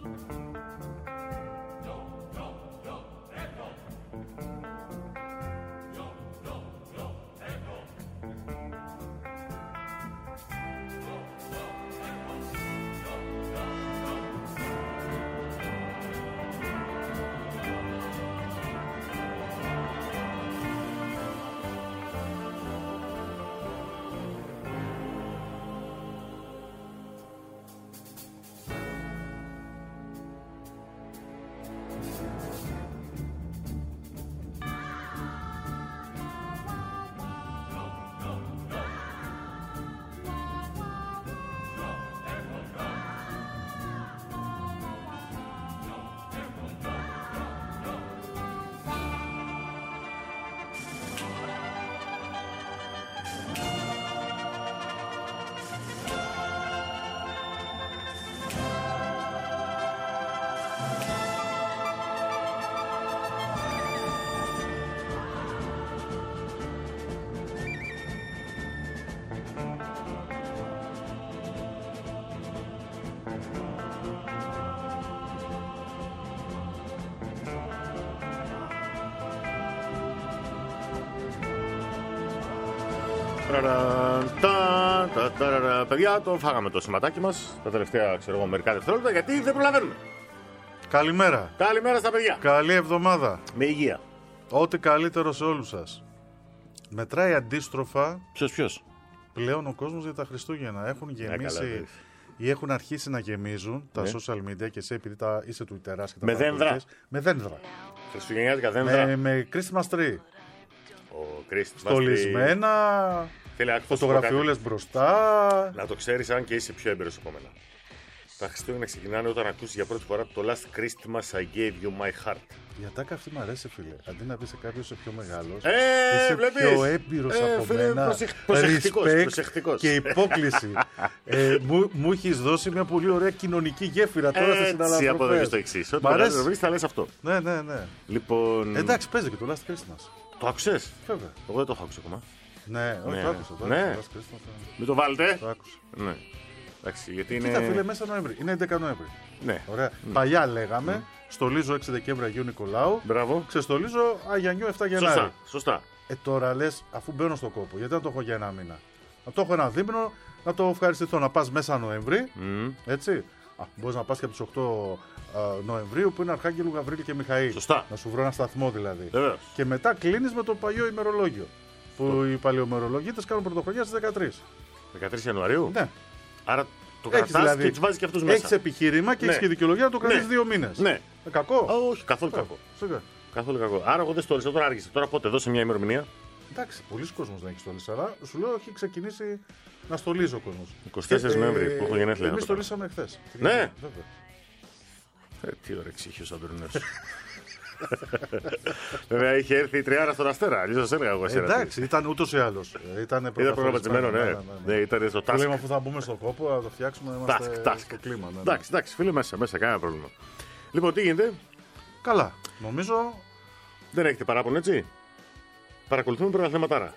Παιδιά, το φάγαμε το σηματάκι μας τα τελευταία, μερικά δευτερόλεπτα, γιατί δεν προλαβαίνουμε. Καλημέρα. Καλημέρα στα παιδιά. Καλή εβδομάδα. Με υγεία. Ό,τι καλύτερο σε όλους σας. Μετράει αντίστροφα. Ποιος? Πλέον ο κόσμος για τα Χριστούγεννα. Έχουν γεμίσει ή έχουν αρχίσει να γεμίζουν τα social media και εσύ, επειδή είσαι Twitterάς και τα παρακολουθείς. Με δένδρα. Χριστουγεννιάτικα δένδρα. Με Christmas tree. Ο Christmas στολισμένα. Φωτογραφιούλες μπροστά. Να το ξέρεις, αν και είσαι πιο έμπειρος από μένα. Τα Χριστούγεννα ξεκινάνε όταν ακούσεις για πρώτη φορά το Last Christmas I gave you my heart. Η ατάκα αυτή μου αρέσει, φίλε. Αντί να πεις σε κάποιον είσαι πιο μεγάλος, είσαι βλέπεις, πιο έμπειρος από φίλε, μένα. Προσεκτικός. Και υπόκληση. Μου έχεις δώσει μια πολύ ωραία κοινωνική γέφυρα τώρα στα συναλλαγές. Έτσι αποδέχεις το εξής. Όταν θα λες αυτό. Ναι. Λοιπόν... Εντάξει, παίζει και το Last Christmas. Το άκουσες? Βέβαια. Εγώ δεν το έχω ακούσει ακόμα. Ναι, το άκουσα. Ναι. Μην το βάλετε. Το άκουσα. Ναι. Εντάξει, γιατί Κοίτα, φίλε, μέσα Νοέμβρη. Είναι 11 Νοέμβρη. Ναι. Ωραία. Παλιά λέγαμε, στολίζω 6 Δεκέμβρη Αγίου Νικολάου. Μπράβο. Ξεστολίζω Αγιανιού 7 Γενάρη. Σωστά. Τώρα λες, αφού μπαίνω στον κόπο, γιατί να το έχω για ένα μήνα. Να το έχω ένα δίμηνο, να το ευχαριστηθώ. Να πας μέσα Νοέμβρη. Έτσι. Μπορείς να πας και από τις 8 Νοεμβρίου που είναι Αρχάγγελου, Γαβρίλη και Μιχαήλ. Σωστά. Να σου βρω ένα σταθμό δηλαδή. Βεβαίως. Και μετά κλείνεις με το παλιό ημερολόγιο. Που οι παλαιομερολογίτες κάνουν πρωτοχρονιά στις 13. 13 Ιανουαρίου. Ναι. Άρα το κρατάς δηλαδή, και τους βάζεις και αυτούς μέσα. Έχεις επιχείρημα και έχεις και δικαιολογία να το κρατήσεις 2 μήνες. Ναι. Κακό. Όχι, καθόλου κακό. Καθόλου κακό. Άρα εγώ δεν στόλισα, τώρα άργησε. Τώρα πότε, δώσε μια ημερομηνία. Εντάξει, πολλοί κόσμος δεν έχει στολίσει, αλλά σου λέω έχει ξεκινήσει να στολίζει ο κόσμος. 24 Νοέμβρη που έχω γενέθλια. Εμείς στολίσαμε χθες. Ναι. Τι ωραία ξύχει ο Σαντορινός. Βέβαια είχε έρθει η τριάρα στον Αστέρα. Αλλιώς σας έλεγα εγώ. Εντάξει, ήταν ούτως ή άλλως. Ήταν προγραμματισμένο, ναι. Ήταν στο task. Λέμε αφού θα μπούμε στον κόπο, να το φτιάξουμε. Είμαστε στο κλίμα. Εντάξει, φίλε, μέσα, κανένα πρόβλημα. Λοιπόν, τι γίνεται? Καλά, νομίζω. Δεν έχετε παράπονο, έτσι? Παρακολουθούμε πρωταθληματάρα.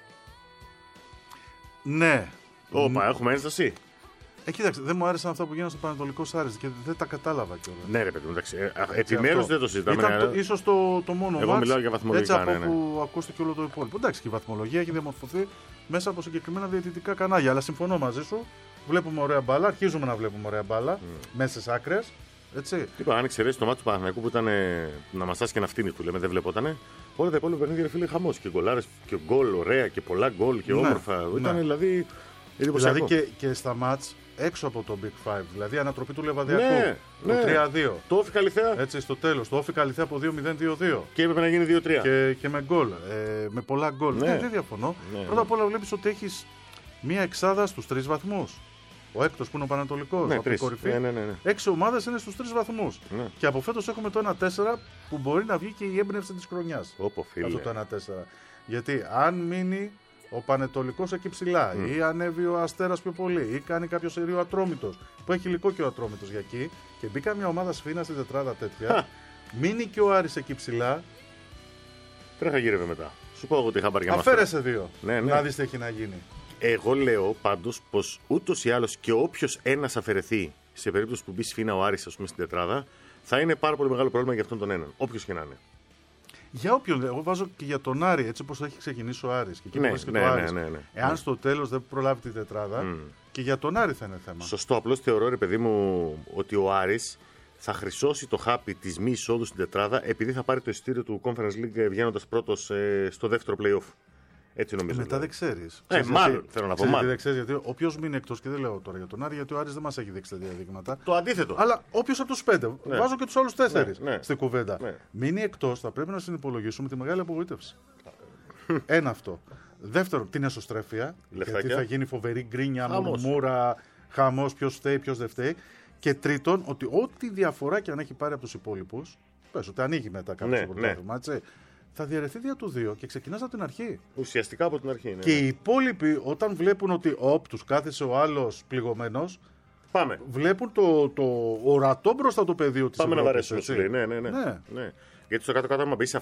Ναι. Όπα, έχουμε ένσταση. Κοίταξε, δεν μου άρεσαν αυτά που γίνανε στο Πανετολικό Άρης και δεν τα κατάλαβα κιόλας. Ναι, ρε παιδί μου, εντάξει. Επιμέρους δεν το συζητάμε. Ήταν ίσως το μόνο. Εγώ μιλάω για βαθμολογικά. Έτσι από που ακούστηκε όλο το υπόλοιπο. Εντάξει, και η βαθμολογία έχει διαμορφωθεί μέσα από συγκεκριμένα διαιτητικά κανάλια. Αλλά συμφωνώ μαζί σου. Βλέπουμε ωραία μπάλα, αρχίζουμε να βλέπουμε ωραία μπάλα μέσα στις άκρες. Έτσι. Είπα, αν εξαιρέσει το μάτι του Παναθηναϊκού που ήταν να μασάσει και να φτύνει, που λέμε, δεν βλέπότανε. Όλα τα υπόλοιπα παιχνίδια, φίλε, χαμός. Και γκολάρες και γκολ, ωραία και πολλά γκολ και όμορφα. Ήταν δηλαδή. Δηλαδή και στα μάτς έξω από το Big Five, δηλαδή ανατροπή του Λεβαδιακού. Το 3-2. Το Όφη Καλιθέα. Έτσι στο τέλος. Το Όφη Καλιθέα από 2-0-2-2. Και έπρεπε να γίνει 2-3. Και με γκολ. Με πολλά γκολ. Ναι, δεν διαφωνώ. Πρώτα απ' όλα βλέπεις ότι έχεις μία εξάδα στους 3 βαθμούς. Ο έκτος που είναι ο Πανατολικός, από την κορυφή. 6 ομάδες είναι στους 3 βαθμούς. Ναι. Και από φέτος έχουμε το 1-4 που μπορεί να βγει και η έμπνευση της χρονιάς. Αυτό το 1-4. Γιατί αν μείνει ο Πανετολικός εκεί ψηλά, ή ανέβει ο Αστέρας πιο πολύ, ή κάνει κάποιο σερίο Ατρόμητος, που έχει υλικό και ο Ατρόμητος για εκεί, και μπήκα μια ομάδα σφήνα στην τετράδα τέτοια, μείνει και ο Άρης εκεί ψηλά. Τρέχα γύρευε μετά. Σου πω εγώ τι είχα πάρει για μας. Αφαίρεσε 2. Ναι. Να δεις τι έχει να γίνει. Εγώ λέω πάντως πως ούτως ή άλλως και όποιος ένας αφαιρεθεί σε περίπτωση που μπει σφίνα ο Άρης, ας πούμε, στην τετράδα, θα είναι πάρα πολύ μεγάλο πρόβλημα για αυτόν τον έναν. Όποιος και να είναι. Για όποιον, εγώ βάζω και για τον Άρη, έτσι όπως έχει ξεκινήσει ο Άρης. Και Εάν στο τέλος δεν προλάβει την τετράδα, και για τον Άρη θα είναι θέμα. Σωστό. Απλώς θεωρώ, ρε παιδί μου, ότι ο Άρης θα χρυσώσει το χάπι της μη εισόδου στην τετράδα επειδή θα πάρει το εισιτήριο του Conference League βγαίνοντας πρώτος στο δεύτερο play-off. Έτσι νομίζω. Μετά δεν ξέρεις. Μάλλον θέλω να πω. Μάλλον. Δεν ξέρεις, γιατί όποιος μείνει εκτός, και δεν λέω τώρα για τον Άρη, γιατί ο Άρης δεν μας έχει δείξει τέτοια δείγματα. Το αντίθετο. Αλλά όποιος από τους 5, βάζω και τους άλλους 4 στην κουβέντα, μείνει εκτός, θα πρέπει να συνυπολογίσουμε τη μεγάλη απογοήτευση. Ένα αυτό. Δεύτερον, την εσωστρέφεια. Γιατί θα γίνει φοβερή γκρίνια, μουρμούρα, χαμός, ποιος φταίει, ποιος δεν φταίει. Και τρίτον, ότι ό,τι διαφορά και αν έχει πάρει από τους υπόλοιπους, πες ότι ανοίγει μετά κάποιο πρωτάθλημα, θα διαρρεθεί δια του 2 και ξεκινάς από την αρχή. Ουσιαστικά από την αρχή. Ναι. Και οι υπόλοιποι, όταν βλέπουν ότι τους κάθισε ο άλλος πληγωμένος, βλέπουν το ορατό μπροστά το πεδίο της Ευρώπης. Πάμε να βαρέσουμε. Ναι. Γιατί στο κάτω-κάτω, άμα μπει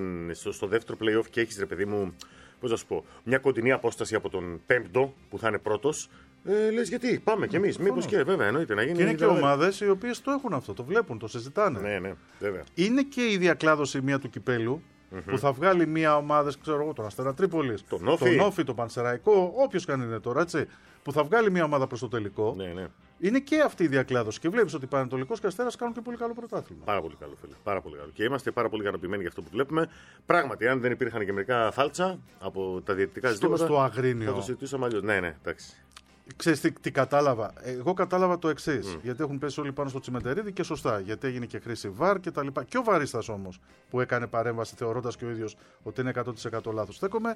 στο δεύτερο play-off και έχεις, ρε παιδί μου, πώς να σου πω, μια κοντινή απόσταση από τον πέμπτο που θα είναι πρώτος. Λες γιατί, πάμε κι εμείς. Μήπως και βέβαια εννοείται να γίνει. Και είναι και ομάδες οι οποίες το έχουν αυτό, το βλέπουν, το συζητάνε. Ναι, βέβαια. Είναι και η διακλάδωση μία του κυπέλου που θα βγάλει μία ομάδα, ξέρω εγώ, τον Αστέρα Τρίπολης, τον Όφι, τον Πανσεραϊκό, όποιος κάνει είναι τώρα, έτσι. Που θα βγάλει μία ομάδα προς το τελικό. Ναι. Είναι και αυτή η διακλάδωση. Και βλέπεις ότι Πανετολικός και Αστέρας κάνουν και πολύ καλό πρωτάθλημα. Πάρα πολύ καλό, φίλε. Πάρα πολύ καλό. Και είμαστε πάρα πολύ ικανοποιημένοι για αυτό που βλέπουμε. Πράγματι, αν δεν υπήρχαν και μερικά φάλτσα από τα διαιτητικά ζητήματα. Στο Αγρίνιο. Θα το συζητούσαμε αλλιώς. Ναι, εντάξει. Ξέρεις τι κατάλαβα. Εγώ κατάλαβα το εξής. Γιατί έχουν πέσει όλοι πάνω στο τσιμεντερίδι και σωστά. Γιατί έγινε και χρήση βαρ και τα λοιπά. Και ο βαρίστας όμως που έκανε παρέμβαση θεωρώντας και ο ίδιος ότι είναι 100% λάθος. Στέκομαι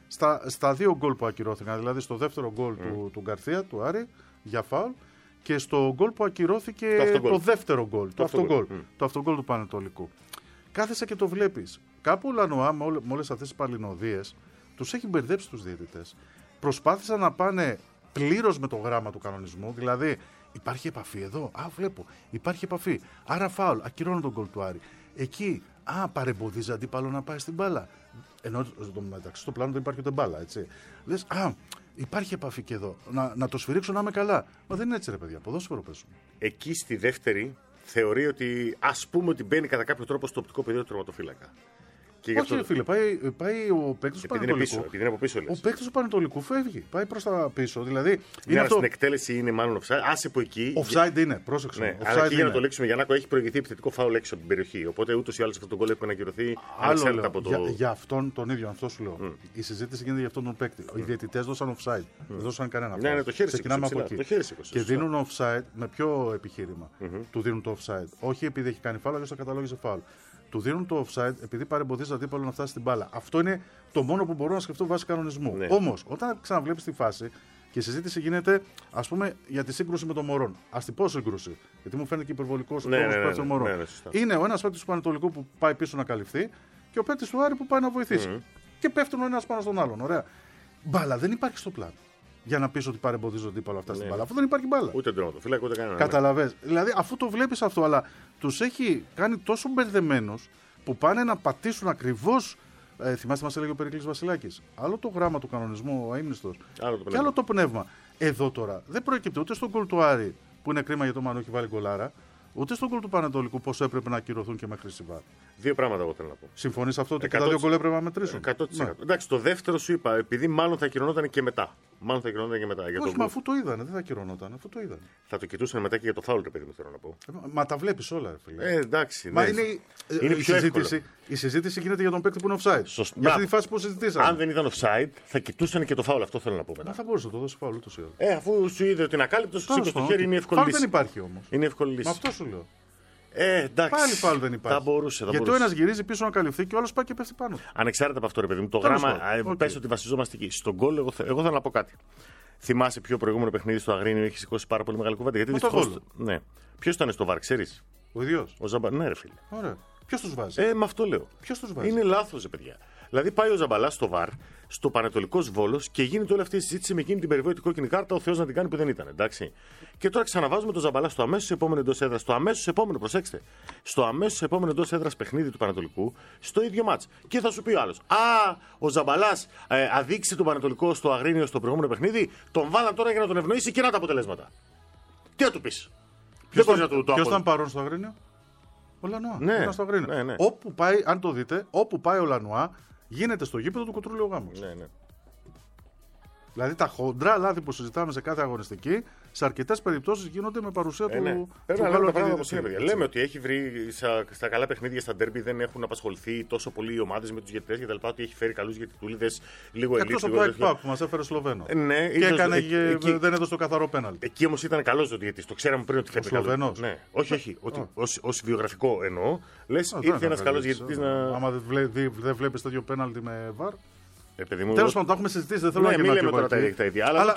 στα 2 γκολ που ακυρώθηκαν. Δηλαδή στο δεύτερο γκολ του Γκαρθία, του Άρη, για φάουλ. Και στο γκολ που ακυρώθηκε το δεύτερο γκολ. Το αυτογκολ του Πανετολικού. Κάθεσαι και το βλέπεις. Κάπου ο Λανοά με όλες αυτές τις παλινοδίες τους έχει μπερδέψει τους διαιτητές. Προσπάθησαν να πάνε πλήρως με το γράμμα του κανονισμού, δηλαδή υπάρχει επαφή εδώ, βλέπω, υπάρχει επαφή, άρα φάουλ, ακυρώνω τον γκολ του Άρη. Εκεί, παρεμποδίζει αντίπαλο να πάει στην μπάλα. Ενώ μεταξύ στο πλάνο δεν υπάρχει ούτε μπάλα, έτσι. Λες, υπάρχει επαφή και εδώ, να το σφυρίξω να είμαι καλά. Μα δεν είναι έτσι, ρε παιδιά, ποδόσφαιρο παίζουμε. Εκεί στη δεύτερη θεωρεί ότι ας πούμε ότι μπαίνει κατά κάποιο τρόπο στο οπτικό πεδίο του τερματοφύλακα. Όχι, φίλε, πάει ο παίκτης του Πανετολικού. Επειδή είναι από πίσω, λες. Ο παίκτης του Πανετολικού φεύγει. Πάει προς τα πίσω. Δηλαδή. Στην εκτέλεση είναι μάλλον offside. Άσε που εκεί. Offside είναι, πρόσεξε. Ναι, αλλά εκεί για να το λέξουμε, Γιαννάκο, έχει προηγηθεί επιθετικό φάουλ έξω από την περιοχή. Οπότε ούτως ή άλλως αυτό το γκολ έπρεπε να ακυρωθεί. Άλλο από το. Για αυτόν τον ίδιο, αυτό σου λέω. Η συζήτηση γίνεται για αυτόν τον παίκτη. Οι διαιτητές δώσαν offside. Δεν δώσαν κανένα. Ναι, το χέρι ξεκινάμε από εκεί. Και δίνουν offside με ποιο επιχείρημα του δίνουν το offside. Όχι επειδή έχει κάνει φάουλ, αλλά θα καταλόγιζε φάουλ. Του δίνουν το offside επειδή παρεμποδίζει αντίπαλο να φτάσει στην μπάλα. Αυτό είναι το μόνο που μπορώ να σκεφτώ βάσει κανονισμού. Ναι. Όμως, όταν ξαναβλέπεις τη φάση και η συζήτηση γίνεται, ας πούμε, για τη σύγκρουση με τον Μωρόν. Ας την πω σύγκρουση, γιατί μου φαίνεται και υπερβολικός ο τρόπος που παίζει τον Μωρόν. Είναι ο ένας παίκτης του Πανετολικού που πάει πίσω να καλυφθεί και ο παίκτης του Άρη που πάει να βοηθήσει. Και πέφτουν ο ένας πάνω στον άλλον. Ωραία. Μπάλα δεν υπάρχει στο πλάνο. Για να πεις ότι παρεμποδίζει αντίπαλο αυτά στην μπάλα. Αφού δεν υπάρχει μπάλα. Ούτε τερματοφύλακα, ούτε κανένα. Καταλαβες. Δηλαδή, αφού το βλέπεις αυτό, αλλά τους έχει κάνει τόσο μπερδεμένους που πάνε να πατήσουν ακριβώς. Θυμάστε, μας έλεγε ο Περικλής Βασιλάκης. Άλλο το γράμμα του κανονισμού, ο αείμνηστος. Και άλλο το πνεύμα. Εδώ τώρα δεν προκύπτει ούτε στον γκολ του Άρη, που είναι κρίμα για το Μανού έχει βάλει γκολάρα, ούτε στον γκολ του Πανετολικού πώς έπρεπε να ακυρωθούν και με χρήση βάρ. Δύο πράγματα εγώ θέλω να πω. Συμφωνείς αυτό ότι και τα δύο γκολ έπρεπε να μετρήσουν. 100%. Ναι. Εντάξει, το δεύτερο σου είπα, επειδή μάλλον θα ακυρωνόταν και μετά. Όχι, μα αφού το είδανε, δεν θα ακυρωνόταν, αφού το είδανε. Θα το κοιτούσαν μετά και για το φάουλ, παιδί μου, θέλω να πω. Μα τα βλέπεις όλα, ρε φίλε. Εντάξει. Μα ναι. είναι η συζήτηση γίνεται για τον παίκτη που είναι offside. Για αυτή τη φάση που συζητήσαμε. Αν δεν ήταν offside, θα κοιτούσαν και το φάουλ, αυτό θέλω να πω μετά. Μα θα μπορούσε να το δώσει φάουλ ούτως ή άλλως. Αφού σου είδε ότι είναι ακάλυπτος, σου σήκωσε το χέρι, είναι εύκολη λύση. Δεν υπάρχει όμως. Είναι εύκολη λύση. Μα αυτό σου λέω. Εντάξει. Πάλι φάουλ δεν υπάρχει. Θα μπορούσε. Γιατί ο ένας γυρίζει πίσω να καλυφθεί και ο άλλος πάει και πέφτει πάνω. Ανεξάρτητα από αυτό, ρε παιδί μου, το γράμμα πες ότι βασιζόμαστε εκεί. Στον γκολ, εγώ θέλω να πω κάτι. Θυμάσαι ποιο προηγούμενο παιχνίδι στο Αγρίνιο έχει σηκώσει πάρα πολύ μεγάλη κουβέντα. Γιατί δυστυχώς. Ναι. Ποιο ήταν στο βαρ, ξέρεις? Ο ίδιος. Ο Ζαμπαλάς. Ναι, ρε φίλε. Ωραία. Ποιο τους βάζει? Με αυτό λέω. Ποιο τους βάζει? Είναι λάθος, παιδιά. Δηλαδή πάει ο Ζαμπαλάς στο βαρ, στο Πανετολικός Βόλος και γίνεται όλη αυτή η συζήτηση με εκείνη την περιβόητη κόκκινη κάρτα. Ο Θεός να την κάνει που δεν ήταν. Εντάξει. Και τώρα ξαναβάζουμε τον Ζαμπαλά στο αμέσως επόμενο εντός έδρας. Στο αμέσως επόμενο, προσέξτε. Στο αμέσως επόμενο εντός έδρας παιχνίδι του Πανετολικού, στο ίδιο μάτς. Και θα σου πει ο άλλος. Ο Ζαμπαλάς αδείξει τον Πανετολικό στο Αγρίνιο στο προηγούμενο παιχνίδι. Τον βάλαν τώρα για να τον ευνοήσει και να τα αποτελέσματα. Τι θα του πεις? Ποιος ήταν παρόν στο Αγρίνιο? Ο Λανουά. Ναι, στο Αγρίνιο. Ναι, ναι. Όπου πάει, αν το δείτε, όπου πάει ο Λανουά, γίνεται στο γήπεδο του Κουτρούλη ο γάμος. Ναι, ναι. Δηλαδή τα χοντρά λάθη που συζητάμε σε κάθε αγωνιστική, σε αρκετές περιπτώσεις γίνονται με παρουσία του. Ναι. Πρέπει να λέμε τα πράγματα όπως είναι, παιδιά. Λέμε ότι έχει βρει στα καλά παιχνίδια, στα ντέρμπι δεν έχουν απασχοληθεί τόσο πολύ οι ομάδες με τους διαιτητές και τα λοιπά. Ότι έχει φέρει καλούς διαιτητούλιδες, λίγο ελίτ. Εκτός από το ΕΚΠΑ που μας έφερε Σλοβαίνο. Ναι, και δεν έδωσε το καθαρό πέναλτι. Εκεί όμως ήταν καλός ο διαιτητής. Το ξέραμε πριν ότι θα ήταν Σλοβαίνος. Ναι, όχι. Ως βιογραφικό εννοώ. Λες ήρθε ένας καλός διαιτητής να. Άμα δεν βλέπεις τέτοιο πέναλτι με βαρ. Τέλος πάντων, τα έχουμε συζητήσει. Δεν θέλω να μιλάμε τώρα τα ίδια. Αλλά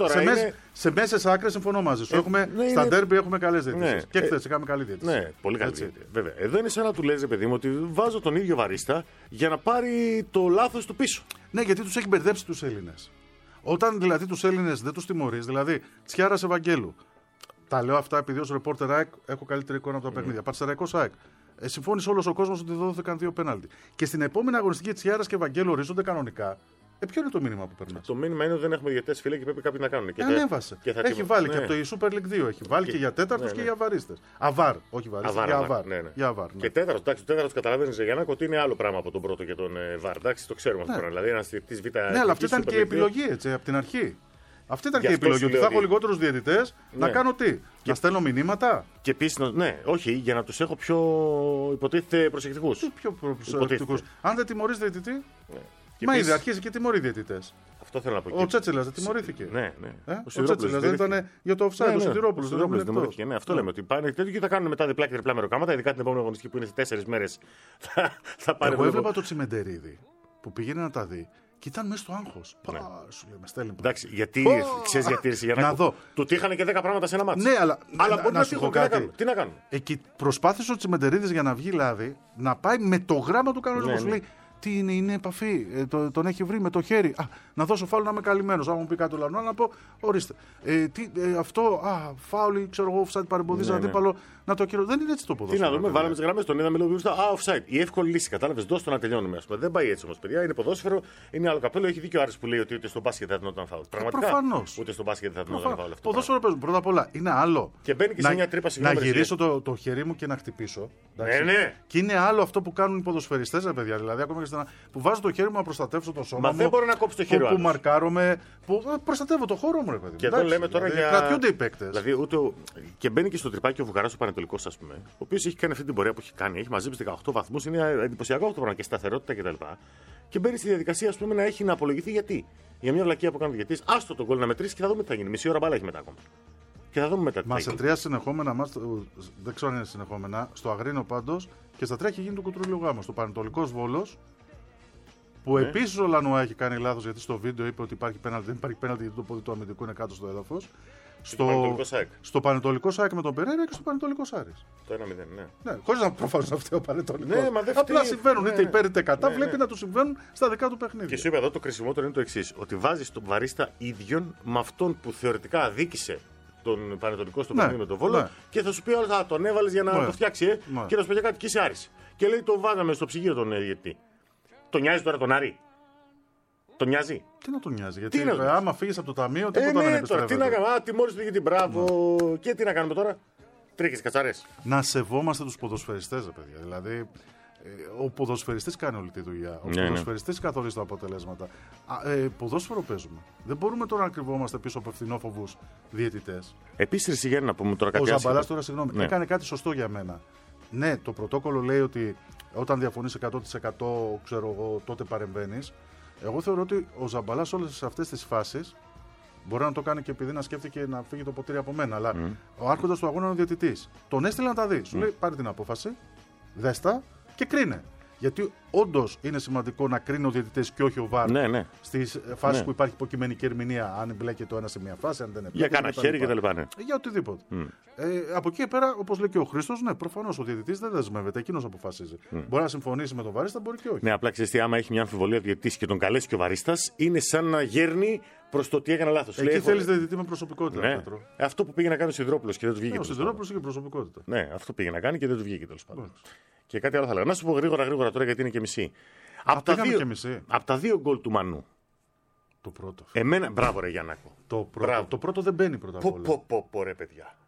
σε μέσες άκρες συμφωνώ μαζί σου. Στα ντέρμπι έχουμε καλές διαιτησίες. Και χθες είχαμε καλή διαιτησία. Ναι, πολύ καλή διαιτησία. Βέβαια. Εδώ είναι σαν να του λες, παιδί μου, ότι βάζω τον ίδιο βαρίστα για να πάρει το λάθος του πίσω. Ναι, γιατί τους έχει μπερδέψει τους Έλληνες. Όταν δηλαδή τους Έλληνες δεν τους τιμωρείς, δηλαδή Τσιάρας Ευαγγέλου. Τα λέω αυτά επειδή ως ρεπόρτερ ΑΕΚ έχω καλύτερη εικόνα από τα παιχνίδια. Πατσεραϊκός ΑΕΚ. Συμφώνησε όλος ο κόσμος ότι δόθηκαν 2 πέναλτι. Και στην επόμενη αγωνιστική Τσιάρας και Ευαγγέλου ορίζονται κανονικά. Ποιο είναι το μήνυμα που περνάει? Το μήνυμα είναι ότι δεν έχουμε διαιτητές, φίλε, και πρέπει κάποιοι να κάνουν. Ανέβασε. Έχει βάλει και από το Super League 2. Έχει βάλει και για τέταρτους και για βαρίστες. Αβάρ, όχι βαρίστες. Για αβάρ. Και τέταρτος, καταλαβαίνεις, Γιάννακο, ότι είναι άλλο πράγμα από τον πρώτο και τον βαρ. Εντάξει, το ξέρουμε αυτό. Δηλαδή, ένας διαιτητής Β'. Ναι, αλλά αυτή ήταν και η επιλογή έτσι από την αρχή. Αυτή ήταν και η επιλογή. Ότι θα έχω λιγότερους διαιτητές να κάνω τι? Να στέλνω μηνύματα. Και επίσης, ναι, όχι, για να τους έχω πιο υποτίθεται προσεκτικούς. Τι πιο προσεκτικούς? Αν δεν τιμωρείς διαιτητή. Μα ήδη αρχίζει και τιμωρεί διαιτητές. Αυτό θέλω να πω. Ο Τσέτσελας δεν τιμωρήθηκε. Ναι. Ο Τσέτσελας δεν ήταν για το offside. Ο Σιδηρόπουλος δεν τιμωρήθηκε. Ναι, αυτό λέμε. Ότι πάνε τέτοιο και θα κάνουν μετά διπλά και τριπλά μεροκάματα. Ειδικά την επόμενη αγωνιστική που είναι σε 4 μέρες. Θα πάρει. Εγώ έβλεπα το Τσιμεντερίδη που πήγαινε να τα δει. Και ήταν μέσα στο άγχος. Σου λέει, με στέλνει. Εντάξει, γιατί ξέρεις γιατί για να δω. Του τύχανε και 10 πράγματα σε ένα μάτσο. Ναι, αλλά μπορεί να σου πω κάτι. Τι να κάνουν. Εκεί προσπάθησε ο Τσιμεντερίδης για να βγει λάδι να πάει με το γράμμα του κανονισμού. Σου λέει τι είναι επαφή, τον έχει βρει με το χέρι. Να δώσω φάουλ να είμαι καλυμμένος. Αν μου πει κάτι ο Λανουά, να πω ορίστε. Αυτό, φάουλ, ξέρω εγώ, offside παρεμποδίζει αντίπαλο να το ακυρώσει. Δεν είναι έτσι το ποδόσφαιρο. Τι να δούμε, βάλαμε τις γραμμές, τον είδαμε λίγο μπροστά. Offside. Η εύκολη λύση, κατάλαβες, δώσ' το να τελειώνουμε. Ας πούμε. Δεν πάει έτσι όμως, παιδιά. Είναι ποδόσφαιρο, είναι άλλο καπέλο. Έχει δίκιο ο Άρης που λέει ότι ούτε στο μπάσκετ δεν θα δινόταν φάουλ. Πραγματικά. Προφανώς. Ούτε στο μπάσκετ δεν θα δινόταν φάουλ. Ποδόσφαιρο παίζουν πρώτα απ' όλα. Είναι άλλο. Και μπαίνει και σε μια τρύπα να γυρίσω το χέρι μου και να χτυπήσω. Ναι. Και είναι άλλο αυτό που κάνουν οι ποδοσφαιριστές, παιδιά. Δηλαδή, ακόμα και που βάζω το χέρι μου να προστατεύσω το σώμα μου. Μα δεν μπορεί να κόψει το χέρι μου. Που μαρκάρομαι, που προστατεύω το χώρο μου, ρε παιδί. Και εδώ λέμε τώρα για. Κρατιούνται οι παίκτες. Δηλαδή, και μπαίνει και στο τρυπάκι ο Βουγαράς ο Πανετολικός, ας πούμε, ο οποίος έχει κάνει αυτή την πορεία που έχει κάνει. Έχει μαζέψει 18 βαθμούς, είναι εντυπωσιακό αυτό το πράγμα και σταθερότητα κτλ. Και μπαίνει στη διαδικασία, ας πούμε, να έχει να απολογηθεί γιατί. Για μια βλακεία που κάνει ο διαιτητής, άστο τον γκολ να μετρήσει και θα δούμε τι θα γίνει. Μισή ώρα μπάλα έχει μετά ακόμα. Και θα δούμε μετά. Μα σε 3 συνεχόμενα μάτς, δεν ξέρω αν είναι συνεχόμενα, στο Αγρίνο πάντως και στα 3 έχει γίνει το κουτρούλιο γάμο. Στο Πανετολικός Βόλος, που επίσης ο Λανουά έχει κάνει λάθος γιατί στο βίντεο είπε ότι υπάρχει πέναλτι. Δεν υπάρχει πέναλτι γιατί το πόδι του αμυντικού είναι κάτω στο έδαφος. Στο Πανετολικό ΣΑΕΚ με τον Περέρα και στο Πανετολικό Άρης. Το 1-0, ναι. Χωρίς να προφανώς να φταίει ο Πανετολικός. Ναι, μα απλά συμβαίνουν είτε υπέρ είτε κατά. Βλέπει να του συμβαίνουν στα δικά του παιχνίδια. Και σου είπα εδώ το κρισιμότερο είναι το εξής. Ότι βάζει τον βαρίστα ίδιον με αυτόν που θεωρητικά αδίκησε τον Πανετολικό στο παιχνίδι με τον Βόλο και θα σου πει όλα τον έβαλε για να το φτιάξει. Και θα σου πει κάτι και είσαι Άρης. Και λέει το βάζαμε στο ψυγείο τον διαιτητή. Τον νοιάζει τώρα τον Άρη? Τον νοιάζει? Τι να τον νοιάζει, γιατί άμα φύγει από το ταμείο, τίποτα δεν επιστρέφει. Τι να κάνουμε, τιμώρησε το γιατί μπράβο. Και τι να κάνουμε τώρα, τρίχες κατσαρές. Να σεβόμαστε τους ποδοσφαιριστές, παιδιά. Δηλαδή, ο ποδοσφαιριστής κάνει όλη τη δουλειά. Ο ποδοσφαιριστής καθορίζει τα αποτελέσματα. Ποδόσφαιρο παίζουμε. Δεν μπορούμε τώρα να κρυβόμαστε πίσω από ευθυνόφοβους διαιτητές. Επίσης, Σιγέρη, να πούμε τώρα κάτι. Ο Ζαμπαλάς τώρα, συγγνώμη, έκανε κάτι σωστό για μένα. Ναι, το πρωτόκολλο λέει ότι όταν διαφωνείς 100% ξέρω εγώ, τότε παρεμβαίνεις. Εγώ θεωρώ ότι ο Ζαμπαλάς όλες αυτές τις φάσεις μπορεί να το κάνει και επειδή να σκέφτηκε να φύγει το ποτήρι από μένα. Αλλά ο άρχοντας του αγώνα είναι ο διαιτητής. Τον έστειλε να τα δει. Σου λέει πάρε την απόφαση, δέστα και κρίνε. Γιατί όντως είναι σημαντικό να κρίνει ο διαιτητής και όχι ο ΒΑΡ στις φάσεις που υπάρχει υποκειμενική ερμηνεία. Αν μπλέκει το ένα σε μια φάση, αν δεν είναι. Για κάνα χέρι κτλ. Για οτιδήποτε. Από εκεί πέρα, όπως λέει και ο Χρήστος, ναι, προφανώς ο διαιτητής δεν δεσμεύεται, εκείνος αποφασίζει. Μπορεί να συμφωνήσει με τον βαρίστα, μπορεί και όχι. Ναι, απλά ξέρεις τι, άμα έχει μια αμφιβολία ο διαιτητής και τον καλέσει και ο βαρίστας, είναι σαν να γέρνει προς το ότι έκανε λάθος. Εκεί θέλει διαιτητή με προσωπικότητα. Ναι. Αυτό που πήγε να κάνει ο Σιδηρόπουλος και δεν του βγήκε. Ο Σιδηρόπουλος είχε προσωπικότητα. Ναι, αυτό πήγε να κάνει και δεν του βγήκε τέλος πάντων. Και κάτι άλλο θα λέω. Να σου πω γρήγορα τώρα γιατί είναι και μισή. Από τα 2 γκολ του Μανού. Το πρώτο. Μπράβο, ρε Γιάννακο. Το πρώτο δεν μπαίνει πρώτα απ' όλα. Πω, ρε παιδιά.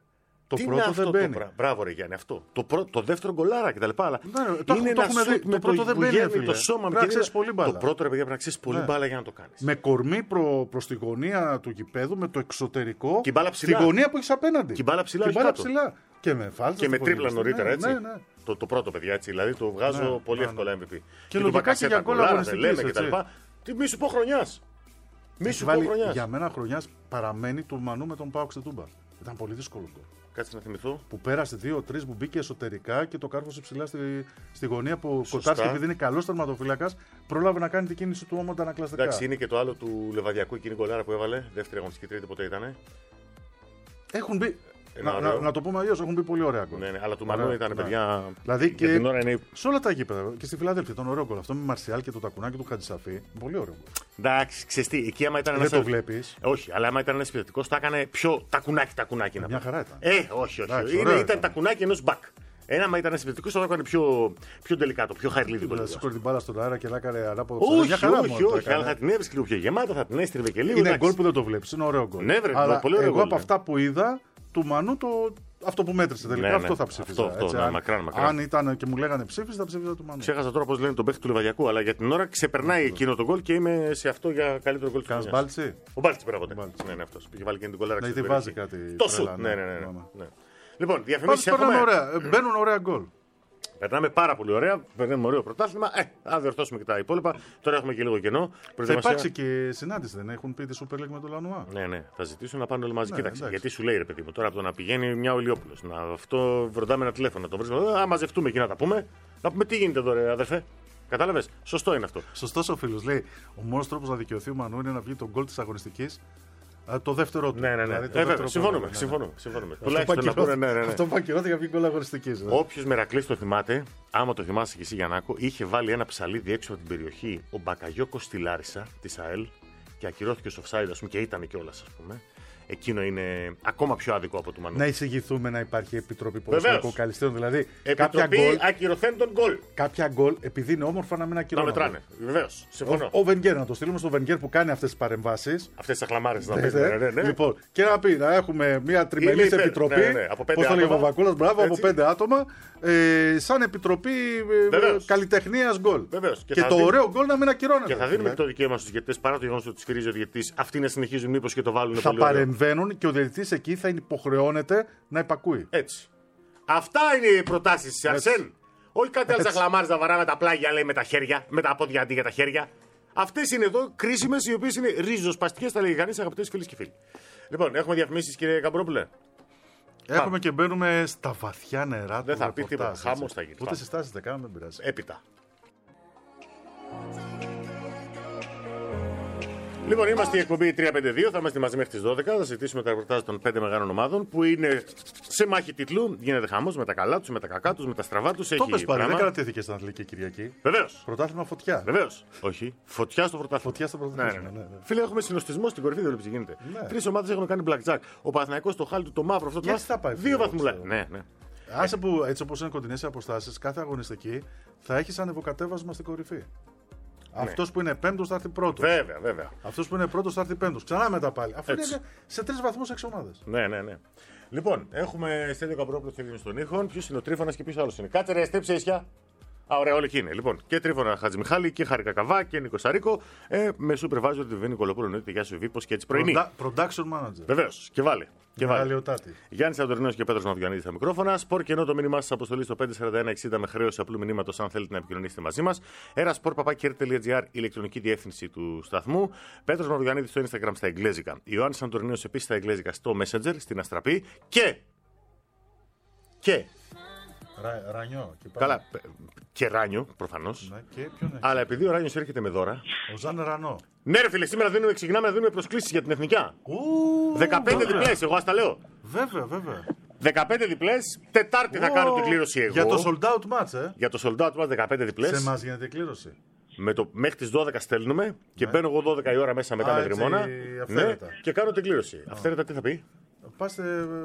Το πρώτο δεν μπαίνει. Μπράβο, ρε Γιάννη, αυτό. Το δεύτερο γκολάρα κτλ. Είναι ένα σουτ με το γουγέρνει το σώμα. Το πρώτο, ρε παιδιά, πρέπει να ξέρει πολύ μπάλα για να το κάνει. Με κορμί προς τη γωνία του γηπέδου, με το εξωτερικό. Και μπάλα ψηλά. Τη γωνία που έχει απέναντι. Και μπάλα ψηλά. Και με φάλτσα. Και με τρίπλα νωρίτερα, έτσι. Το πρώτο, παιδιά, έτσι. Δηλαδή το βγάζω πολύ εύκολα MVP. Και λογικά και για γκολ αγωνιστικής κτλ. Μη σου πω χρονιάς. Για μένα χρονιάς παραμένει του Μανού με τον ΠΑΟΚ στη Τούμπα. Ήταν πολύ δύσκολο γκολ. Κάτσε να θυμηθώ. Που πέρασε 2-3 που μπήκε εσωτερικά και το κάρφωσε ψηλά στη γωνία που Κοτάρσκι, επειδή είναι καλό τερματοφύλακας, πρόλαβε να κάνει την κίνηση του όμω ανακλαστικά. Εντάξει, είναι και το άλλο του Λεβαδιακού, εκείνη γκολάρα που έβαλε. Δεύτερη αγωνιστική, τρίτη ποτέ ήταν. Έχουν μπει. Να το πούμε αλλιώς, έχουν μπει πολύ ωραία γκολ. Ναι, αλλά του Μανού ήταν παιδιά. Δηλαδή και την ώρα είναι... σε όλα τα γήπεδα. Και στη Φιλαδέλφια ήταν ωραίο γκολ. Αυτό με Μαρσιάλ και το τακουνάκι του Χατζησαφή. Πολύ ωραίο γκολ. Εντάξει, ξεστή. Εκεί άμα ήταν δεν το βλέπεις. Όχι, αλλά άμα ήταν ένα επιθετικό, θα έκανε πιο τακουνάκι. Μια χαρά ήταν. Όχι. Ήταν τακουνάκι ενός μπακ. Ένα, μα ήταν επιθετικό, θα το έκανε πιο τελικάτο, πιο χαϊλίδι. Να σήκωνε την μπάλα στον αέρα και να έκανε ανάποδο. Όχι, αλλά θα την έβρισκε λίγο πιο γεμάτα, θα την έστριβε και λίγο. Είναι γκολ που δεν το βλέπει. Είναι ωραίο γκολ. Ναι, πολύ ωραίο. Εγώ από αυτά που είδα του Μανού αυτό που μέτρησε τελικά, αυτό θα ψήφιζα. Μακράν. Αν ήταν και μου λέγανε ψήφιζα, θα ψήφιζα του Μανού. Ξέχασα τώρα πώ λένε τον παίχτη του Λεβαδιακού, αλλά για την ώρα ξεπερνάει εκείνο το γκολ και είμαι σε αυτό για καλύτερο γκολ του Κανένα Μπάλτσι. Ο Μπάλτσι πέρα ποτέ. Ναι, αυτό. Πήγε βάλει και την κολάρα. Ναι, βάζει κάτι. Τόσο. Ναι. Λοιπόν, διαφημίσεις έχουμε. Μπαίνουν ωραία γκολ. Περνάμε πάρα πολύ ωραία, περνάμε ωραίο πρωτάθλημα. Θα διορθώσουμε και τα υπόλοιπα. Τώρα έχουμε και λίγο κενό. Θα υπάρξει και συνάντηση, δεν έχουν πει τη Super League με το Λανουά. Ναι, θα ζητήσουν να πάνε όλοι μαζί. Κοίταξε, γιατί σου λέει ρε παιδί μου, τώρα από το να πηγαίνει μια Ολιόπουλο, αυτό βροντάμε ένα τηλέφωνο, το βρίσκουμε. Α, μαζευτούμε εκεί να τα πούμε. Να πούμε τι γίνεται εδώ, ρε αδερφέ. Κατάλαβε. Σωστό είναι αυτό. Σωστό ο φίλο. Λέει, ο μόνο τρόπο να δικαιωθεί ο Μανού είναι να βγει τον γκολ τη αγωνιστική. Το δεύτερο του. Ναι. Δηλαδή συμφωνούμε. Αυτό που ακυρώθηκε για βγει γκολ αγωνιστική. Όποιο Μερακλής το θυμάται, άμα το θυμάσαι και εσύ Γιαννάκο, είχε βάλει ένα ψαλίδι έξω από την περιοχή ο Μπακαγιώκο στη Λάρισα τη ΑΕΛ και ακυρώθηκε ο offside, α πούμε, και ήταν κιόλα, α πούμε. Εκείνο είναι ακόμα πιο άδικο από του Μανού. Να εισηγηθούμε να υπάρχει επιτροπή ποδοσφαιρικών καλυστέρων. Δηλαδή, επιτροπή ακυρωθέντων γκολ. Κάποια γκολ, επειδή είναι όμορφα να μην ακυρώνονται. Να μετράνε. Βεβαίως. Συμφωνώ. Ο Βενγκέρ, να το στείλουμε στο Βενγκέρ που κάνει αυτές τις παρεμβάσεις. Αυτές τις αχλαμάρες να πει. Ναι. Λοιπόν, και να πει να έχουμε μια τριμελής επιτροπή. Πώς το λέει ο Βαβακούλας, μπράβο, από 5 άτομα. Σαν επιτροπή καλλιτεχνίας γκολ. Και το ωραίο γκολ να μην ακυρώνεται. Και θα δίνουμε το δικαίωμα στους διαιτητές παρά το γεγονός ότι σφυρίζει ο διαιτητής. Αυτοί να συνεχίζουν μήπως και το βάλουν πολύ. Και ο διαιτητής εκεί θα υποχρεώνεται να υπακούει. Έτσι. Αυτά είναι οι προτάσεις της Αρσέν. Όχι κάτι άλλο αχλαμάρες να βαράμε τα πλάγια, λέει, με τα χέρια, με τα πόδια αντί για τα χέρια. Αυτές είναι εδώ κρίσιμες, οι οποίες είναι ριζοσπαστικές, θα λέγει κανείς, αγαπητές φίλες και φίλοι. Λοιπόν, έχουμε διαφημίσεις, κύριε Καμπρόπουλε. Έχουμε και μπαίνουμε στα βαθιά νερά του. Δεν θα πει τίποτα. Χάμος θα γίνει. Ούτε συστάσεις δεν κάνουμε, δεν πειράζει. Έπειτα. Λοιπόν, είμαστε η εκπομπή 352, θα είμαστε μαζί μέχρι τις 12. Θα συζητήσουμε τα ρεπορτάζ των 5 μεγάλων ομάδων που είναι σε μάχη τίτλου. Γίνεται χαμός με τα καλά τους, με τα κακά τους, με τα στραβά τους. Το πες πάλι, δεν κρατήθηκε στην Αθλητική Κυριακή. Βεβαίως. Πρωτάθλημα φωτιά. Βεβαίως. Όχι. Φωτιά στο πρωτάθλημα. Φωτιά στο πρωτάθλημα. Ναι. Φίλε, έχουμε συνοστισμό στην κορυφή, δεν γίνεται. 3 ομάδες έχουν κάνει blackjack. Ο Παναθηναϊκός στο χάλι του, το μαύρο αυτό το μαύρο. 2 βαθμούλα. Ναι. Άσε που έτσι όπως είναι κοντινές οι αποστάσεις, κάθε αγωνιστική θα έχει ανεβοκατέβασμα στην κορυφή. Αυτός που είναι πέμπτος θα έρθει πρώτος. Βέβαια. Αυτός που είναι πρώτος θα έρθει πέμπτος. Ξανά μετά πάλι. Αφού είναι σε 3 βαθμούς 6 ομάδες. Ναι. Λοιπόν, έχουμε Στέλιο Καμπρόπουλο στον ήχο. Ποιος είναι ο Τρίφωνας και ποιος άλλος είναι. Κάτσε ρε, στέψε ίσια. Ωραία, όλοι εκεί είναι. Λοιπόν, και Τρίφωνα Χατζημιχάλη και Χάρη Κακαβά και Νίκο Σαρίκο. Με supervisor τη Βέννη Κολοπούλου. Εννοείται γεια σου, Βίπος και έτσι πρωινή. Production manager. Βεβαίως, και βάλε. Γιάννης Αντορινός και Πέτρος Μαυριανίδης στα μικρόφωνα. Σπορ και ενώ το μήνυμά σας αποστολή στο 54160 με χρέωση απλού μηνύματος αν θέλετε να επικοινωνήσετε μαζί μας. Erasport.gr, ηλεκτρονική διεύθυνση του σταθμού. Πέτρος Μαυριανίδης στο Instagram στα εγγλέζικα. Ιωάννης Αντορινός επίσης στα εγγλέζικα στο Messenger, στην Αστραπή. Και. Ράνιο. Καλά. Και Ράνιο, προφανώς. Ναι, αλλά επειδή ο Ράνιος έρχεται με δώρα. Ο Ζαν Ρανό. Ναι, ρε φίλε, σήμερα ξεκινάμε να δίνουμε προσκλήσεις για την εθνικά. 15 διπλές, εγώ ας τα λέω. Βέβαια. 15 διπλές, Τετάρτη θα κάνω την κλήρωση εγώ. Για το sold out match, Για το sold out match 15 διπλές. Σε εμάς γίνεται η κλήρωση. Μέχρι τις 12 στέλνουμε και μπαίνω εγώ 12 η ώρα μέσα μετά με γρημόνα. Ναι, και κάνω την κλήρωση. Αυθαίρετα τι θα πει. Πάστε.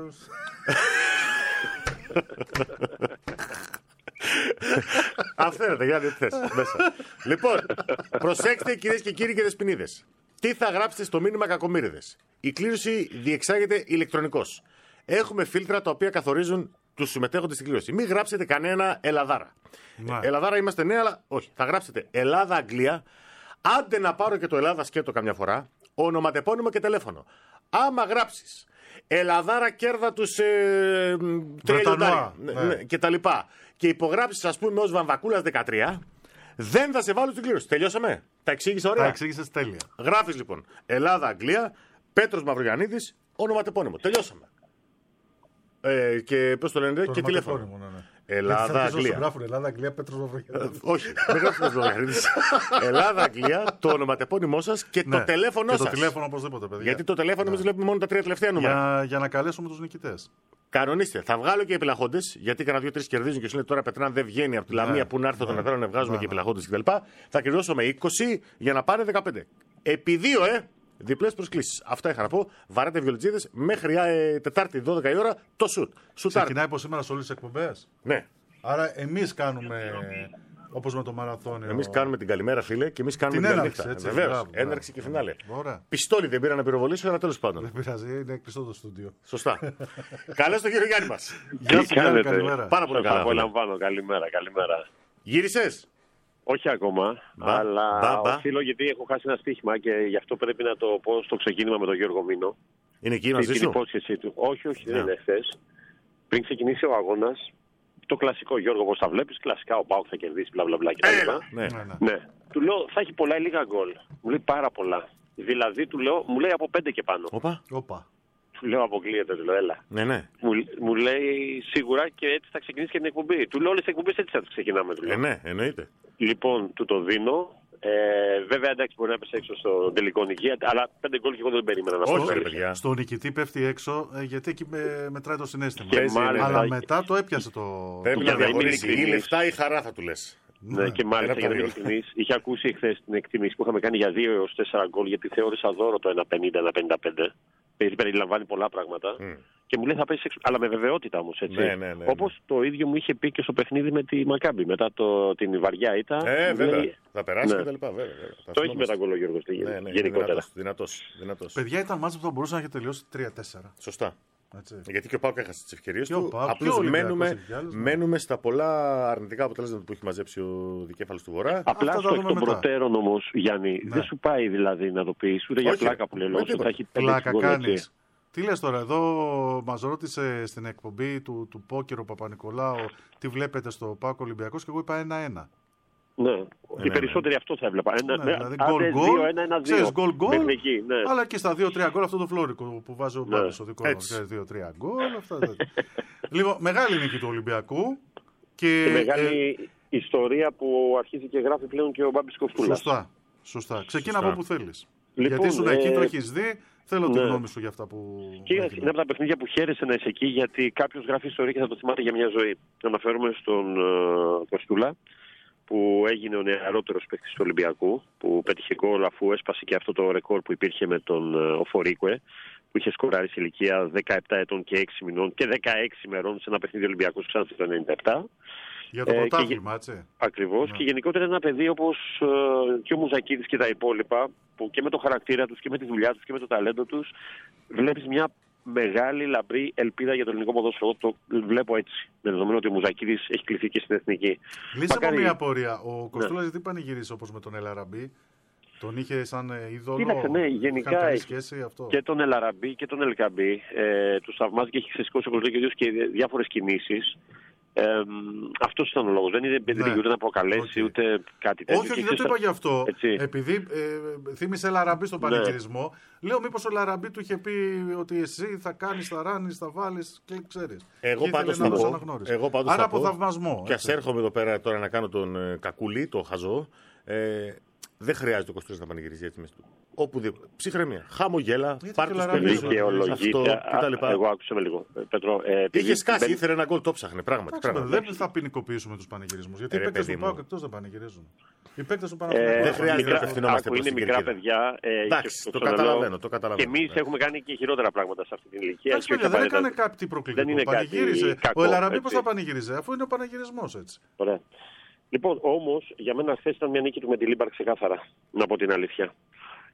Αυθαίρετα, Γιάννη, τι θες μέσα. Λοιπόν, προσέξτε κυρίες και κύριοι και δεσποινίδες. Τι θα γράψετε στο μήνυμα κακομοίριδες. Η κλήρωση διεξάγεται ηλεκτρονικώς. Έχουμε φίλτρα τα οποία καθορίζουν τους συμμετέχοντες στην κλήρωση. Μην γράψετε κανένα Ελλαδάρα. Ελλαδάρα είμαστε νέα, αλλά όχι. Θα γράψετε Ελλάδα-Αγγλία. Άντε να πάρω και το Ελλάδα σκέτο καμιά φορά. Ονοματεπώνυμο και τηλέφωνο. Άμα γράψεις Ελλαδάρα κέρδα τους και τα λοιπά και υπογράψεις, ας πούμε, ως Βαμβακούλας 13, δεν θα σε βάλω στην κλήρωση. Τελειώσαμε. Τα εξήγησα ωραία. Τα εξήγησες τέλεια. Γράφεις λοιπόν Ελλάδα-Αγγλία, Πέτρος Μαυρογιαννίδης, ονοματεπώνυμο. Τελειώσαμε. Και πώς το λένε, και τηλέφωνο. Ελλάδα-Αγγλία. Ελλάδα-Αγγλία, Πέτρος Μαυρογιαννίδης. Όχι, δεν γράφει Πέτρος Μαυρογιαννίδης. Ελλάδα-Αγγλία, το ονοματεπώνυμό σας και το τηλέφωνό σας. Και το τηλέφωνο οπωσδήποτε, παιδιά. Γιατί το τηλέφωνο εμείς βλέπουμε μόνο τα 3 τελευταία νούμερα. Για να καλέσουμε τους νικητές. Κανονίστε. Θα βγάλω και επιλαχόντες, γιατί κανένα 2-3 κερδίζουν και σου λέει τώρα Πετράν δεν βγαίνει από τη Λαμία που να έρθω τον Εδράνο να βγάζουμε και επιλαχόντες κτλ. Θα κερδίσω με 20 για να πάρει 15. Επί 2, διπλές προσκλήσεις. Αυτά είχα να πω. Βαρέτε βιολιτζίδες μέχρι Τετάρτη 12 η ώρα το σουτ. Ξεκινάει από σήμερα σε όλες τις εκπομπές. Ναι. Άρα εμείς κάνουμε όπως με το μαραθώνιο. Εμείς κάνουμε την καλημέρα, φίλε, και εμείς κάνουμε την έναρξη. Βεβαίως. Έναρξη και φινάλε. Πιστόλι δεν πήρα να πυροβολήσω, αλλά τέλος πάντων. Δεν πειράζει, είναι κλειστό το στούντιο. Σωστά. Καλώς τον κύριο Γιάννη μας. Γεια σας, καλημέρα. Πάρα πολύ καλά. Απολαμβάνω, καλημέρα. Γύρισες? Όχι ακόμα, αλλά οφείλω γιατί έχω χάσει ένα στοίχημα και γι' αυτό πρέπει να το πω στο ξεκίνημα με τον Γιώργο Μήνο. Είναι εκεί μαζί σου? Την υπόσχεσή του. Όχι, δεν είναι χθες. Πριν ξεκινήσει ο αγώνας, το κλασικό, Γιώργο, πώς τα βλέπεις, κλασικά ο ΠΑΟΚ θα κερδίσει, μπλα μπλα μπλα κτλ. Ναι. Του λέω θα έχει πολλά ή λίγα γκολ. Μου λέει πάρα πολλά. Δηλαδή μου λέει από 5 και πάνω. Όπα. Του λέω αποκλείεται, του λέω έλα. Ναι. Μου λέει σίγουρα και έτσι θα ξεκινήσει και την εκπομπή. Του λέω όλες τις εκπομπές έτσι θα τις ξεκινάμε. Ναι, εννοείται. Λοιπόν, του το δίνω. Βέβαια, εντάξει, μπορεί να πέσει έξω στο τελικό νικητή, αλλά 5 γκολ και εγώ δεν περίμενα να πω. Στο νικητή πέφτει έξω, γιατί εκεί μετράει το συναίσθημα. Αλλά μετά το έπιασε το. Πρέπει να διαγωνίσει ή λεφτά ή χαρά, θα του λες. Ναι, και μάλιστα για να είμαι ειλικρινής, είχε ακούσει χθες την εκτίμηση που είχαμε κάνει για 2 έως 4 γκολ, γιατί θεώρησα δώρο το 1,50-1,55. Γιατί περιλαμβάνει πολλά πράγματα. Και μου λέει θα πέσει έξω. Αλλά με βεβαιότητα όμως. Ναι. Όπως το ίδιο μου είχε πει και στο παιχνίδι με τη Μακάμπι. Μετά την βαριά ήττα. Βέβαια. Θα περάσει και τα λοιπά. Το έχει με τα γκολ ο Γιώργος γενικότερα. Δυνατός. Παιδιά, ήταν μάτς που θα μπορούσε να έχει τελειώσει 3-4. Σωστά. Έτσι. Γιατί και ο ΠΑΟΚ έχασε τις ευκαιρίες του. Απλώς μένουμε στα πολλά αρνητικά αποτελέσματα που έχει μαζέψει ο δικέφαλος του Βορρά. Απλά στο εκ των προτέρων όμως, Γιάννη, δεν σου πάει δηλαδή να το πεις, ούτε για πλάκα που λέει λόγω. Πλάκα κάνεις. Τι λες τώρα, εδώ μας ρώτησε στην εκπομπή του Πόκερο Παπα-Νικολάου τι βλέπετε στο ΠΑΟΚ Ολυμπιακός και εγώ είπα 1-1. Ναι, οι περισσότεροι αυτό θα έβλεπα. Δηλαδή γκολ, αλλά και στα 2-3 γκολ αυτό το φλόρικο που βάζει ο Μπάμπης, ο δικό μας. 2-3 γκολ. Λοιπόν, μεγάλη νίκη του Ολυμπιακού. Και μεγάλη ιστορία που αρχίζει και γράφει πλέον και ο Μπάμπης Κοφτούλας. Σωστά. Ξεκίνα από όπου θέλεις. Γιατί ήσουν εκεί, το έχεις δει. Θέλω τη γνώμη σου για αυτά που. Και είναι από τα παιχνίδια που χαίρεσαι να είσαι εκεί, γιατί κάποιος γράφει ιστορία και θα το θυμάται για μια ζωή. Αναφέρομαι στον Κοστούλα, που έγινε ο νεαρότερος παίκτης του Ολυμπιακού, που πέτυχε γκολ αφού έσπασε και αυτό το ρεκόρ που υπήρχε με τον Οφορίκουε, που είχε σκοράρει σε ηλικία 17 ετών και 6 μηνών και 16 ημερών σε ένα παιχνίδι Ολυμπιακού ξανά το 1997. Για το πρωτάθλημα, έτσι. Ακριβώς. Και γενικότερα ένα παιδί όπως και ο Μουζακίδης και τα υπόλοιπα, που και με το χαρακτήρα τους και με τη δουλειά τους και με το ταλέντο τους, βλέπεις μια μεγάλη λαμπρή ελπίδα για το ελληνικό ποδόσφαιρο. Το βλέπω έτσι. Με δεδομένο ότι ο Μουζακίδης έχει κληθεί και στην εθνική. Λύσε από μια απορία. Ο Κοστούλας γιατί πανηγύρισε όπως με τον Ελαραμπή? Τον είχε σαν είδωλο? Κοίταξε, ναι, γενικά σχέση, αυτό. Και τον Ελαραμπή και τον Ελκαμπή. Του θαυμάζει και έχει ξεσηκώσει ο κόσμο και διάφορες κινήσεις. Αυτός ήταν ο λόγος. Δεν είναι ούτε να προκαλέσει ούτε κάτι τέτοιο. Όχι, δεν το είπα γι' αυτό. Έτσι. Επειδή θύμισε Λαραμπή στον πανηγυρισμό, λέω μήπως ο Λαραμπή του είχε πει ότι εσύ θα κάνεις, θα ράνεις, θα βάλεις και ξέρεις. Εγώ πάντως θα πω. Άρα από θαυμασμό. Και ας έρχομαι εδώ πέρα τώρα να κάνω τον κακουλή, το χαζό. Δεν χρειάζεται ο Κοστούλας να πανηγυρίζει έτσι μέσα του. Οπουδήποτε. Ψυχραιμία. Χαμογέλα. Πάρ' τους πελούς. Εγώ άκουσα με λίγο. Είχε σκάσει, ήθελε ένα γκολ, το ψάχνε. Πράγματι. Δεν θα ποινικοποιήσουμε τους πανηγυρισμούς. Γιατί οι παίκτες του ΠΑΟΚ εκτός δεν πανηγυρίζουν. Οι παίκτες του Παναθηναϊκού δεν χρειάζεται να απευθυνόμαστε προς είναι μικρά παιδιά. Εντάξει, το καταλαβαίνω. Και εμείς έχουμε κάνει και χειρότερα πράγματα σε αυτή την ηλικία. Δεν έκανε κάτι προκλητικό. Πανηγύριζε. Ο Ελαραμπή πώς θα πανηγύριζε, αφού είναι ο πανηγυρισμός έτσι. Ωραία. Λοιπόν, όμως, για μένα χθες ήταν μια νίκη του με τη Λίμπαρ ξεκάθαρα, να πω την αλήθεια.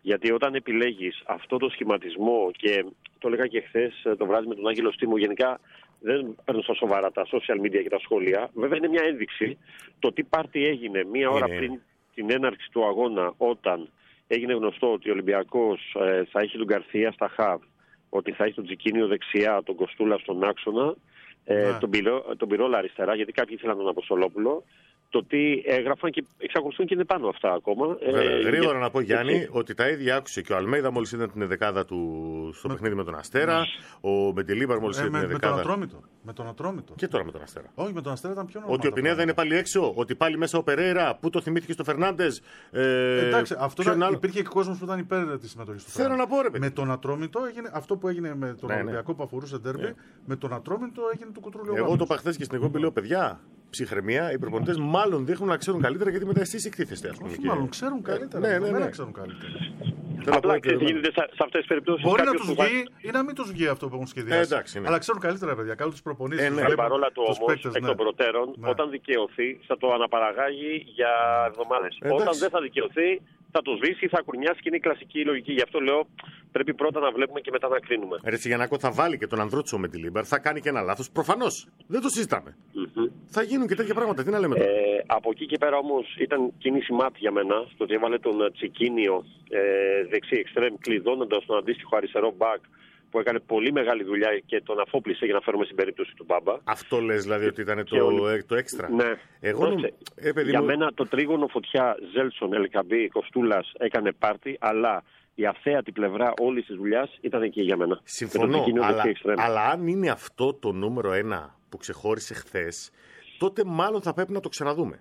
Γιατί όταν επιλέγεις αυτό το σχηματισμό, και το έλεγα και χθες το βράδυ με τον Άγγελο Στήμου, γενικά δεν παίρνω στα σοβαρά τα social media και τα σχόλια. Βέβαια είναι μια ένδειξη το τι πάρτι έγινε μία ώρα πριν την έναρξη του αγώνα, όταν έγινε γνωστό ότι ο Ολυμπιακός θα έχει τον Γκαρθία στα χαβ, ότι θα έχει τον Τζικίνιο δεξιά, τον Κοστούλα στον άξονα, τον Πυρόλα αριστερά, γιατί κάποιοι ήθελαν τον Αποστολόπουλο. Το τι έγραφαν και εξακολουθούν και είναι πάνω αυτά ακόμα. Γρήγορα να πω, Γιάννη, ότι τα ίδια άκουσε και ο Αλμέιδα μόλις είδαν την δεκάδα του στο παιχνίδι με τον Αστέρα. Ο Μπεντελίμπαρ μόλις είδε την δεκάδα. Με τον Ατρόμητο. Και τώρα με τον Αστέρα. Όχι, με τον Αστέρα ήταν πιο νωρίτερα. Ότι ο Πινέδα είναι πάλι έξω, ότι πάλι μέσα ο Περέιρα, που το θυμήθηκε στο Φερνάντες. Εντάξει, υπήρχε και κόσμος που ήταν υπέρ της συμμετοχής του Φερνάντες. Θέλω να πω, ρε παιδί. Με τον Ατρόμητο έγινε αυτό που έγινε με τον Ολυμπιακό που αφορούσε ντέρμπι. Με τον Ατρόμητο έγινε του κουτρούλιο. Εγώ το είπα χθες και στην εκπομπή, λέω, παιδιά, ψυχραιμία, οι προπονητές μάλλον δείχνουν να ξέρουν καλύτερα, γιατί μετά εσείς εκτίθεστε, ας πούμε. Όχι, μάλλον ξέρουν καλύτερα. Ναι, ξέρουν καλύτερα. Απλά γίνεται σε αυτές τις περιπτώσεις. Μπορεί να τους βγει ή να μην τους βγει αυτό που έχουν σχεδιάσει. Αλλά ξέρουν καλύτερα, παιδιά. Κάνουν τις προπονήσεις. Παρόλα του όμως, εκ των προτέρων, όταν δικαιωθεί, θα το αναπαραγάγει για εβδομάδες. Όταν δεν θα δικαιωθεί, θα το σβήσει, θα κουρνιάσει, και είναι η κλασική λογική. Γι' αυτό λέω, πρέπει πρώτα να βλέπουμε και μετά να κρίνουμε. Ρε Γιαννάκο, θα βάλει και τον Ανδρότσο με τη Λίμπαρ, θα κάνει και ένα λάθος. Προφανώς. Δεν το συζητάμε. Θα γίνουν και τέτοια πράγματα. Τι να λέμε τώρα. Από εκεί και πέρα όμως ήταν κίνηση μάτι για μένα, στο ότι έβαλε τον Τσικίνιο δεξί εξτρέμ, κλειδώνοντας τον αντίστοιχο αριστερό μπακ, που έκανε πολύ μεγάλη δουλειά και τον αφόπλησε, για να φέρουμε στην περίπτωση του Μπάμπα. Αυτό λες δηλαδή ότι ήταν το έξτρα. Ναι. Για μένα το τρίγωνο φωτιά Ζέλσον, Ελκαμπή, Κοστούλας έκανε πάρτι, αλλά η αθέατη πλευρά όλης της δουλειάς ήταν εκεί για μένα. Συμφωνώ, αλλά αν είναι αυτό το νούμερο 1 που ξεχώρισε χθες, τότε μάλλον θα πρέπει να το ξαναδούμε.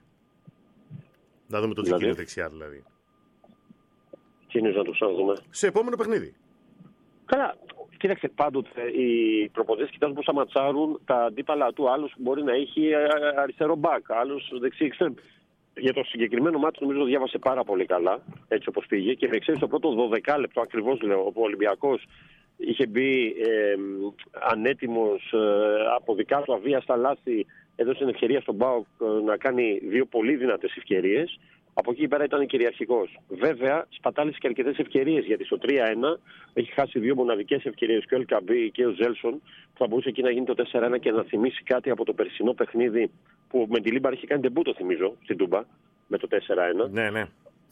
Να δούμε τον Τσικίνιο δεξιά δηλαδή. Τι είναι να το ξαναδούμε? Σε επόμενο παιχνίδι. Καλά. Κοίταξε, πάντοτε οι προπονητές κοιτάζουν πώς θα ματσάρουν τα αντίπαλα του. Άλλος μπορεί να έχει αριστερό μπακ, άλλος δεξί εξτρέμ. Για το συγκεκριμένο μάτι νομίζω το διάβασε πάρα πολύ καλά, έτσι όπως πήγε. Και με ξέρεις, το πρώτο 12 λεπτό ακριβώς, λέω, όπου ο Ολυμπιακός είχε μπει ανέτοιμος από δικά του αβίαστα λάθη, έδωσε την ευκαιρία στον ΠΑΟΚ να κάνει δύο πολύ δυνατές ευκαιρίες. Από εκεί πέρα ήταν κυριαρχικός. Βέβαια, σπατάλησε και αρκετές ευκαιρίες, γιατί στο 3-1 έχει χάσει δύο μοναδικές ευκαιρίες, και ο Ελκαμπή και ο Ζέλσον, που θα μπορούσε εκεί να γίνει το 4-1 και να θυμίσει κάτι από το περσινό παιχνίδι, που με τη Λίμπαρ είχε κάνει ντεμπούτο, θυμίζω, στην Τούμπα, με το 4-1. Ναι.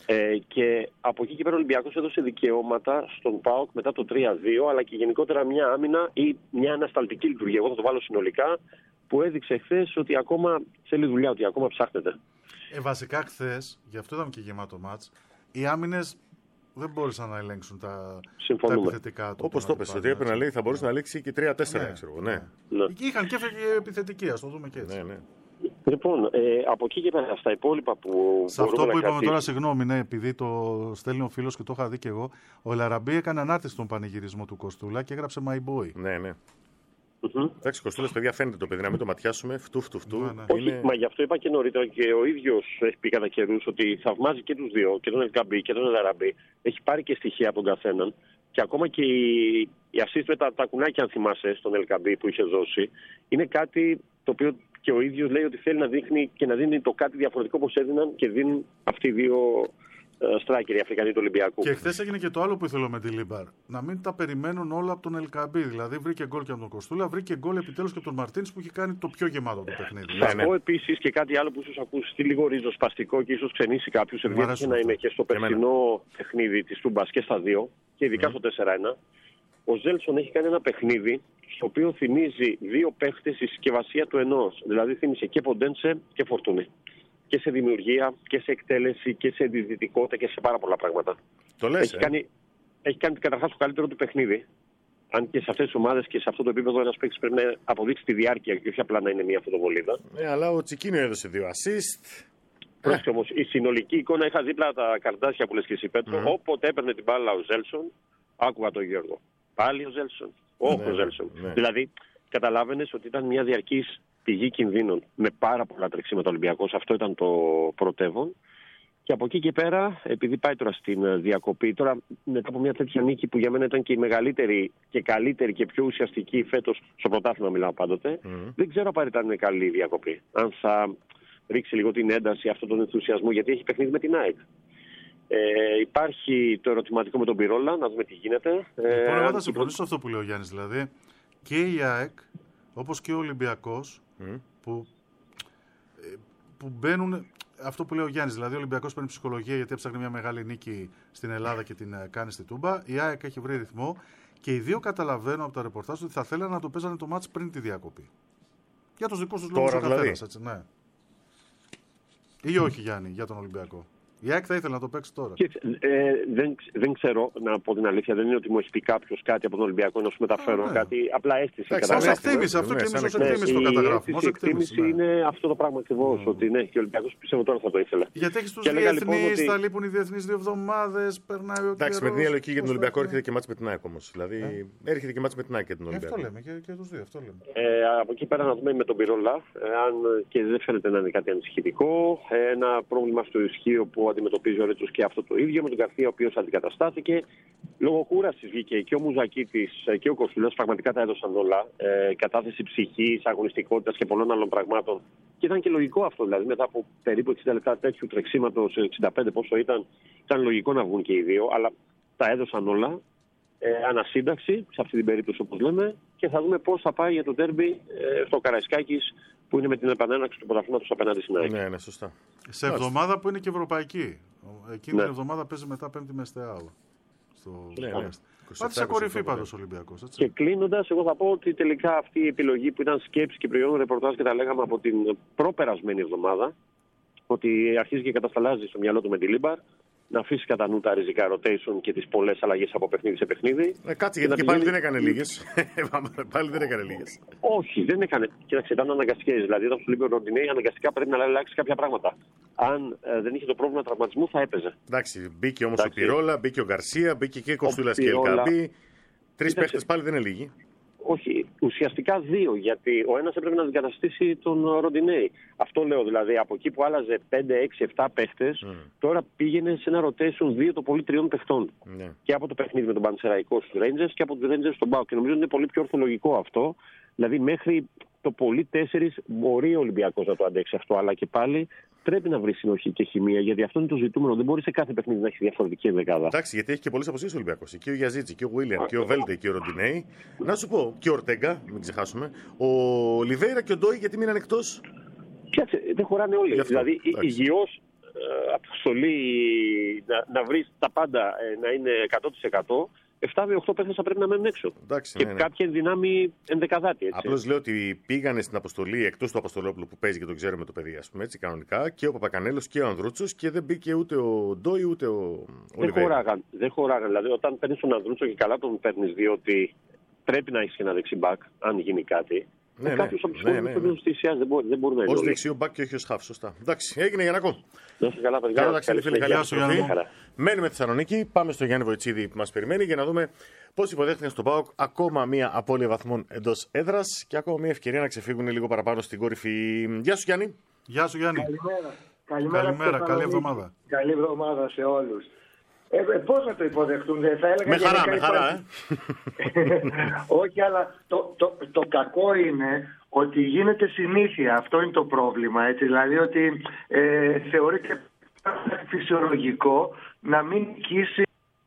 Και από εκεί και πέρα ο Ολυμπιακός έδωσε δικαιώματα στον ΠΑΟΚ μετά το 3-2, αλλά και γενικότερα μια άμυνα ή μια ανασταλτική λειτουργία. Εγώ θα το βάλω συνολικά, που έδειξε χθες ότι ακόμα θέλει δουλειά, ότι ακόμα ψάχνεται. Βασικά χθες, γι' αυτό ήταν και γεμάτο μάτς, οι άμυνες δεν μπόρεσαν να ελέγξουν τα επιθετικά του. Όπως το είπες, ότι έπρεπε να λέει, θα μπορούσε να ελέγξει και 3-4, ξέρω εγώ. Ναι. Είχαν και επιθετική, ας το δούμε και έτσι. Ναι. Λοιπόν, από εκεί και πέρα, στα υπόλοιπα που. Σε αυτό που είπαμε τώρα, συγγνώμη, ναι, επειδή το στέλνει ο φίλος και το είχα δει και εγώ, ο Ελαραμπή έκανε ανάρτηση στον πανηγυρισμό του Κοστούλα και έγραψε My Boy. Ναι. Εντάξει, Κοστούλας, παιδιά, φαίνεται το παιδί, να μην το ματιάσουμε. Φτού. Όχι, μα γι' αυτό είπα και νωρίτερα, και ο ίδιος έχει πει κατά καιρούς ότι θαυμάζει και τους δύο, και τον Ελκαμπή και τον Ελαραμπή. Έχει πάρει και στοιχεία από τον καθέναν. Και ακόμα και η assist με τα κουνάκια, αν θυμάσαι, στον Ελκαμπή που είχε δώσει, είναι κάτι το οποίο και ο ίδιος λέει ότι θέλει να δείχνει και να δίνει το κάτι διαφορετικό όπως έδιναν και δίνουν αυτοί οι δύο στράκερ, οι Αφρικανοί του Ολυμπιακού. Και χθες έγινε και το άλλο που ήθελα με τη Λίμπαρ. Να μην τα περιμένουν όλα από τον Ελκαμπή. Δηλαδή βρήκε γκολ και από τον Κοστούλα, βρήκε γκολ επιτέλους και από τον Μαρτίνς που είχε κάνει το πιο γεμάτο το παιχνίδι. Θα πω επίσης και κάτι άλλο που ίσως ακούσει λίγο ριζοσπαστικό και ίσως ξενήσει κάποιους. Ευτυχώς να είναι και στο περσινό παιχνίδι της Τούμπας και στα δύο, και ειδικά στο 4-1. Ο Ζέλσον έχει κάνει ένα παιχνίδι στο οποίο θυμίζει δύο παίχτες στη συσκευασία του ενός. Δηλαδή θύμισε και Ποντένσε και Φορτούνη. Και σε δημιουργία και σε εκτέλεση και σε διδυτικότητα και σε πάρα πολλά πράγματα. Το λες, έχει κάνει καταρχάς το καλύτερο του παιχνίδι. Αν και σε αυτές τις ομάδες και σε αυτό το επίπεδο ένας παίκτης πρέπει να αποδείξει τη διάρκεια και όχι απλά να είναι μια φωτοβολίδα. Αλλά ο Τσικίνιο έδωσε 2 assist. Πρόσεχε όμως, η συνολική εικόνα, είχα δίπλα τα καρτάσια που λες και εσύ, Πέτρο. Όποτε έπαιρνε την μπάλα ο Ζέλσον, άκουγα τον Γιώργο. Πάλι ο Ζέλσον. Ο Ζέλσον. Δηλαδή, καταλάβαινες ότι ήταν μια διαρκής πηγή κινδύνων με πάρα πολλά τρεξίματα Ολυμπιακός. Αυτό ήταν το πρωτεύον. Και από εκεί και πέρα, επειδή πάει τώρα στην διακοπή, τώρα μετά από μια τέτοια νίκη που για μένα ήταν και η μεγαλύτερη και καλύτερη και πιο ουσιαστική φέτος, στο πρωτάθλημα μιλάω πάντοτε, δεν ξέρω απαραίτητα αν είναι καλή η διακοπή. Αν θα ρίξει λίγο την ένταση, αυτόν τον ενθουσιασμό, γιατί έχει παιχνίδι με την ΑΕΚ. Υπάρχει το ερωτηματικό με τον Πυρόλα, να δούμε τι γίνεται. Λοιπόν, εγώ θα συμφωνήσω σε αυτό που λέει ο Γιάννης. Δηλαδή και η ΑΕΚ, όπως και ο Ολυμπιακός, που μπαίνουν. Αυτό που λέει ο Γιάννης, δηλαδή ο Ολυμπιακός παίρνει ψυχολογία γιατί έψαχνε μια μεγάλη νίκη στην Ελλάδα και την κάνει στη Τούμπα. Η ΑΕΚ έχει βρει ρυθμό και οι δύο καταλαβαίνουν από τα ρεπορτάζ ότι θα θέλανε να το παίζανε το μάτς πριν τη διακοπή. Για τους δικούς τους λόγους ο καθένας, έτσι, ναι. Ή όχι, Γιάννη, για τον Ολυμπιακό. Η ΑΕΚ θα ήθελε να το παίξει τώρα. Δεν ξέρω, να πω την αλήθεια. Δεν είναι ότι μου έχει πει κάποιο κάτι από τον Ολυμπιακό να σου μεταφέρω κάτι. Απλά αίσθηση. Ως εκτίμηση, αυτό και εμείς ως εκτίμηση το καταγράφουμε. Η εκτίμηση είναι αυτό το πράγμα ακριβώς. Ότι ναι, και ο Ολυμπιακός πιστεύω τώρα θα το ήθελε. Γιατί έχει τους διεθνείς, θα λείπουν οι διεθνείς 2 εβδομάδες, περνάει ο καιρός. Εντάξει, με την ίδια λογική για τον Ολυμπιακό έρχεται και μάτς με την ΑΕΚ όμως. Δηλαδή έρχεται και μάτς με την ΑΕΚ και τον Ολυμπιακό. Αυτό λέμε και τους δύο. Από εκεί πέρα να δούμε με τον Πυρόλα, αν και δεν φαίνεται να είναι κάτι ανησυχητικό. Ένα πρόβλημα στο ισχύο που αντιμετωπίζει ο Ρέτσος και αυτό το ίδιο με τον Γκαρθία, ο οποίος αντικαταστάθηκε. Λόγω κούρασης βγήκε και ο Μουζακίτης και ο Κοστούλας. Πραγματικά τα έδωσαν όλα. Κατάθεση ψυχής, αγωνιστικότητας και πολλών άλλων πραγμάτων. Και ήταν και λογικό αυτό. Δηλαδή, μετά από περίπου 60 λεπτά τέτοιου τρεξίματος, 65 πόσο ήταν λογικό να βγουν και οι δύο. Αλλά τα έδωσαν όλα. Ανασύνταξη, σε αυτή την περίπτωση όπως λέμε. Και θα δούμε πώς θα πάει για το ντέρμπι στο Καραϊσκάκης, που είναι με την επανέναρξη του πρωταθλήματος απέναντι στην ΑΕΚ. Ναι, σωστά. Σε εβδομάδα που είναι και ευρωπαϊκή. Εκείνη την εβδομάδα παίζει μετά Πέμπτη με ΕΣΤΕΑΟ. Πάτε σε κορυφή πάντως ο Ολυμπιακός. Και κλείνοντας, εγώ θα πω ότι τελικά αυτή η επιλογή που ήταν σκέψη και προϊόν ρεπορτάζ και τα λέγαμε από την προπερασμένη εβδομάδα, ότι αρχίζει και κατασταλάζει στο μυαλό του με τη Λίμπαρ, να αφήσει κατά νου τα ριζικά rotation και τις πολλές αλλαγές από παιχνίδι σε παιχνίδι. Κάτσε, γιατί και πάλι δεν έκανε λίγες. Πάλι δεν έκανε λίγες. Όχι, δεν έκανε. Κοίταξε, ήταν αναγκαστικές. Δηλαδή, όταν σου λέει ο Ροντινέη, αναγκαστικά πρέπει να αλλάξει κάποια πράγματα. Αν δεν είχε το πρόβλημα τραυματισμού, θα έπαιζε. Εντάξει, μπήκε όμως ο Πυρόλα, μπήκε ο Γκαρσία, μπήκε και ο Κοστούλας και ο Ελκαμπή. 3 παίχτες πάλι δεν είναι λίγοι. Όχι, ουσιαστικά 2, γιατί ο ένας έπρεπε να αντικαταστήσει τον Ροντινέη. Αυτό λέω, δηλαδή, από εκεί που άλλαζε 5, 6, 7 παίχτες, τώρα πήγαινε σε ένα rotation 2 το πολύ 3 παιχτών. Και από το παιχνίδι με τον Πανσεραϊκό στους Rangers και από τους Rangers στον ΠΑΟΚ. Και νομίζω ότι είναι πολύ πιο ορθολογικό αυτό. Δηλαδή, μέχρι το πολύ 4 μπορεί ο Ολυμπιακός να το αντέξει αυτό, αλλά και πάλι πρέπει να βρει συνοχή και χημεία, γιατί αυτό είναι το ζητούμενο. Δεν μπορεί σε κάθε παιχνίδι να έχει διαφορετική ενδεκάδα. Εντάξει, γιατί έχει και πολλές αποσύσεις ο Ολυμπιακός. Και ο Γιαζίτση, και ο Βίλιαμ, και ο Βέλτε, και ο Ροντινέη. Να σου πω, και ο Ορτέγκα, μην ξεχάσουμε. Ο Λιβέιρα και ο Ντόι, γιατί μείναν εκτός. Κοίταξε, δεν χωράνε όλοι. Δηλαδή, υγιώς αποστολή να βρει τα πάντα να είναι 100%. 7 με 8 παίχτες θα πρέπει να μένουν έξω. Εντάξει, και κάποια ενδυνάμει ενδεκαδάτη. Απλώς λέω ότι πήγανε στην αποστολή εκτός του Αποστολόπουλου που παίζει και τον ξέρουμε το παιδί, ας πούμε έτσι, κανονικά, και ο Παπακανέλος και ο Ανδρούτσος και δεν μπήκε ούτε ο Ντόι ούτε ο Λιβέιρα. Δεν χωράγαν. Δηλαδή, όταν παίρνει τον Ανδρούτσο και καλά τον παίρνει, διότι πρέπει να έχει ένα δεξιμπάκ, αν γίνει κάτι. Κάποιος από τους χώρους της ΙΑΣ δεν μπορεί να είναι. Ως δεξιό μπακ και όχι ως χαφ, σωστά. Εντάξει, έγινε για να ακού. Να είστε καλά, παιδιά. Μένουμε στη Θεσσαλονίκη, πάμε στο Γιάννη Βοητσίδη που μας περιμένει για να δούμε πώς υποδέχτηκαν στον ΠΑΟΚ ακόμα μία απώλεια βαθμών εντός έδρας και ακόμα μία ευκαιρία να ξεφύγουν λίγο παραπάνω στην κορυφή. Γεια σου, Γιάννη. Γεια σου, Γιάννη. Καλημέρα. Καλή εβδομάδα. Καλή εβδομάδα σε όλους. Πώς να το υποδεχτούν, θα έλεγα. Με χαρά. Όχι, αλλά το κακό είναι ότι γίνεται συνήθεια. Αυτό είναι το πρόβλημα. Έτσι. Δηλαδή ότι θεωρείται φυσιολογικό να μην νικήσει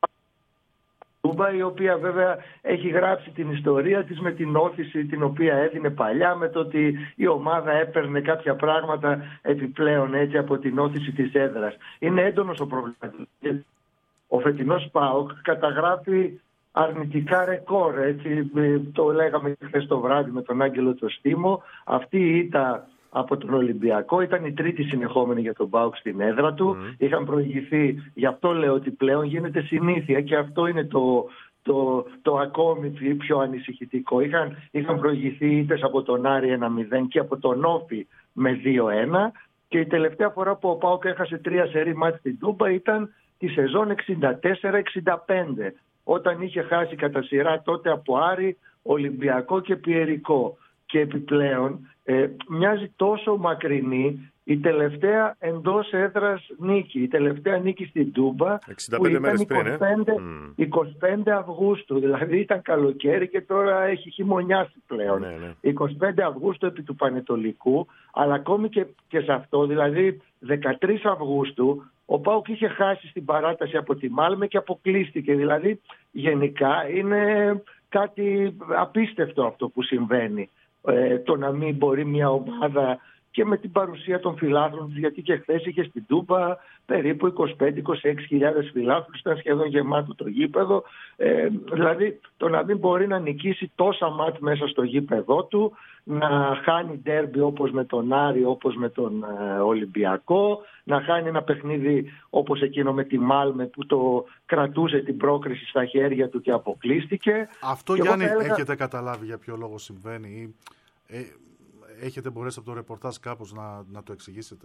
η οποία βέβαια έχει γράψει την ιστορία της με την όθηση την οποία έδινε παλιά, με το ότι η ομάδα έπαιρνε κάποια πράγματα επιπλέον έτσι από την όθηση της έδρας. Είναι έντονος ο πρόβλημα. Ο φετινός ΠΑΟΚ καταγράφει αρνητικά ρεκόρ, έτσι, το λέγαμε χθες το βράδυ με τον Άγγελο το Στίμο. Αυτή η ήττα από τον Ολυμπιακό ήταν η τρίτη συνεχόμενη για τον ΠΑΟΚ στην έδρα του. Είχαν προηγηθεί, γι' αυτό λέω ότι πλέον γίνεται συνήθεια και αυτό είναι το ακόμη πιο ανησυχητικό. Είχαν προηγηθεί ήττες από τον Άρη 1-0 και από τον Όφη με 2-1 και η τελευταία φορά που ο ΠΑΟΚ έχασε 3 σερί μάτς στην Τούμπα ήταν τη σεζόν 64-65, όταν είχε χάσει κατά σειρά τότε από Άρη, Ολυμπιακό και Πιερικό. Και επιπλέον μοιάζει τόσο μακρινή η τελευταία εντός έδρας νίκη. Η τελευταία νίκη στην Τούμπα που ήταν 25 Αυγούστου. Δηλαδή ήταν καλοκαίρι και τώρα έχει χειμωνιάσει πλέον. Ναι. 25 Αυγούστου επί του Πανετολικού, αλλά ακόμη και σε αυτό, δηλαδή 13 Αυγούστου, ο ΠΑΟΚ είχε χάσει στην παράταση από τη Μάλμε και αποκλείστηκε. Δηλαδή γενικά είναι κάτι απίστευτο αυτό που συμβαίνει. Το να μην μπορεί μια ομάδα και με την παρουσία των φιλάθλων της, γιατί και χθες είχε στην Τούμπα περίπου 25-26 χιλιάδες φιλάθλους, ήταν σχεδόν γεμάτο το γήπεδο. Δηλαδή το να μην μπορεί να νικήσει τόσα μάτς μέσα στο γήπεδό του, να χάνει ντέρμπι όπως με τον Άρη, όπως με τον Ολυμπιακό, να χάνει ένα παιχνίδι όπως εκείνο με τη Μάλμε που το κρατούσε την πρόκριση στα χέρια του και αποκλείστηκε. Αυτό, Γιάννη, έχετε καταλάβει για ποιο λόγο συμβαίνει? Έχετε μπορέσει από το ρεπορτάζ κάπως να το εξηγήσετε?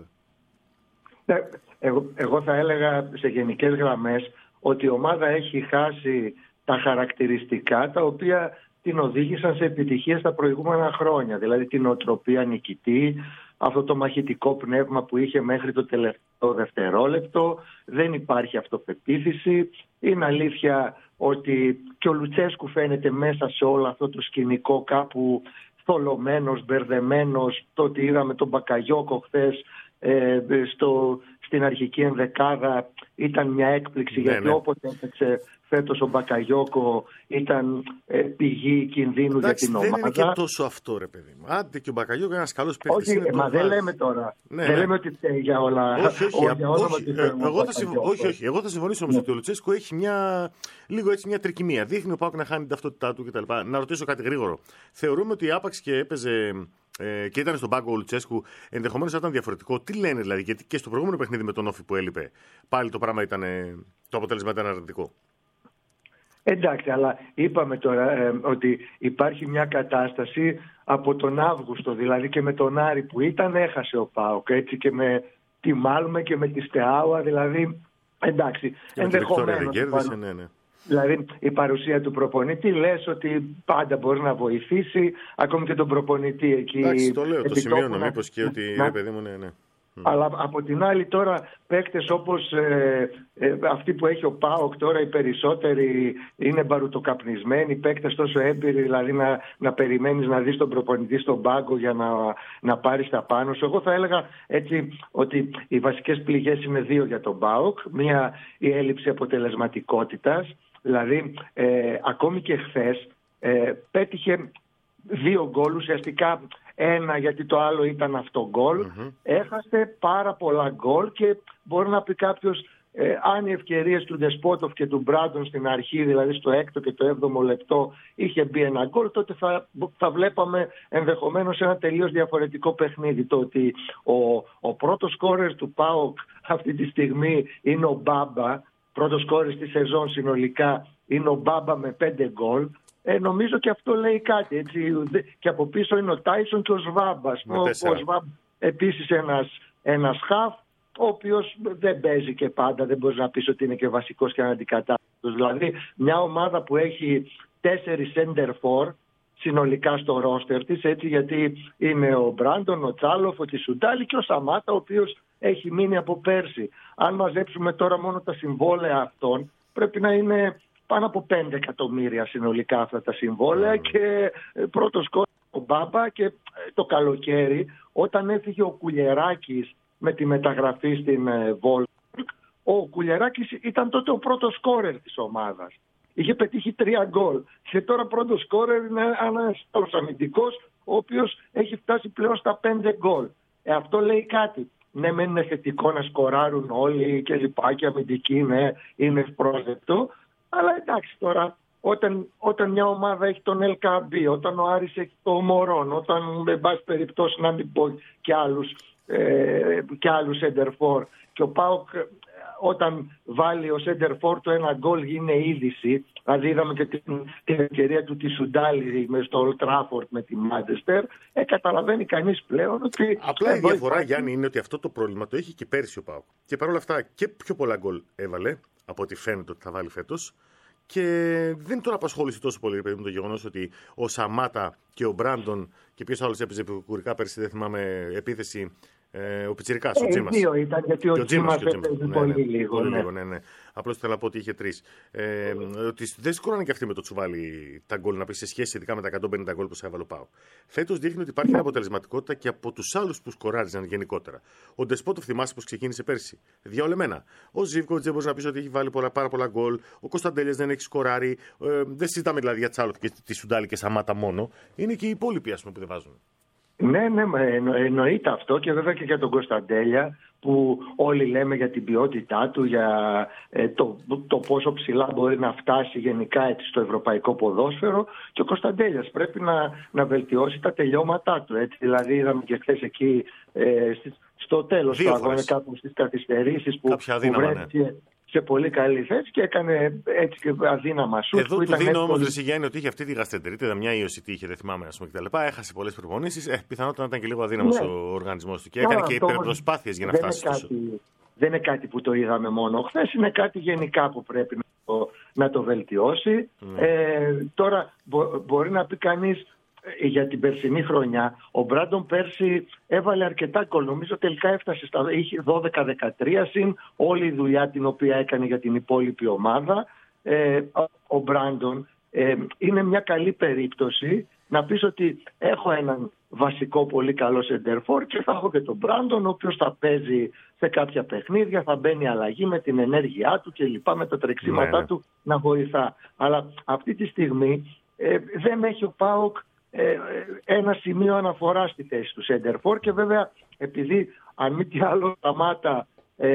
Εγώ θα έλεγα σε γενικές γραμμές ότι η ομάδα έχει χάσει τα χαρακτηριστικά τα οποία την οδήγησαν σε επιτυχίες τα προηγούμενα χρόνια. Δηλαδή την οτροπία νικητή, αυτό το μαχητικό πνεύμα που είχε μέχρι το τελευταίο δευτερόλεπτο. Δεν υπάρχει αυτοπεποίθηση. Είναι αλήθεια ότι και ο Λουτσέσκου φαίνεται μέσα σε όλο αυτό το σκηνικό κάπου θολωμένος, μπερδεμένος. Το ότι είδαμε τον Μπακαγιόκο χθες στην αρχική ενδεκάδα ήταν μια έκπληξη, γιατί όποτε έπαιξε φέτος ο Μπακαγιόκο ήταν πηγή κινδύνου. Εντάξει, για την ομάδα. Δεν είναι και τόσο αυτό, ρε παιδί μου. Άντε και ο Μπακαγιόκο είναι ένας καλός παίκτης. Όχι, μα δεν λέμε τώρα. Δεν λέμε ότι φταίει για όλα. Εγώ θα συμφωνήσω όμως ότι ο Λουτσέσκου έχει λίγο έτσι μια τρικυμία. Δείχνει ο ΠΑΟΚ να χάνει την ταυτότητά του κτλ. Να ρωτήσω κάτι γρήγορο. Θεωρούμε ότι άπαξ και έπαιζε και ήταν στον πάγκο ο Λουτσέσκου, ενδεχομένως θα ήταν διαφορετικό. Τι λένε δηλαδή? Γιατί και στο προηγούμενο παιχνίδι με τον Όφη που έλειπε, πάλι το πράγμα ήταν, το αποτέλεσμα ήταν αρνητικό. Εντάξει, αλλά είπαμε τώρα ότι υπάρχει μια κατάσταση από τον Αύγουστο, δηλαδή και με τον Άρη που ήταν, έχασε ο ΠΑΟΚ, έτσι, και με τη Μάλμε και με τη Στεάουα, δηλαδή εντάξει, ενδεχομένως. Δηλαδή η παρουσία του προπονητή, λες ότι πάντα μπορεί να βοηθήσει, ακόμη και τον προπονητή εκεί. Εντάξει, το λέω, το σημειώνω μήπως και ότι είναι παιδί μου, ναι. Αλλά από την άλλη τώρα παίκτες όπως αυτοί που έχει ο ΠΑΟΚ τώρα, οι περισσότεροι είναι μπαρουτοκαπνισμένοι, παίκτες τόσο έμπειροι, δηλαδή να περιμένεις να δεις τον προπονητή στον πάγκο για να πάρεις τα πάνω σου. Εγώ θα έλεγα έτσι ότι οι βασικές πληγές είναι δύο για τον ΠΑΟΚ. Μία, η έλλειψη αποτελεσματικότητας, δηλαδή ακόμη και χθες πέτυχε 2 γκολ, ουσιαστικά ένα γιατί το άλλο ήταν αυτό γκολ. Έχασε πάρα πολλά γκολ και μπορεί να πει κάποιος αν οι ευκαιρίες του Ντεσπότοφ και του Μπράντον στην αρχή, δηλαδή στο 6ο και το 7ο λεπτό, είχε μπει ένα γκολ, τότε θα βλέπαμε ενδεχομένως ένα τελείως διαφορετικό παιχνίδι. Το ότι ο πρώτος σκόρερ του ΠΑΟΚ αυτή τη στιγμή είναι ο Μπάμπα, πρώτος σκόρερ στη σεζόν συνολικά είναι ο Μπάμπα με 5 γκολ. Νομίζω και αυτό λέει κάτι, έτσι. Και από πίσω είναι ο Τάισον και ο Σβάμπας. Ο Σβάμπ επίσης ένας χαφ, ο οποίος δεν παίζει και πάντα, δεν μπορεί να πεις ότι είναι και βασικός και αναντικατάστατος. Δηλαδή μια ομάδα που έχει 4 center for συνολικά στο ρόστερ της, έτσι, γιατί είναι ο Μπράντον, ο Τσάλοφ, ο Τσισουντάλη και ο Σαμάτα, ο οποίος έχει μείνει από πέρσι. Αν μαζέψουμε τώρα μόνο τα συμβόλαια αυτών, πρέπει να είναι πάνω από 5 εκατομμύρια συνολικά αυτά τα συμβόλαια και πρώτος κόμμα ο Μπάμπα. Και το καλοκαίρι όταν έφυγε ο Κουλιεράκης με τη μεταγραφή στην Βόλσμπουργκ, ο Κουλιεράκης ήταν τότε ο πρώτος σκόρερ της ομάδας. Είχε πετύχει 3 γκολ και τώρα πρώτος σκόρερ είναι ένας αμυντικός ο οποίος έχει φτάσει πλέον στα 5 γκολ. Αυτό λέει κάτι. Ναι, μεν είναι θετικό να σκοράρουν όλοι και λοιπά και αμυντικοί είναι ευπρόσδεκτο. Αλλά εντάξει τώρα, όταν μια ομάδα έχει τον LKB, όταν ο Άρης έχει το Μωρόν, όταν με πάση περιπτώσει να μην πω και άλλους center for, και ο ΠΑΟΚ όταν βάλει ο center for το ένα γκολ είναι είδηση. Δηλαδή είδαμε και την ευκαιρία του Τισουντάλη στο Old Trafford με τη Manchester. Καταλαβαίνει κανείς πλέον ότι... Απλά η διαφορά, Γιάννη, είναι ότι αυτό το πρόβλημα το έχει και πέρσι ο ΠΑΟΚ. Και παρόλα αυτά και πιο πολλά γκολ έβαλε από ό,τι φαίνεται ότι θα βάλει φέτος. Και δεν τον απασχόλησε τόσο πολύ, παιδί μου, το γεγονός ότι ο Σαμάτα και ο Μπράντον και ποιος άλλος έπαιζε επικουρικά πέρσι, δεν θυμάμαι, επίθεση. Ο Πιτσιρικάς, ο Τζίμας. Δύο ήταν, γιατί ο Τζίμας έπαιζε πολύ λίγο. Ναι. Απλώς θέλω να πω ότι είχε 3. Ότι δεν σκόρανε και αυτοί με το τσουβάλι τα γκολ, να πει σε σχέση ειδικά με τα 150 γκολ που σε έβαλε ο ΠΑΟΚ. Φέτος δείχνει ότι υπάρχει αποτελεσματικότητα και από τους άλλους που σκοράριζαν γενικότερα. Ο Ντεσπότοφ, θυμάσαι πως ξεκίνησε πέρσι. Διαολεμένα. Ο Ζίβκοβιτς δεν μπορεί να πει ότι έχει βάλει πάρα πολλά γκολ. Ο Κωνσταντέλιας δεν έχει σκοράρει. Δεν συζητάμε δηλαδή για Τσάλοφ και τη Σουντάλη και Σαμάτα μόνο. Είναι και οι υπόλοιποι, ας πούμε, που δεν βάζουν. Ναι, εννοείται αυτό, και βέβαια και για τον Κωνσταντέλια, που όλοι λέμε για την ποιότητά του, για το πόσο ψηλά μπορεί να φτάσει γενικά έτσι στο ευρωπαϊκό ποδόσφαιρο, και ο Κωνσταντέλιας πρέπει να βελτιώσει τα τελειώματά του. Έτσι. Δηλαδή είδαμε και χθες εκεί στο τέλος του αγώνα, κάπου στις καθυστερήσεις που βρέθηκε σε πολύ καλή θέση και έκανε έτσι και αδύναμα σουτ. Εδώ του δίνω όμως, Ρεσιγιάννη, ότι είχε αυτή τη γαστεντερίτιδα, μια ίωση τι είχε, δεν θυμάμαι, ας πούμε, κτλ. Έχασε πολλές προπονήσεις. Πιθανότατα να ήταν και λίγο αδύναμος ο οργανισμός του και έκανε και υπερπροσπάθειες για να φτάσει. Δεν είναι κάτι που το είδαμε μόνο χθες, είναι κάτι γενικά που πρέπει να το βελτιώσει. Τώρα μπορεί να πει κανείς για την περσινή χρονιά, ο Μπράντον πέρσι έβαλε αρκετά γκολ. Νομίζω τελικά έφτασε είχε 12-13 συν όλη η δουλειά την οποία έκανε για την υπόλοιπη ομάδα. Ο Μπράντον είναι μια καλή περίπτωση να πεις ότι έχω έναν βασικό πολύ καλό σεντερφόρ και θα έχω και τον Μπράντον, ο οποίος θα παίζει σε κάποια παιχνίδια, θα μπαίνει αλλαγή με την ενέργειά του και λοιπά, με τα τρεξίματά του να βοηθά. Αλλά αυτή τη στιγμή δεν έχει ο ΠΑΟΚ ένα σημείο αναφορά στη θέση του σεντερφόρ, και βέβαια επειδή αν μη τι άλλο Σαμάτα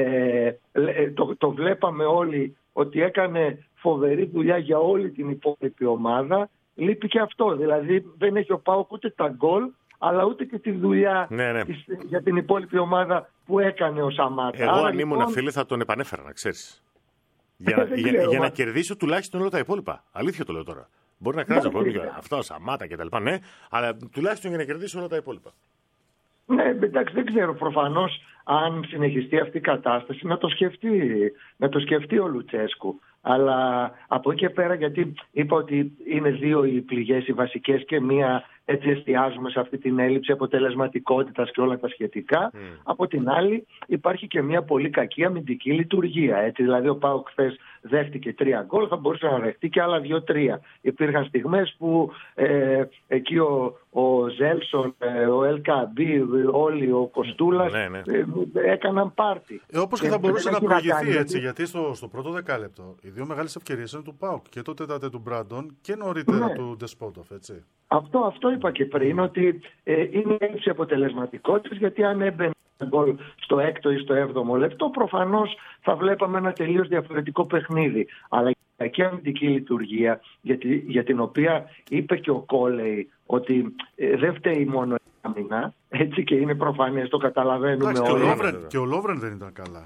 το βλέπαμε όλοι ότι έκανε φοβερή δουλειά για όλη την υπόλοιπη ομάδα, λείπει και αυτό. Δηλαδή δεν έχει ο ΠΑΟΚ ούτε τα γκολ, αλλά ούτε και τη δουλειά για την υπόλοιπη ομάδα που έκανε ο Σαμάτα. Εγώ αν ήμουν φίλε θα τον επανέφερα, να ξέρεις. Για να κερδίσω τουλάχιστον όλα τα υπόλοιπα. Αλήθεια το λέω τώρα. Μπορεί να κράζει αυτό, Σαμάτα κτλ. Ναι, αλλά τουλάχιστον για να κερδίσει όλα τα υπόλοιπα. Ναι, εντάξει, δεν ξέρω. Προφανώς, αν συνεχιστεί αυτή η κατάσταση, να το σκεφτεί ο Λουτσέσκου. Αλλά από εκεί και πέρα, γιατί είπα ότι είναι δύο οι πληγές οι βασικές και μία έτσι εστιάζουμε σε αυτή την έλλειψη αποτελεσματικότητας και όλα τα σχετικά. Από την άλλη υπάρχει και μία πολύ κακή αμυντική λειτουργία. Έτσι. Δηλαδή ο ΠΑΟΚ χθες δέχτηκε 3 γκολ, θα μπορούσε να δεχτεί και άλλα 2-3. Υπήρχαν στιγμές που εκεί ο Ζέλσον, ο Ελκαμπή, όλοι, ο Κοστούλας έκαναν πάρτι. Όπως και θα μπορούσε να προηγηθεί έτσι, γιατί στο πρώτο δεκάλεπτο οι δύο μεγάλες ευκαιρίες είναι του ΠΑΟΚ, και το τέταρτε του Μπράντον και νωρίτερα του Ντεσπότοφ, έτσι. Αυτό είπα και πριν, ότι είναι έλλειψη αποτελεσματικότητας, γιατί αν έμπαινε γκολ στο 6ο ή στο 7ο λεπτό, προφανώς θα βλέπαμε ένα τελείως διαφορετικό παιχνίδι. Αλλά η κακή αμυντική λειτουργία, για την οποία είπε και ο Κόλεϊ ότι δεν φταίει μόνο η άμυνα, έτσι, και είναι προφανές, το καταλαβαίνουμε όλοι. Και ο Λόβρεν δεν ήταν καλά.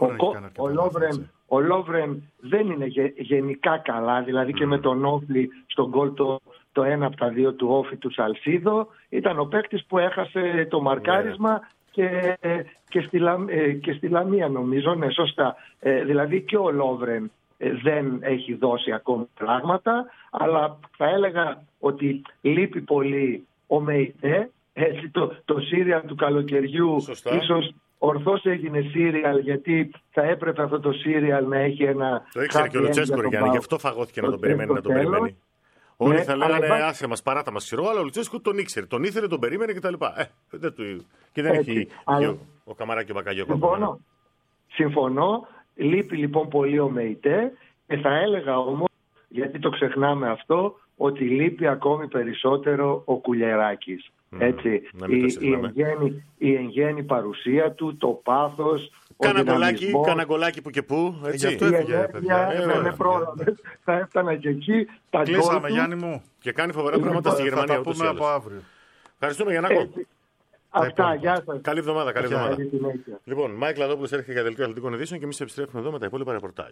Ο Λόβρεν δεν είναι γενικά καλά, δηλαδή και με τον Όφλι στον γκολ το ένα από τα δύο του Όφη του Σαλσίδο ήταν ο παίκτης που έχασε το μαρκάρισμα και στη Λαμία, νομίζω, ναι, σωστά. Δηλαδή και ο Λόβρεν δεν έχει δώσει ακόμη πράγματα, αλλά θα έλεγα ότι λείπει πολύ ο ΜΕΙΤΕ, έτσι, το σύριαλ του καλοκαιριού. Ίσως ορθώς έγινε σύριαλ, γιατί θα έπρεπε αυτό το σύριαλ να έχει ένα... Το ήξερε και ο Λουτσέσκου, Γιάννη, γι' αυτό φαγώθηκε να τον περιμένει, να τον περιμένει. Όλοι θα λέγανε άσε μας, παράτα μας, ξέρω, αλλά ο Λουτσέσκου τον ήξερε, τον ήθελε, τον περίμενε κτλ. Και δεν έχει ο Καμαρά και ο Μπακαγιώκο. Συμφωνώ, λείπει λοιπόν πολύ ο ΜΕΙΤΕ, και θα έλεγα όμως, γιατί το ξεχνάμε αυτό, ότι λείπει ακόμη περισσότερο ο Κουλιεράκης. Έτσι, η εν γέννη παρουσία του, το πάθος, Κάνα γκολάκι που και που. Γι' αυτό έφυγε, παιδιά. Θα έφτανα και εκεί. Κλείσαμε, Γιάννη μου. Και κάνει φοβερά πράγματα στη Γερμανία. Θα τα πούμε από αύριο. Ευχαριστούμε, Γιαννάκο. Αυτά, γεια σας. Καλή εβδομάδα. Λοιπόν, Μάικλ Λαδόπουλος έρχεται για δελτίο αθλητικών ειδήσεων και εμείς επιστρέφουμε εδώ με τα υπόλοιπα ρεπορτάζ.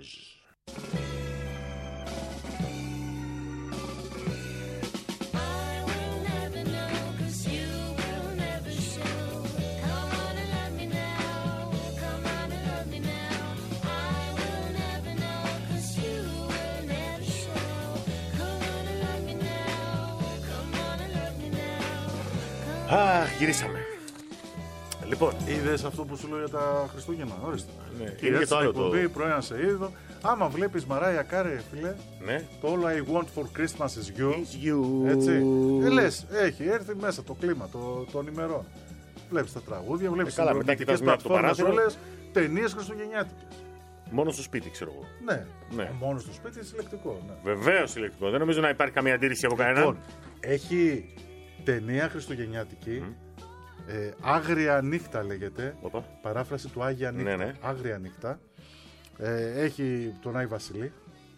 Αχ, γυρίσαμε. Λοιπόν. Είδες αυτό που σου λέω για τα Χριστούγεννα, ορίστε. Ναι. Και έτσι το εκπομπή, πρωί σε είδο. Άμα βλέπεις Μαράια Κάρι, φίλε, ναι. το All I Want for Christmas is You. Is you. Έτσι. Λες, έχει έρθει μέσα το κλίμα των ημερών. Βλέπεις τα τραγούδια, βλέπεις τις προβλητικές πλατφόρμες όλες, ταινίες χριστουγεννιάτικες. Μόνο στο σπίτι, ξέρω εγώ. Ναι. Μόνο στο σπίτι, συλλεκτικό. Ναι. Βεβαίως συλλεκτικό. Δεν νομίζω να υπάρχει καμία αντίρρηση από κανέναν. Λοιπόν, έχει ταινία χριστουγεννιάτικη. Άγρια νύχτα λέγεται. Οπα. Παράφραση του Άγια νύχτα. Ναι. Άγρια νύχτα. Έχει τον Άη Βασιλή.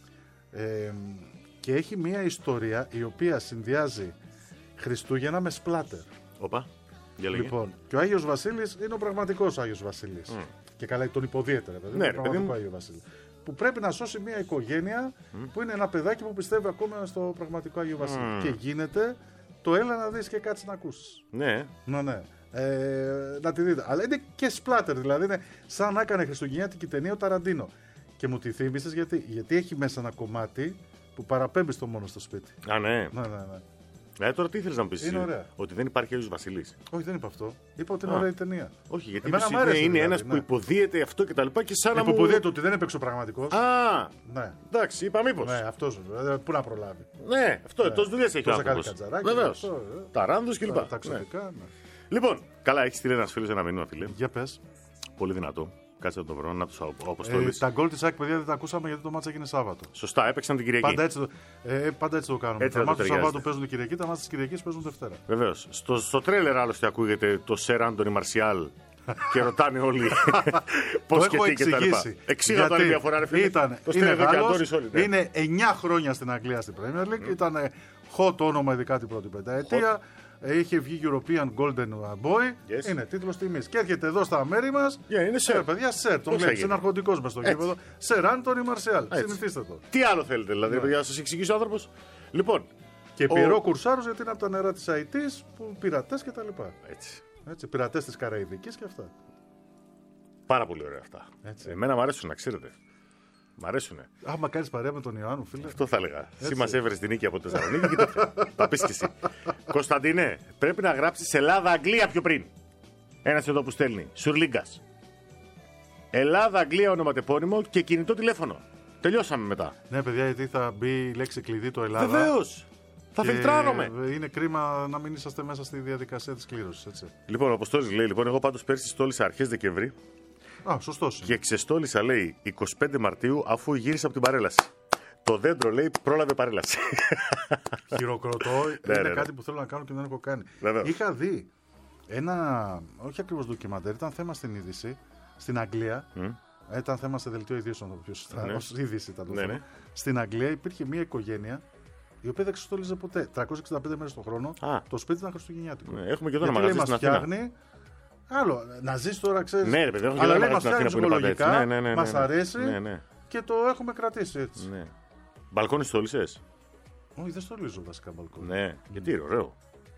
Και έχει μια ιστορία η οποία συνδυάζει Χριστούγεννα με σπλάτερ. Οπα. Λοιπόν, και ο Άγιος Βασίλης είναι ο πραγματικός Άγιος Βασίλης. Και καλά τον υποδίεται, ναι, τον πραγματικό Άγιο Βασίλη. Που πρέπει να σώσει μια οικογένεια που είναι ένα παιδάκι που πιστεύει ακόμα στο πραγματικό Άγιο Βασίλη. Και γίνεται το έλα να δεις και κάτσε να ακούσεις. Ναι. Ναι. Να τη δείτε. Αλλά είναι και σπλάτερ, δηλαδή είναι σαν να έκανε χριστουγεννιάτικη ταινία ο Ταραντίνο. Και μου τη θύμισες γιατί έχει μέσα ένα κομμάτι που παραπέμπει στο μόνο στο σπίτι. Α, ναι. Ναι. Τώρα τι ήθελες να μου πεις? Ότι δεν υπάρχει Άγιος Βασιλής? Όχι, δεν είπα αυτό. Είπα ότι είναι ωραία η ταινία. Όχι, γιατί είναι ένας που υποδίεται αυτό και τα λοιπά και σαν να μου. Υποδίεται ότι δεν έπαιξε ο πραγματικός. Α, ναι. Εντάξει, είπα μήπως. Ναι, αυτός. Πού να προλάβει. Ναι, αυτό. Τόσες δουλειές έχει ο άνθρωπος. Βεβαίως. Ταράνδους κλπ. Τα εξωτικά. Λοιπόν, καλά, έχει στείλει ένας φίλος ένα μήνυμα, φίλε. Για πες. Πολύ δυνατό. Κάτσε να το βρω, να τους αποστολείς. Τα γκολ της ΑΕΚ, παιδιά, δεν τα ακούσαμε γιατί το μάτσα έγινε Σάββατο. Σωστά, έπαιξαν την Κυριακή. Πάντα έτσι το κάνουμε. Τα μάτσα του Σαββάτου παίζουν την Κυριακή, τα μάτσα της Κυριακής παίζουν Δευτέρα. Βεβαίως. Στο τρέλερ άλλωστε ακούγεται το Σερ Άντονι Μαρσιάλ και ρωτάνε όλοι πώς και τι και τα λοιπά. Εξήγα το άλλη διαφορά, ρε φίλε. Είναι 9 χρόνια στην Αγγλία στην Premier League. Ήταν hot όνομα ειδικά την πρώτη πενταετία. Είχε βγει European Golden Boy. Είναι τίτλος τιμής. Και έρχεται εδώ στα μέρη μας. Είναι Σερ. Παιδιά, Σερ. Τον βλέπεις. Είναι αρχοντικός μες στο γήπεδο. Σερ Άντονι Μαρσιάλ. Συνηθίστε το. Τι άλλο θέλετε, δηλαδή, παιδιά, να σας εξηγήσει ο άνθρωπος. Λοιπόν. Και Πιερό Κουρσάρος γιατί είναι από τα νερά της Αιτής που πειρατές και τα λοιπά. Έτσι. Πειρατές της Καραϊβικής και αυτά. Πάρα πολύ ωραία αυτά. Εμένα μου αρέσουν, να ξέρετε. Μ' αρέσουνε. Άμα κάνεις παρέα με τον Ιωάννου, φίλε. Αυτό θα έλεγα. Εσύ μας έβρες την νίκη από τη Θεσσαλονίκη και τα πεις και εσύ. Κωνσταντινέ, πρέπει να γράψεις Ελλάδα-Αγγλία πιο πριν. Ένας εδώ που στέλνει. Σουρλίγκας. Ελλάδα-Αγγλία ονοματεπώνυμο και κινητό τηλέφωνο. Τελειώσαμε μετά. Ναι, παιδιά, γιατί θα μπει η λέξη κλειδί το Ελλάδα. Βεβαίως. Θα φιλτράρομαι. Είναι κρίμα να μην είσαστε μέσα στη διαδικασία της κλήρωσης, έτσι. Λοιπόν, ο Αποστόλης λέει: εγώ πάντως πέρσι στόλισα αρχές Δεκεμβρή. Σωστός. Και ξεστόλισα, λέει, 25 Μαρτίου αφού γύρισα από την παρέλαση. Το δέντρο, λέει, πρόλαβε παρέλαση. Χειροκροτώ. Είναι κάτι που θέλω να κάνω και δεν έχω κάνει. Είχα δει ένα, όχι ακριβώς ντοκιμαντέρ, ήταν θέμα στην είδηση, στην Αγγλία. Ήταν θέμα σε δελτίο ειδήσεων, το πιο σωστά. Ως είδηση ήταν το θέμα. Στην Αγγλία υπήρχε μια οικογένεια η οποία δεν ξεστόλιζε ποτέ. 365 μέρες το χρόνο. Το σπίτι ήταν χριστουγεννιάτικο. Έχουμε και εδώ ένα μαγαζί στην Αθήνα. Άλλο, να ζεις τώρα, ξέρεις. Ναι, ρε παιδί, έχω αλλά λέει μας φτιάχνει ψυχολογικά, μας αρέσει και το έχουμε κρατήσει έτσι. Ναι. Μπαλκόνι στόλισες? Όχι, δεν στολίζω βασικά μπαλκόνι. Ναι, γιατί ωραίο.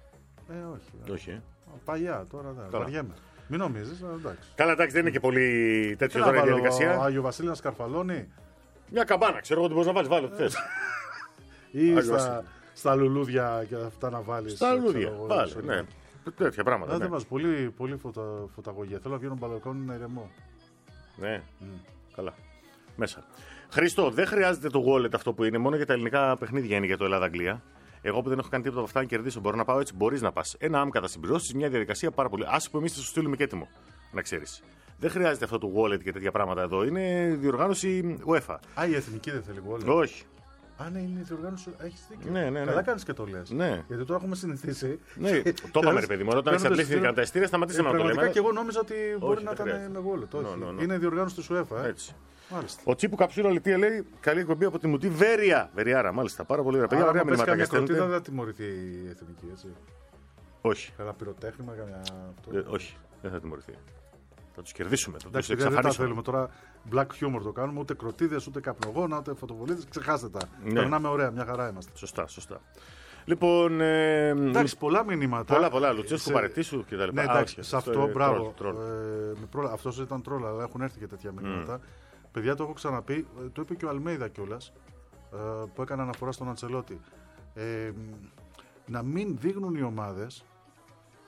Όχι. Παλιά τώρα δεν βαριέμαι. Μην νομίζεις, εντάξει. Καλά, εντάξει, δεν είναι και πολύ τέτοιο τώρα η διαδικασία. Ο Άγιο Βασίλη να σκαρφαλώνει. Μια καμπάνα, ξέρω εγώ τι μπορείς να βάλεις, βάλω τι θες. Ή στα λουλούδια και αυτά να βάλεις. Στα λουλούδια, βάλε, ναι. Τέτοια πράγματα. Δεν βάζω πολύ φωταγωγία. Θέλω να βγαίνω μπαλκόνι να ηρεμώ. Ναι. Καλά. Μέσα. Χρήστο, δεν χρειάζεται το wallet αυτό που είναι. Μόνο για τα ελληνικά παιχνίδια είναι για το Ελλάδα-Αγγλία. Εγώ που δεν έχω κάνει τίποτα από αυτά να κερδίσω, μπορώ να πάω έτσι. Μπορείς να πας. Ένα άμκα θα συμπληρώσεις, μια διαδικασία πάρα πολύ. Άσε που εμείς θα σου στείλουμε και έτοιμο. Να ξέρεις. Δεν χρειάζεται αυτό το wallet και τέτοια πράγματα εδώ. Είναι διοργάνωση UEFA. Η εθνική δεν θέλει wallet. Όχι. Ναι, είναι η διοργάνωση. Έχεις δίκιο. Ναι. Καλά κάνεις και το λες. Ναι. Γιατί τώρα έχουμε συνηθίσει. Ναι, το είπαμε, ρε παιδί μου. Όταν εξαντλήθηκαν τα ειστήρια, σταματήσαμε να το λέμε. Και εγώ νόμιζα ότι μπορεί να ήταν με wallet. Όχι. Είναι η διοργάνωση της UEFA. Έτσι. Ο Τσίπου Καψούρα Λιτία λέει: καλή εκπομπή από τη Μουτή Βέρεια. Βεριάρα, μάλιστα. Πάρα πολύ ωραία. Παιδιά, ωραία μηνύματα. Δεν θα τιμωρηθεί η εθνική, έτσι. Όχι. Καλά πυροτέχνημα, καμιά. Όχι, δεν θα τιμωρηθεί. Θα τους κερδίσουμε. Δεν τα θέλουμε τώρα. Black humor το κάνουμε. Ούτε κροτίδες, ούτε καπνογόνα, ούτε φωτοβολίδες. Ξεχάστε τα. Περνάμε ωραία, μια χαρά είμαστε. Σωστά. Λοιπόν. Εντάξει, πολλά μηνύματα. Πολλά. Λουτσέσκου Παρετήσου και τα λοιπά. Ναι, εντάξει, σε αυτό, μπράβο. Αυτό ήταν τρόλ, αλλά έχουν έρθει και τέτοια μηνύματα. Παιδιά, το έχω ξαναπεί. Το είπε και ο Αλμέιδα κιόλας, που έκανε αναφορά στον Αντσελότη. Να μην δείχνουν οι ομάδες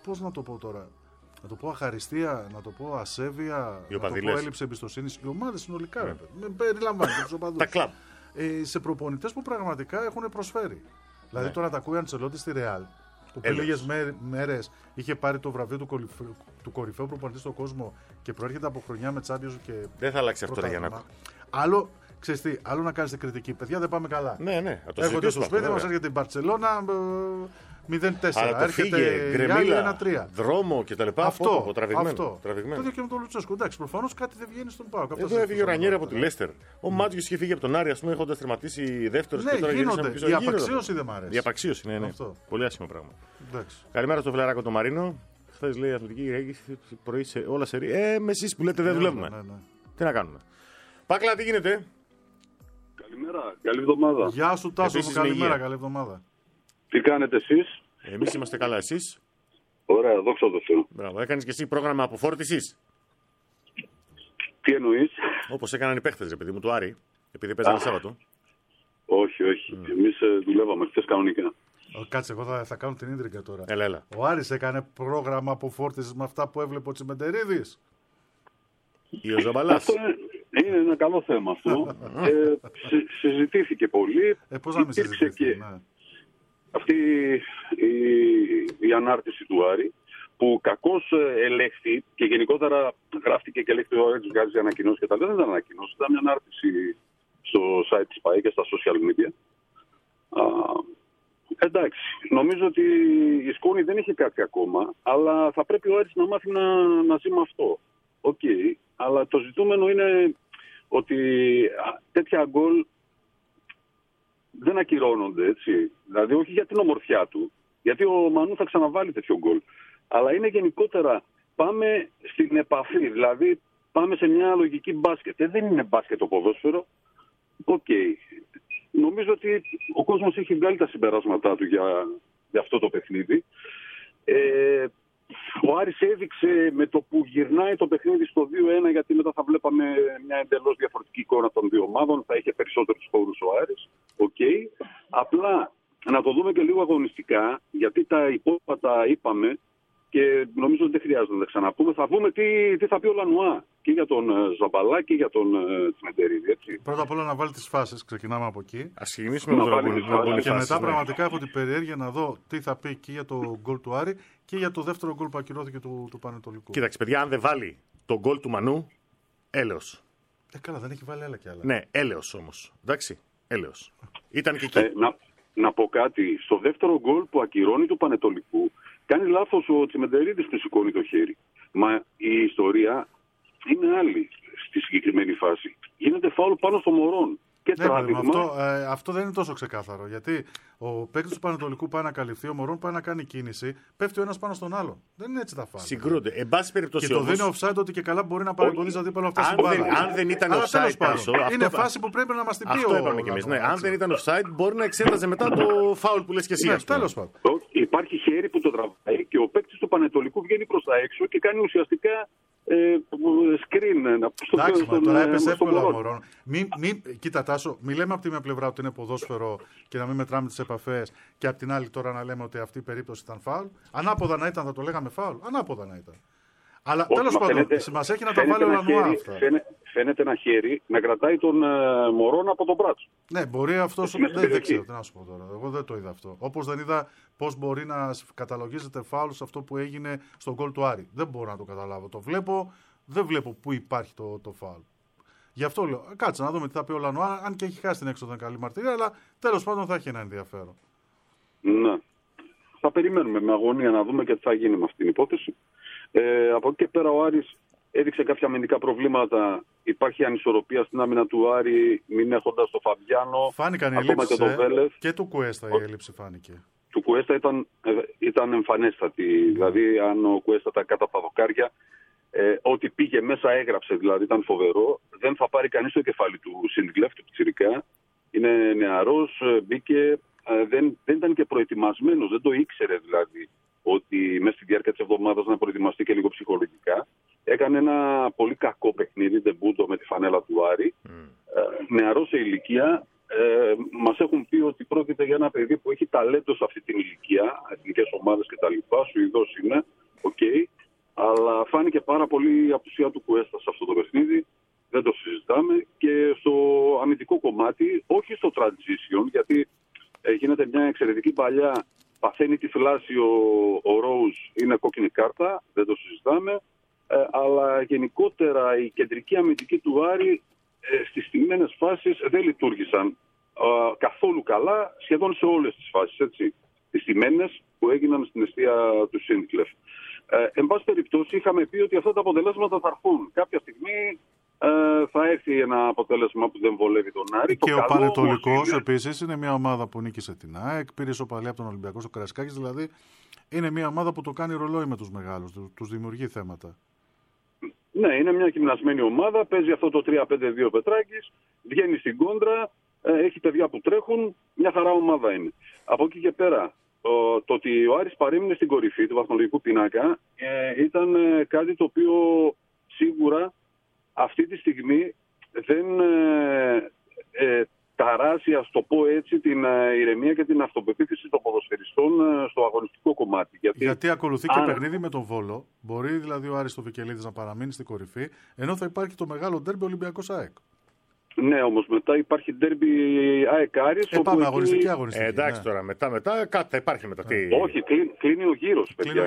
πώς να το πω τώρα. Να το πω αχαριστία, να το πω ασέβεια, να το πω έλλειψη εμπιστοσύνης. Οι ομάδες συνολικά, περιλαμβάνει και τους οπαδούς. Τα κλαμπ. Σε προπονητές που πραγματικά έχουν προσφέρει. Δηλαδή τώρα τα ακούει Αντσελότη στη Ρεάλ, που πριν λίγες μέρες είχε πάρει το βραβείο του κορυφαίου προπονητή στον κόσμο και προέρχεται από χρονιά με Champions και. Δεν θα αλλάξει αυτό, Γιάννακο. Άλλο, ξέρεις τι, άλλο να κάνεις την κριτική. Παιδιά, δεν πάμε καλά. Ναι. Έρχονται στο σπίτι μας, έρχεται η Μπαρτσελώνα 0-4. Αλλά έρχεται γκρεμίλα, δρόμο κτλ. Αυτό. Τραβηγμένο. Το ίδιο και με τον Λουτσέσκο. Εντάξει, προφανώς κάτι δεν βγαίνει στον ΠΑΟΚ. Εδώ έφυγε ο Ρανιέρη από τη Λέστερ. Ο Μάτζιος είχε φύγει από τον Άρη, ας πούμε, έχοντας τερματίσει δεύτερος. Ναι, γίνονται. Η απαξίωση δεν μ' αρέσει. Η απαξίωση, ναι. Πολύ άσχημο πράγμα. Καλημέρα στο φιλαράκο το Μαρίνο. Χθες λέει αθλητική ρέγγιση, πρωί σε όλα σε με εσείς που λέτε δεν δουλεύουμε. Τι να κάνουμε. Πάκλα, τι γίνεται. Καλημέρα, καλή εβδομάδα. Γεια σου Τάσο μου, καλημέρα, καλή εβδομάδα. Τι κάνετε εσείς? Εμείς είμαστε καλά, εσείς? Ωραία, δόξα τω Θεώ. Μπράβο, έκανες και εσύ πρόγραμμα αποφόρτισης? Τι εννοείς? Όπως έκαναν οι παίχτες, ρε παιδί μου, του Άρη, επειδή παίζανε Σάββατο. Όχι. Εμείς δουλεύαμε χθες κανονικά. Κάτσε, εγώ θα κάνω την ίντριγκα τώρα. Έλα. Ο Άρης έκανε πρόγραμμα αποφόρτισης με αυτά που έβλεπε ο Τσιμεντερίδης? Ή ο Ζαμπαλάς? Αυτό είναι ένα καλό θέμα αυτό. Συζητήθηκε πολύ. Πώς να μην συζητήθηκε, ναι. Αυτή η ανάρτηση του Άρη που κακώς ελέγχθη και γενικότερα γράφτηκε και ελέγχθη ο Άρης βγάζει ανακοινώσεις και τα δεν ήταν ανακοινώσεις, ήταν μια ανάρτηση στο site της ΠΑΕ και στα social media. Εντάξει, νομίζω ότι η σκόνη δεν είχε κάτι ακόμα, αλλά θα πρέπει ο Άρης να μάθει να ζει με αυτό. Οκ, αλλά το ζητούμενο είναι ότι τέτοια γκολ δεν ακυρώνονται, έτσι. Δηλαδή όχι για την ομορφιά του, γιατί ο Μανού θα ξαναβάλει τέτοιο γκολ. Αλλά είναι γενικότερα, πάμε στην επαφή, δηλαδή πάμε σε μια λογική μπάσκετ. Δεν είναι μπάσκετ το ποδόσφαιρο. Οκ. Νομίζω ότι ο κόσμος έχει βγάλει τα συμπεράσματά του για αυτό το παιχνίδι. Ο Άρης έδειξε με το που γυρνάει το παιχνίδι στο 2-1, γιατί μετά θα βλέπαμε μια εντελώς διαφορετική εικόνα των δύο ομάδων, θα είχε περισσότερους χώρους ο Άρης. Απλά να το δούμε και λίγο αγωνιστικά, γιατί τα υπόλοιπα τα είπαμε και νομίζω ότι δεν χρειάζεται να τα ξαναπούμε. Θα δούμε τι θα πει ο Λανουά και για τον Ζαμπαλά και για τον Τσιμεντερίδη. Έτσι. Πρώτα απ' όλα να βάλει τις φάσεις, ξεκινάμε από εκεί. Ας ξεκινήσουμε με τον και μετά πραγματικά έχω την περιέργεια να δω τι θα πει και για το γκολ του Άρη και για το δεύτερο γκολ που ακυρώθηκε του Πανετολικού. Κοίταξε, παιδιά, αν δεν βάλει το γκολ του Μανού, έλεος. Καλά, δεν έχει βάλει άλλα κι άλλα. Ναι, έλεος όμως. Εντάξει, έλεος. Ήταν και εκεί. Να πω κάτι. Στο δεύτερο γκολ που ακυρώνει του Πανετολικού, κάνει λάθος ο Τσιμεντερίδης που σηκώνει το χέρι. Μα η ιστορία είναι άλλη στη συγκεκριμένη φάση. Γίνεται φάουλ πάνω στο Μωρόν. Και αυτό δεν είναι τόσο ξεκάθαρο. Γιατί ο παίκτης του Πανετολικού πάει να καλυφθεί, ο Μωρόν πάει να κάνει κίνηση, πέφτει ο ένας πάνω στον άλλον. Δεν είναι έτσι τα φάουλ. Συγκρούνται. Εν πάση περιπτώσει. Και το δίνει offside ότι και καλά μπορεί να παρεμποδίζει αντίπαλο αυτές τις μπάλες. Αν δεν ήταν offside. Είναι φάση που πρέπει να μας την πει. Αυτό είπαμε κι εμείς. Αν δεν ήταν offside, μπορεί να εξέταζε μετά το φάουλ που λες και εσύ. Τέλος πάντων. Υπάρχει χέρι που το τραβάει και ο παίκτης του Πανετολικού βγαίνει προς τα έξω και κάνει ουσιαστικά screen. Εντάξει, τώρα έπεσε εύκολα ο Μωρόν. Κοίτα Τάσο, μη λέμε από τη μια πλευρά ότι είναι ποδόσφαιρο και να μην μετράμε τις επαφές και από την άλλη τώρα να λέμε ότι αυτή η περίπτωση ήταν φάουλ. Ανάποδα να ήταν θα το λέγαμε φάουλ. Ανάποδα να ήταν. Αλλά τέλος πάντων, σημασία έχει να τα βάλει ο Λανουά αυτά. Φαίνεται ένα χέρι να κρατάει τον Μωρόν από τον μπράτσο. Ναι, μπορεί αυτό. Δεν ξέρω τι να σου πω τώρα. Εγώ δεν το είδα αυτό. Όπως δεν είδα πώς μπορεί να καταλογίζεται φάουλ σε αυτό που έγινε στον γκολ του Άρη. Δεν μπορώ να το καταλάβω. Το βλέπω, δεν βλέπω πού υπάρχει το φάουλ. Γι' αυτό λέω, κάτσε να δούμε τι θα πει ο Λανουά. Αν και έχει χάσει την έξοδο, είναι καλή μαρτυρία, αλλά τέλος πάντων θα έχει ένα ενδιαφέρον. Ναι. Θα περιμένουμε με αγωνία να δούμε και τι θα γίνει με αυτή την υπόθεση. Από εκεί και πέρα ο Άρης έδειξε κάποια αμυντικά προβλήματα. Υπάρχει ανισορροπία στην άμυνα του Άρη, μην έχοντας το Φαβιάνο. Φάνηκαν οι ελλείψεις και του Κουέστα η έλλειψη φάνηκε. Του Κουέστα ήταν εμφανέστατη. Δηλαδή αν ο Κουέστα ήταν κάτω από τα δοκάρια, ό,τι πήγε μέσα έγραψε, δηλαδή ήταν φοβερό. Δεν θα πάρει κανείς το κεφάλι του Σινγκλέφ, του Πιτσιρικά. Είναι νεαρός, μπήκε, δεν ήταν και προετοιμασμένος, δεν το ήξερε δηλαδή ότι μέσα στη διάρκεια της εβδομάδας να προετοιμαστεί και λίγο ψυχολογικά. Έκανε ένα πολύ κακό παιχνίδι, ντεμπούτο με τη φανέλα του Άρη. Νεαρός σε ηλικία. Μας έχουν πει ότι πρόκειται για ένα παιδί που έχει ταλέντο σε αυτή την ηλικία, εθνικές ομάδες κτλ. κτλ. Σουηδός είναι, αλλά φάνηκε πάρα πολύ η απουσία του Κουέστα σε αυτό το παιχνίδι. Δεν το συζητάμε. Και στο αμυντικό κομμάτι, όχι στο transition, γιατί γίνεται μια εξαιρετική παλιά. Παθαίνει τη φλάση ο Ρόουζ, είναι κόκκινη κάρτα, δεν το συζητάμε. Αλλά γενικότερα η κεντρική αμυντική του Άρη στις στημένες φάσεις δεν λειτουργήσαν καθόλου καλά, σχεδόν σε όλες τις φάσεις. Έτσι. Τις στημένες που έγιναν στην εστία του Σίντκλεφ. Εν πάση περιπτώσει, είχαμε πει ότι αυτά τα αποτελέσματα θα έρθουν. Κάποια στιγμή θα έρθει ένα αποτέλεσμα που δεν βολεύει τον Άρη. Και ο Πανετολικός επίσης είναι μια ομάδα που νίκησε την ΑΕΚ, πήρε ισοπαλία από τον Ολυμπιακό στο Καραϊσκάκης. Δηλαδή είναι μια ομάδα που το κάνει ρολόι με τους μεγάλους, τους δημιουργεί θέματα. Ναι, είναι μια γυμνασμένη ομάδα, παίζει αυτό το 3-5-2 Πετράκης, βγαίνει στην κόντρα, έχει παιδιά που τρέχουν, μια χαρά ομάδα είναι. Από εκεί και πέρα, το ότι ο Άρης παρέμεινε στην κορυφή του βαθμολογικού πίνακα ήταν κάτι το οποίο σίγουρα αυτή τη στιγμή δεν ταράσει, ας το πω έτσι, την ηρεμία και την αυτοπεποίθηση των ποδοσφαιριστών στο αγωνιστικό κομμάτι. Γιατί ακολουθεί και παιχνίδι με τον Βόλο. Μπορεί δηλαδή ο Άρης στο Βικελίδης να παραμείνει στην κορυφή, ενώ θα υπάρχει το μεγάλο ντέρμπι Ολυμπιακός ΑΕΚ. Ναι, όμως μετά υπάρχει ντέρμπι ΑΕΚ Άρης. Πάμε αγωνιστική. Εντάξει, ναι. Τώρα μετά κάτι θα υπάρχει μετά. Όχι, κλείνει ο γύρος, παιδιά.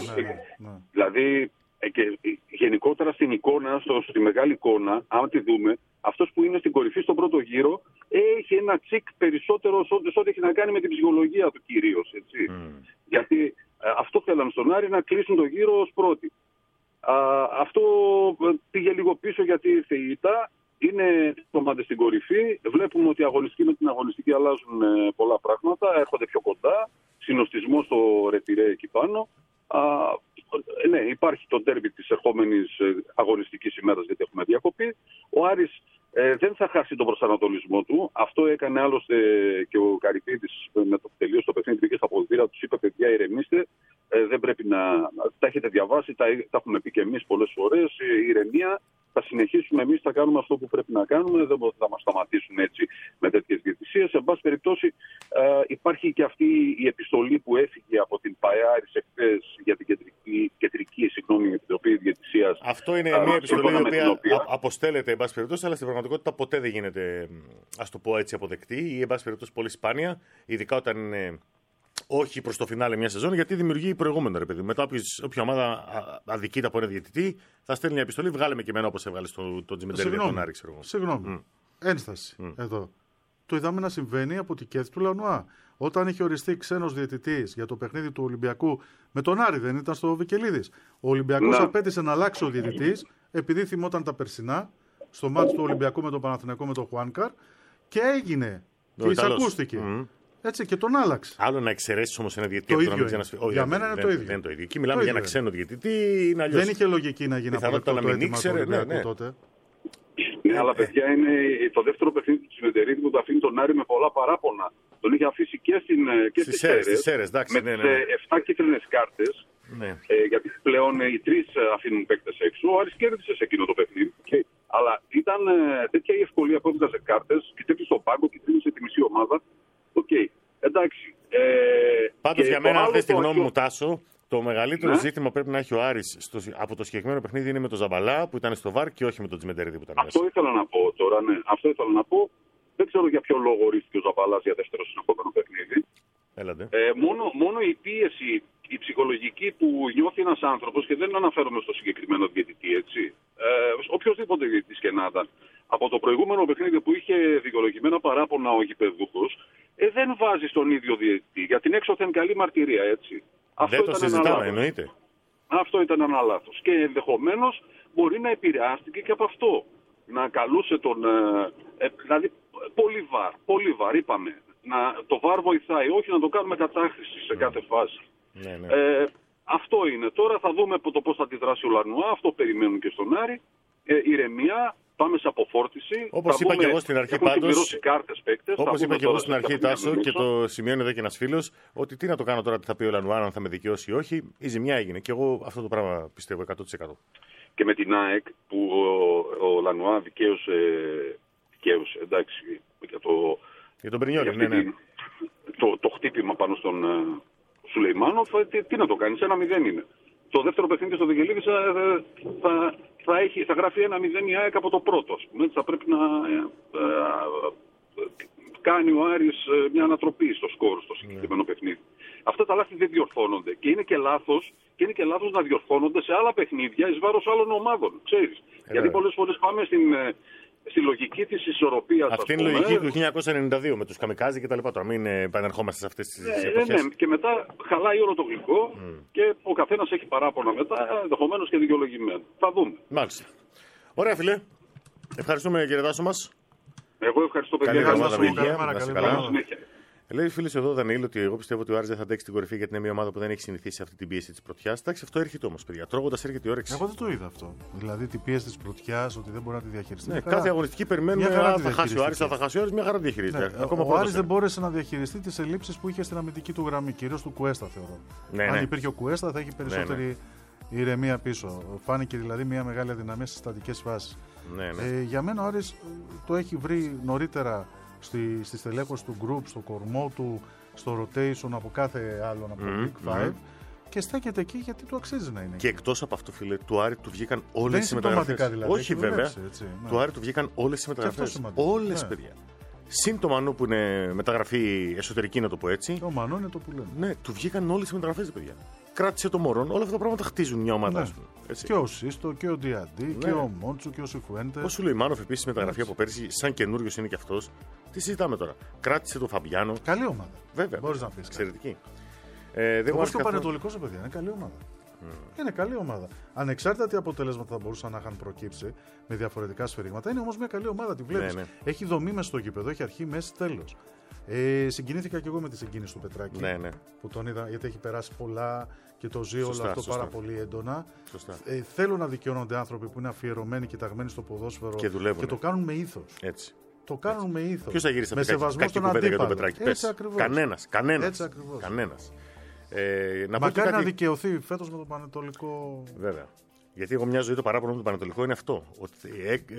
Δηλαδή, και γενικότερα στην εικόνα, στη μεγάλη εικόνα, άμα τη δούμε, αυτός που είναι στην κορυφή στον πρώτο γύρο έχει ένα τσικ περισσότερο σε ό,τι έχει να κάνει με την ψυχολογία του κυρίως. Γιατί αυτό θέλαν στον Άρη, να κλείσουν το γύρο ως πρώτοι. Αυτό πήγε λίγο πίσω γιατί ήρθε η ήττα. Είναι ομάδες στην κορυφή. Βλέπουμε ότι αγωνιστική με την αγωνιστική αλλάζουν πολλά πράγματα. Έρχονται πιο κοντά. Συνοστισμό στο ρετυρέ εκεί πάνω. Ναι, υπάρχει το ντέρμπι της ερχόμενης αγωνιστικής ημέρας, γιατί έχουμε διακοπή. Ο Άρης δεν θα χάσει τον προσανατολισμό του. Αυτό έκανε άλλωστε και ο Καρυπίδης με το τελείως το παιχνίδι πήγε στα αποδυτήρια. Τους είπε: παιδιά, ηρεμήστε. Δεν πρέπει να. Τα έχετε διαβάσει, τα έχουμε πει και εμείς πολλές φορές. Ηρεμία. Θα συνεχίσουμε εμείς, θα κάνουμε αυτό που πρέπει να κάνουμε. Δεν θα μας σταματήσουν έτσι με τέτοιες διαιτησίες. Σε πάση περιπτώσει, υπάρχει και αυτή η επιστολή που έφυγε από την ΠΑΕΑΡΙΣ εχθές για την κεντρική Επιτροπή Διαιτησίας. Αυτό είναι μια επιστολή η οποία αποστέλλεται, εν πάση περιπτώσει, αλλά στην πραγματικότητα ποτέ δεν γίνεται, ας το πω έτσι, αποδεκτή ή εν πάση περιπτώσει πολύ σπάνια, ειδικά όταν είναι. Όχι προς το φινάλε μια σεζόν, γιατί δημιουργεί προηγούμενο, ρε παιδί. Μετά, όποια ομάδα αδικείται από ένα διαιτητή, θα στέλνει μια επιστολή. Βγάλε με κείμενο όπως έβγαλε τον Τζιμεντέλη για τον Άρη, ξέρω εγώ. Συγγνώμη. Ένσταση. Εδώ. Το είδαμε να συμβαίνει από την κέθη του Λανουά. Όταν είχε οριστεί ξένος διαιτητής για το παιχνίδι του Ολυμπιακού με τον Άρη, δεν ήταν στο Βικελίδης. Ο Ολυμπιακός απέτησε να αλλάξει ο διαιτητής, επειδή θυμόταν τα περσινά, στο μάτι του Ολυμπιακού με τον Παναθηναϊκό με τον Χουάνκαρ, και έγινε. Και εισακούστηκε. Έτσι, και τον άλλαξε. Άλλο να εξαιρέσει όμως ένα διαιτητή από το να μην Για μένα είναι το ίδιο. Δεν είναι το ίδιο. Εκεί μιλάμε για ένα ξένο διαιτητή. Δεν είχε λογική να γίνει αυτό το έτοιμα του Ολυμπιακού τότε. Ναι, αλλά παιδιά, είναι το δεύτερο παιχνίδι του Τσιμεντερίδη που θα αφήνει τον Άρη με πολλά παράπονα. Τον είχε αφήσει και στις Σέρρες με τις 7 κίτρινες κάρτες. Ναι. Γιατί πλέον οι 3 αφήνουν παίκτες έξω. Ο Άρης κέρδισε σε εκείνο το παιχνίδι. Αλλά ήταν τέτοια η ευκολία που έβγαζε κάρτες, κοιτάξτε στον πάγκο, κοιτάξτε τη μισή ομάδα. Εντάξει. Πάντως για μένα, αν θες τη γνώμη μου, Τάσο, το μεγαλύτερο ζήτημα πρέπει να έχει ο Άρης από το συγκεκριμένο παιχνίδι είναι με τον Ζαμπαλά που ήταν στο ΒΑΡ και όχι με τον Τζιμεντερίδη που ήταν μέσα. Αυτό ήθελα να πω τώρα, ναι. Αυτό ήθελα να πω. Δεν ξέρω για ποιο λόγο ορίστηκε ο Ζαμπαλάς για δεύτερο συνεχόμενο παιχνίδι. Μόνο η πίεση, η ψυχολογική που νιώθει ένας άνθρωπος, και δεν αναφέρομαι στο συγκεκριμένο διαιτητή, έτσι. Οποιοδήποτε διαιτητής και να ήταν. Από το προηγούμενο παιχνίδι που είχε δικαιολογημένα παράπονα ο γηπεδούχος, δεν βάζει στον ίδιο διαιτητή. Για την έξωθεν καλή μαρτυρία, έτσι. Δεν το συζητάμε, εννοείται. Αυτό ήταν ένα λάθος. Και ενδεχομένως μπορεί να επηρεάστηκε και από αυτό. Να καλούσε τον. Δηλαδή, πολύ βαρ, είπαμε. Το βαρ βοηθάει, όχι να το κάνουμε κατάχρηση σε κάθε φάση. Ναι. Αυτό είναι. Τώρα θα δούμε το πώς θα αντιδράσει ο Λανουά. Αυτό περιμένουν και στον Άρη. Ηρεμία. Πάμε σε αποφόρτιση. Όπως είπα και εγώ στην αρχή, πάντως. Όπως είπα και εγώ στην αρχή, Τάσο, και το σημειώνει εδώ και ένας φίλος, ότι τι να το κάνω τώρα, τι θα πει ο Λανουά, αν θα με δικαιώσει ή όχι. Η ζημιά έγινε. Και εγώ αυτό το πράγμα πιστεύω 100%. Και με την ΑΕΚ που ο Λανουά δικαίωσε, εντάξει. Για τον Πρινιόλη, ναι. Το χτύπημα πάνω Σουλεϊμάνοφ, τι να το κάνεις, 1-0 είναι. Το δεύτερο παιχνίδι στο Βικελίδης θα γράφει 1-0 η ΑΕΚ από το πρώτο. Έτσι θα πρέπει να κάνει ο Άρης μια ανατροπή στο σκορ στο συγκεκριμένο παιχνίδι. Αυτά τα λάθη δεν διορθώνονται. Και είναι και λάθος να διορθώνονται σε άλλα παιχνίδια εις βάρος άλλων ομάδων. Ξέρεις. Γιατί πολλές φορές πάμε στη λογική της ισορροπίας. Αυτή είναι η λογική του 1992 με τους καμικάζι και τα λοιπά. Τώρα μην επανερχόμαστε σε αυτές τις εποχές. Ναι, και μετά χαλάει όλο το γλυκό και ο καθένας έχει παράπονα μετά, ενδεχομένως και δικαιολογημένο. Θα δούμε. Μάλιστα. Ωραία, φίλε. Ευχαριστούμε, κύριε Τάσο μας. Εγώ ευχαριστώ, παιδιά. Καλή συνέχεια. Λέει φίλο εδώ, Δανίλη, ότι εγώ πιστεύω ότι ο Άρης δεν θα αντέξει την κορυφή γιατί είναι μια ομάδα που δεν έχει συνηθίσει σε αυτή την πίεση τη πρωτιά. Εντάξει, αυτό έρχεται όμως, παιδιά. Τρώγοντας έρχεται η όρεξη. Εγώ δεν το είδα αυτό. Δηλαδή την πίεση τη πρωτιά, ότι δεν μπορεί να τη διαχειριστεί. Ναι, κάθε αγωνιστική περιμένουμε θα χάσει ο Άρης, θα χάσει ο Άρης, μια χαρά διαχειρίζεται. Ναι, ο Άρης δεν μπόρεσε να διαχειριστεί τις ελλείψεις που είχε στην αμυντική του γραμμή, κυρίως του Κουέστα, θεωρώ. Ναι, αν υπήρχε ο Κουέστα, θα έχει περισσότερη ηρεμία πίσω. Φάνηκε δηλαδή μια μεγάλη αδυναμία στις στατικές φάσεις. Ναι. Για μένα ο Άρης το έχει βρει νωρίτερα στη στελέχωση του group, στο κορμό του, στο rotation από κάθε άλλον από το Big Five και στέκεται εκεί γιατί του αξίζει να είναι. Και εκτός από αυτό, φίλε, του Άρη του βγήκαν όλες οι μεταγραφές. Δηλαδή, όχι βέβαια. Έτσι, ναι. Του Άρη του βγήκαν όλες οι μεταγραφές. Όλες, παιδιά. Συν το Μανού που είναι μεταγραφή εσωτερική, να το πω έτσι. Το Μανού είναι το που λένε. Ναι, του βγήκαν όλες οι μεταγραφές, παιδιά. Κράτησε το Μωρόν, όλα αυτά τα πράγματα χτίζουν μια ομάδα. Ναι. Και ο Σύστο και ο Διαντή και ο Μόντσου και ο Σιφουέντε. Ο Σουλεϊμάνοφ επίσης μεταγραφή από πέρσι, σαν καινούριος είναι και αυτός. Τι συζητάμε τώρα. Κράτησε τον Φαμπιάνο. Καλή ομάδα. Βέβαια. Μπορείς να πεις. Εξαιρετική. Όπως και ο Πανετολικός, παιδιά, είναι καλή ομάδα. Είναι καλή ομάδα. Ανεξάρτητα τι αποτελέσματα θα μπορούσαν να είχαν προκύψει με διαφορετικά σφαιρίγματα, είναι όμως μια καλή ομάδα. Τη βλέπεις. Ναι. Έχει δομή μες στο γήπεδο, έχει αρχή, μέση, τέλος. Συγκινήθηκα και εγώ με τη συγκίνηση του Πετράκη. Ναι. Που τον είδα, γιατί έχει περάσει πολλά και το ζει όλο αυτό πάρα πολύ έντονα. Θέλω να δικαιώνονται άνθρωποι που είναι αφιερωμένοι και ταγμένοι στο ποδόσφαιρο και το κάνουν με ήθος. Έτσι. Το κάνουν με ήθος. Ποιος θα γυρίσει με σεβασμό στον αντίπαλο. Έτσι ακριβώς. Κανένας. Μακάρι να δικαιωθεί φέτος με τον Πανετολικό. Βέβαια. Γιατί εγώ μια ζωή το παράπονο του Πανετολικού είναι αυτό. Ότι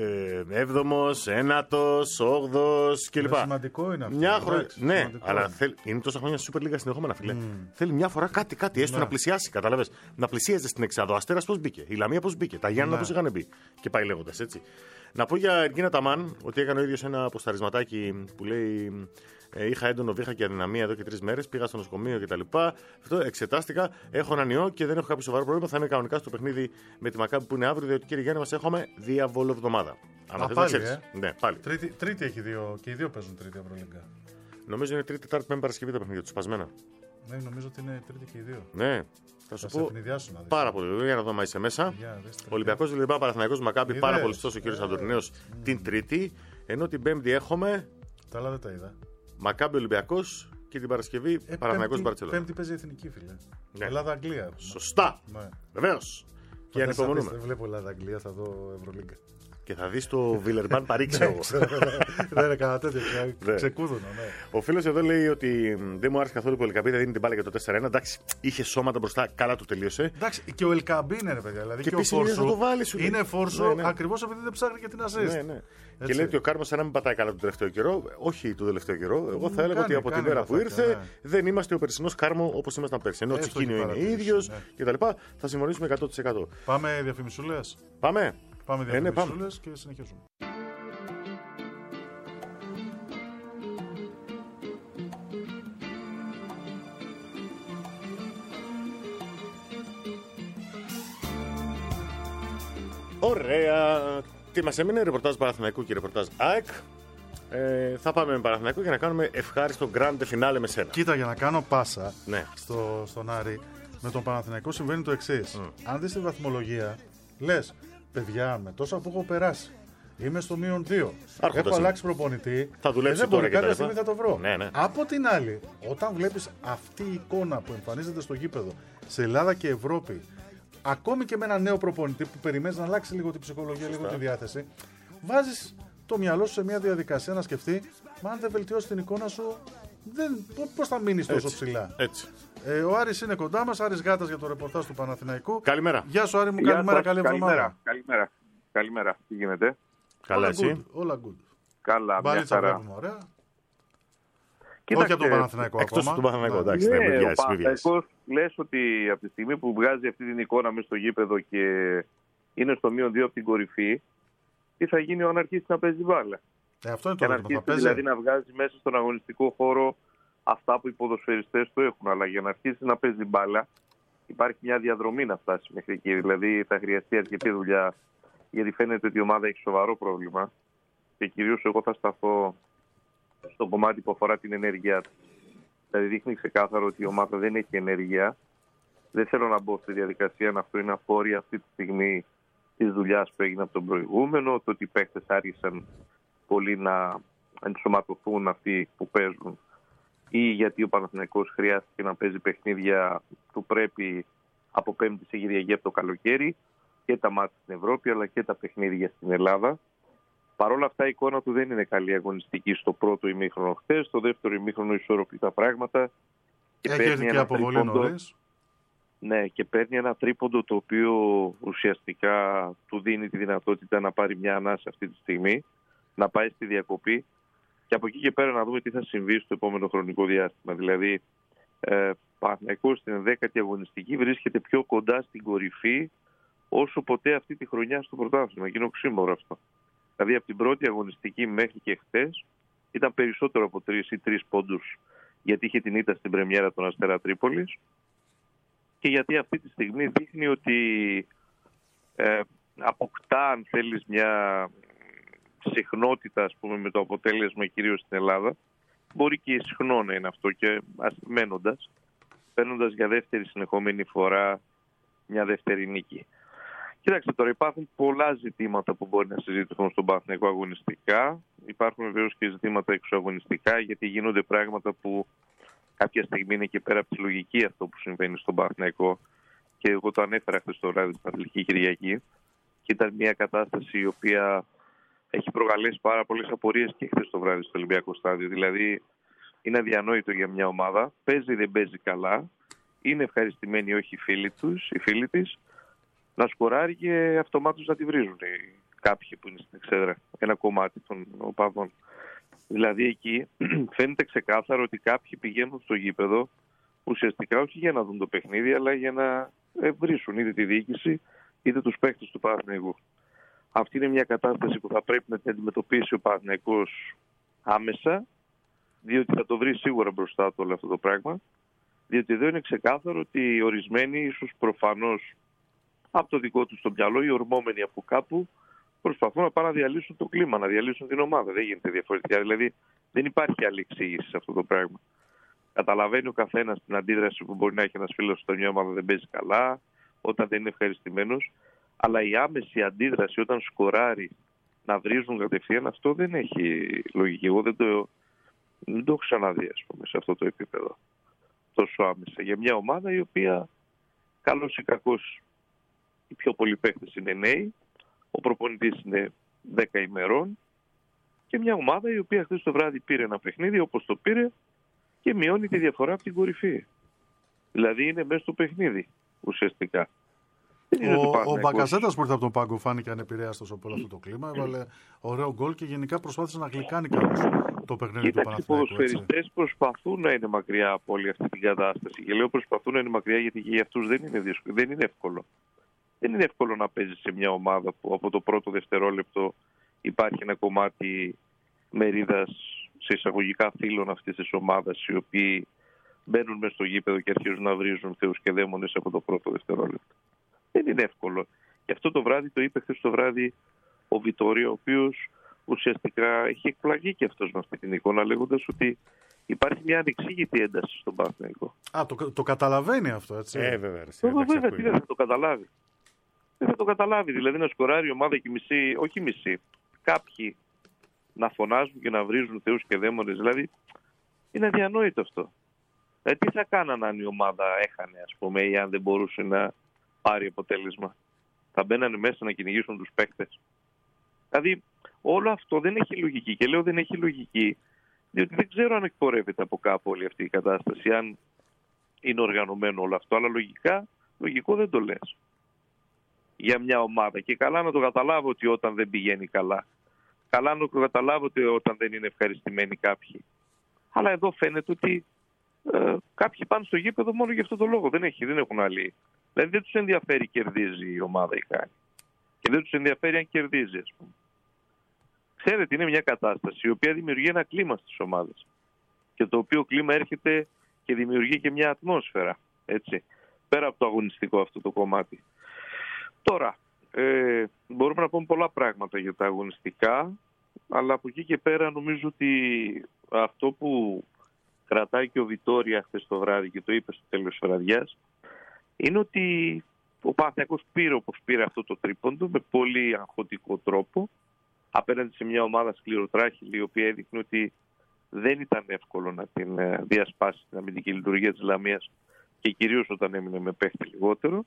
7ος, 9ος, 8ος κλπ. Σημαντικό είναι αυτό. Ναι, αλλά είναι τόσα χρόνια στη Super League συνεχόμενα, φίλε. Θέλει μια φορά κάτι, έστω να πλησιάσει. Κατάλαβες. Να πλησίαζε στην εξάδα. Ο Αστέρας πώς μπήκε, η Λαμία πώς μπήκε, τα Γιάννενα πώς είχαν μπει. Και πάει λέγοντας έτσι. Να πω για Εργίνα Ταμάν ότι έκανε ο ίδιος ένα αποσταρισματάκι που λέει. Είχα έντονο βήχα και αδυναμία εδώ και 3 μέρες. Πήγα στο νοσοκομείο κτλ. Αυτό εξετάστηκα. Έχω έναν ιό και δεν έχω κάποιο σοβαρό πρόβλημα. Θα είμαι κανονικά στο παιχνίδι με τη Μακάμπη που είναι αύριο. Διότι κύριε Γιάννη, μας έχουμε διαβολοβδομάδα. Πάλι, ναι, πάλι. Τρίτη έχει δύο και οι δύο παίζουν Τρίτη Ευρωλίγκα. Νομίζω είναι Τρίτη, Τετάρτη, Πέμπτη, Παρασκευή τα παιχνίδια του σπασμένα. Ναι, νομίζω ότι είναι Τρίτη και οι δύο. Ναι. Θα σου πω πάρα πολύ. Για να δω, είσαι μέσα. Ολυμπιακός Βιλιμπά, Παναθηναϊκός Μακάμπη, πάρα πολύ σωστός ο κύριος Αντωνινέος την Τρίτη. Ενώ την Πέμπτη έχουμε. Τα άλλα δεν τα είδα. Μακάμπη Ολυμπιακός και την Παρασκευή Παναθηναϊκός Μπαρτσελόνα. Πέμπτη παίζει εθνική, φίλε. Ναι. Ελλάδα-Αγγλία. Σωστά. Ναι. Βεβαίως. Και ανυπομονούμε. Δεν βλέπω Ελλάδα-Αγγλία, θα δω Ευρωλίγκα. Και θα δει το Βιλερμπάν Παρίξ εγώ. Δεν είναι κανένα τέτοιο. Ξεκούδωνο, ναι. Ο φίλος εδώ λέει ότι δεν μου άρεσε καθόλου που ο Ελκαμπή δεν δίνει την μπάλα για το 4-1. Εντάξει, είχε σώματα μπροστά, καλά του τελείωσε. Εντάξει, και ο Ελκαμπή είναι, ρε παιδιά. Δηλαδή και ο Φόρσο είναι Φόρσο ακριβώς επειδή δεν ψάχνει για την assist. Ναι. Και λέει ότι ο Κάρμος σαν να μην πατάει καλά τον τελευταίο καιρό. Όχι τον τελευταίο καιρό. Εγώ θα έλεγα ότι από την μέρα που ήρθε δεν είμαστε ο περσινός Κάρμο όπως ήμασταν πέρσι. Ενώ ο Τσικίνιο είναι ίδιος κτλ. Θα συμφωνήσουμε 100%. Πάμε διαφημισούλες. Πάμε διαφημισούλες και συνεχίζουμε. Ωραία. Τι μας έμεινε, ρεπορτάζ Παναθηναϊκού και ρεπορτάζ ΑΕΚ. Θα πάμε με Παναθηναϊκό για να κάνουμε ευχάριστο grande finale με σένα. Κοίτα, για να κάνω πάσα στον Άρη, με τον Παναθηναϊκό συμβαίνει το εξής. Αν δεις τη βαθμολογία, λες, παιδιά, με τόσα που έχω περάσει, είμαι στο -2. Έχω αλλάξει προπονητή. Θα δουλέψει δεν μπορεί, κάποια στιγμή θα το βρω. Ναι. Από την άλλη, όταν βλέπεις αυτή η εικόνα που εμφανίζεται στο γήπεδο σε Ελλάδα και Ευρώπη, ακόμη και με ένα νέο προπονητή που περιμένεις να αλλάξει λίγο την ψυχολογία, λίγο τη διάθεση, βάζεις το μυαλό σου σε μια διαδικασία να σκεφτεί, μα αν δεν βελτιώσει την εικόνα σου, πώς θα μείνεις τόσο ψηλά. Έτσι. Ο Άρης είναι κοντά μας, Άρης Γάτας για το ρεπορτάζ του Παναθηναϊκού. Καλημέρα. Γεια σου Άρη μου, καλημέρα, καλή εβδομάδα. Καλημέρα, τι γίνεται? Καλά, εσύ? Όλα good. Καλά, μια χαρά. Ωραία. Όχι από τον Παναθηναϊκό εκτός ακόμα. Εκτός του Παναθηναϊκό, εντάξει, ο Παναθηναϊκός λες ότι από τη στιγμή που βγάζει αυτή την εικόνα μέσα στο γήπεδο και είναι στο -2 από την κορυφή, τι θα γίνει αν αρχίσει να παίζει μπάλα. Αυτό είναι το ερώτημα. Θα παίζει. Δηλαδή να βγάζει μέσα στον αγωνιστικό χώρο αυτά που οι ποδοσφαιριστές του έχουν. Αλλά για να αρχίσει να παίζει μπάλα, υπάρχει μια διαδρομή να φτάσει μέχρι εκεί. Δηλαδή θα χρειαστεί αρκετή δουλειά, γιατί φαίνεται ότι η ομάδα έχει σοβαρό πρόβλημα. Και κυρίως εγώ θα σταθώ στο κομμάτι που αφορά την ενέργειά του. Δηλαδή δείχνει ξεκάθαρο ότι η ομάδα δεν έχει ενέργεια. Δεν θέλω να μπω στη διαδικασία αν αυτό είναι απόρρια αυτή τη στιγμή τη δουλειά που έγινε από τον προηγούμενο, το ότι οι παίκτες άρχισαν πολύ να ενσωματωθούν αυτοί που παίζουν, ή γιατί ο Παναθηναϊκός χρειάστηκε να παίζει παιχνίδια που πρέπει από Πέμπτη σε Κυριακή από το καλοκαίρι, και τα μάτια στην Ευρώπη αλλά και τα παιχνίδια στην Ελλάδα. Παρ' όλα αυτά η εικόνα του δεν είναι καλή αγωνιστική στο πρώτο ημίχρονο χθες. Στο δεύτερο ημίχρονο ισορροπεί τα πράγματα. Έχει έρθει και αποβολή νωρίς. Ναι, και παίρνει ένα τρίποντο το οποίο ουσιαστικά του δίνει τη δυνατότητα να πάρει μια ανάσα αυτή τη στιγμή, να πάει στη διακοπή και από εκεί και πέρα να δούμε τι θα συμβεί στο επόμενο χρονικό διάστημα. Δηλαδή, Παναθηναϊκός στην 10η αγωνιστική βρίσκεται πιο κοντά στην κορυφή όσο ποτέ αυτή τη χρονιά στο πρωτάθλημα. Και είναι οξύμορο αυτό. Δηλαδή, από την πρώτη αγωνιστική μέχρι και χθες ήταν περισσότερο από 3 ή 3 πόντους, γιατί είχε την ήττα στην πρεμιέρα των Αστέρα Τρίπολης και γιατί αυτή τη στιγμή δείχνει ότι αποκτά, αν θέλεις, μια συχνότητα, ας πούμε, με το αποτέλεσμα κυρίως στην Ελλάδα. Μπορεί και συχνό να είναι αυτό και μένοντας, παίρνοντας για δεύτερη συνεχόμενη φορά μια δεύτερη νίκη. Κοίταξε τώρα, υπάρχουν πολλά ζητήματα που μπορεί να συζητηθούν στον Παναθηναϊκό αγωνιστικά. Υπάρχουν βεβαίως και ζητήματα εξωαγωνιστικά, γιατί γίνονται πράγματα που κάποια στιγμή είναι και πέρα από τη λογική αυτό που συμβαίνει στον Παναθηναϊκό. Και εγώ το ανέφερα χθες το βράδυ στην Παντελική Κυριακή. Και ήταν μια κατάσταση η οποία έχει προκαλέσει πάρα πολλές απορίες και χθες το βράδυ στο Ολυμπιακό Στάδιο. Δηλαδή, είναι αδιανόητο για μια ομάδα. Παίζει ή δεν παίζει καλά. Είναι ευχαριστημένοι όχι οι φίλοι της. Να σκοράρει και αυτομάτως να τη βρίζουν κάποιοι που είναι στην εξέδρα. Ένα κομμάτι των οπαδών. Δηλαδή εκεί φαίνεται ξεκάθαρο ότι κάποιοι πηγαίνουν στο γήπεδο ουσιαστικά όχι για να δουν το παιχνίδι, αλλά για να βρίσουν είτε τη διοίκηση είτε τους παίκτες του Παναθηναϊκού. Αυτή είναι μια κατάσταση που θα πρέπει να την αντιμετωπίσει ο Παναθηναϊκός άμεσα, διότι θα το βρει σίγουρα μπροστά του όλο αυτό το πράγμα. Διότι εδώ είναι ξεκάθαρο ότι ορισμένοι, ίσως προφανώς από το δικό τους το μυαλό, οι ορμόμενοι από κάπου, προσπαθούν να πάνε να διαλύσουν το κλίμα, να διαλύσουν την ομάδα. Δεν γίνεται διαφορετικά. Δηλαδή δεν υπάρχει άλλη εξήγηση σε αυτό το πράγμα. Καταλαβαίνει ο καθένας την αντίδραση που μπορεί να έχει ένας φίλος όταν μια ομάδα δεν παίζει καλά, όταν δεν είναι ευχαριστημένος. Αλλά η άμεση αντίδραση όταν σκοράρει να βρίζουν κατευθείαν, αυτό δεν έχει λογική. Εγώ δεν το έχω ξαναδεί, ας πούμε, σε αυτό το επίπεδο. Τόσο άμεσα. Για μια ομάδα η οποία, καλός ή κακός, οι πιο πολλοί παίκτες είναι νέοι, ο προπονητής είναι 10 ημερών και μια ομάδα η οποία χθες το βράδυ πήρε ένα παιχνίδι όπως το πήρε και μειώνει τη διαφορά από την κορυφή. Δηλαδή είναι μέσα στο παιχνίδι ουσιαστικά. Ο Μπακασέτας που ήρθε από τον πάγκο φάνηκε ανεπηρέαστος από όλο αυτό το κλίμα. Έβαλε ωραίο γκολ και γενικά προσπάθησε να γλυκάνει κάπως το παιχνίδι του Παναθηναϊκού. Οι ποδοσφαιριστές προσπαθούν να είναι μακριά από όλη αυτή την κατάσταση. Και λέω προσπαθούν να είναι μακριά γιατί για αυτούς δεν είναι εύκολο. Δεν είναι εύκολο να παίζει σε μια ομάδα που από το πρώτο δευτερόλεπτο υπάρχει ένα κομμάτι μερίδας σε εισαγωγικά φίλων αυτής της ομάδας, οι οποίοι μπαίνουν μέσα στο γήπεδο και αρχίζουν να βρίζουν θεούς και δαίμονες από το πρώτο δευτερόλεπτο. Δεν είναι εύκολο. Και αυτό το βράδυ το είπε χθες το βράδυ ο Βιτόριο, ο οποίος ουσιαστικά έχει εκπλαγεί και αυτός με αυτή την εικόνα, λέγοντας ότι υπάρχει μια ανεξήγητη ένταση στον Παναθηναϊκό. Το καταλαβαίνει αυτό, έτσι. Βέβαια, τι δεν θα το καταλάβει. Δεν θα το καταλάβει. Δηλαδή να σκοράρει η ομάδα και μισή, όχι μισή, κάποιοι να φωνάζουν και να βρίζουν θεούς και δαίμονες. Δηλαδή είναι αδιανόητο αυτό. Τι θα κάνανε αν η ομάδα έχανε, ας πούμε, ή αν δεν μπορούσε να πάρει αποτέλεσμα? Θα μπαίνανε μέσα να κυνηγήσουν τους παίκτες. Δηλαδή όλο αυτό δεν έχει λογική. Και λέω δεν έχει λογική, διότι δεν ξέρω αν εκπορεύεται από κάπου όλη αυτή η κατάσταση, αν είναι οργανωμένο όλο αυτό. Αλλά λογικό δεν το λες για μια ομάδα. Και καλά να το καταλάβω ότι όταν δεν πηγαίνει καλά. Καλά να το καταλάβω ότι όταν δεν είναι ευχαριστημένοι κάποιοι. Αλλά εδώ φαίνεται ότι κάποιοι πάνε στο γήπεδο μόνο για αυτό το λόγο. Δεν έχουν άλλη. Δηλαδή δεν τους ενδιαφέρει κερδίζει η ομάδα ή κάνει. Και δεν τους ενδιαφέρει αν κερδίζει, ας πούμε. Ξέρετε, είναι μια κατάσταση η οποία δημιουργεί ένα κλίμα στις ομάδες. Και το οποίο κλίμα έρχεται και δημιουργεί και μια ατμόσφαιρα. Έτσι. Πέρα από το αγωνιστικό αυτό το κομμάτι. Τώρα, μπορούμε να πούμε πολλά πράγματα για τα αγωνιστικά, αλλά από εκεί και πέρα νομίζω ότι αυτό που κρατάει και ο Βιτόρια χθες το βράδυ και το είπε στο τέλος της βραδιάς, είναι ότι ο Παναθηναϊκός πήρε όπως πήρε αυτό το τρίποντο με πολύ αγχωτικό τρόπο απέναντι σε μια ομάδα σκληροτράχηλη η οποία έδειχνε ότι δεν ήταν εύκολο να την διασπάσει την αμυντική λειτουργία της Λαμίας και κυρίως όταν έμεινε με παίχτη λιγότερο,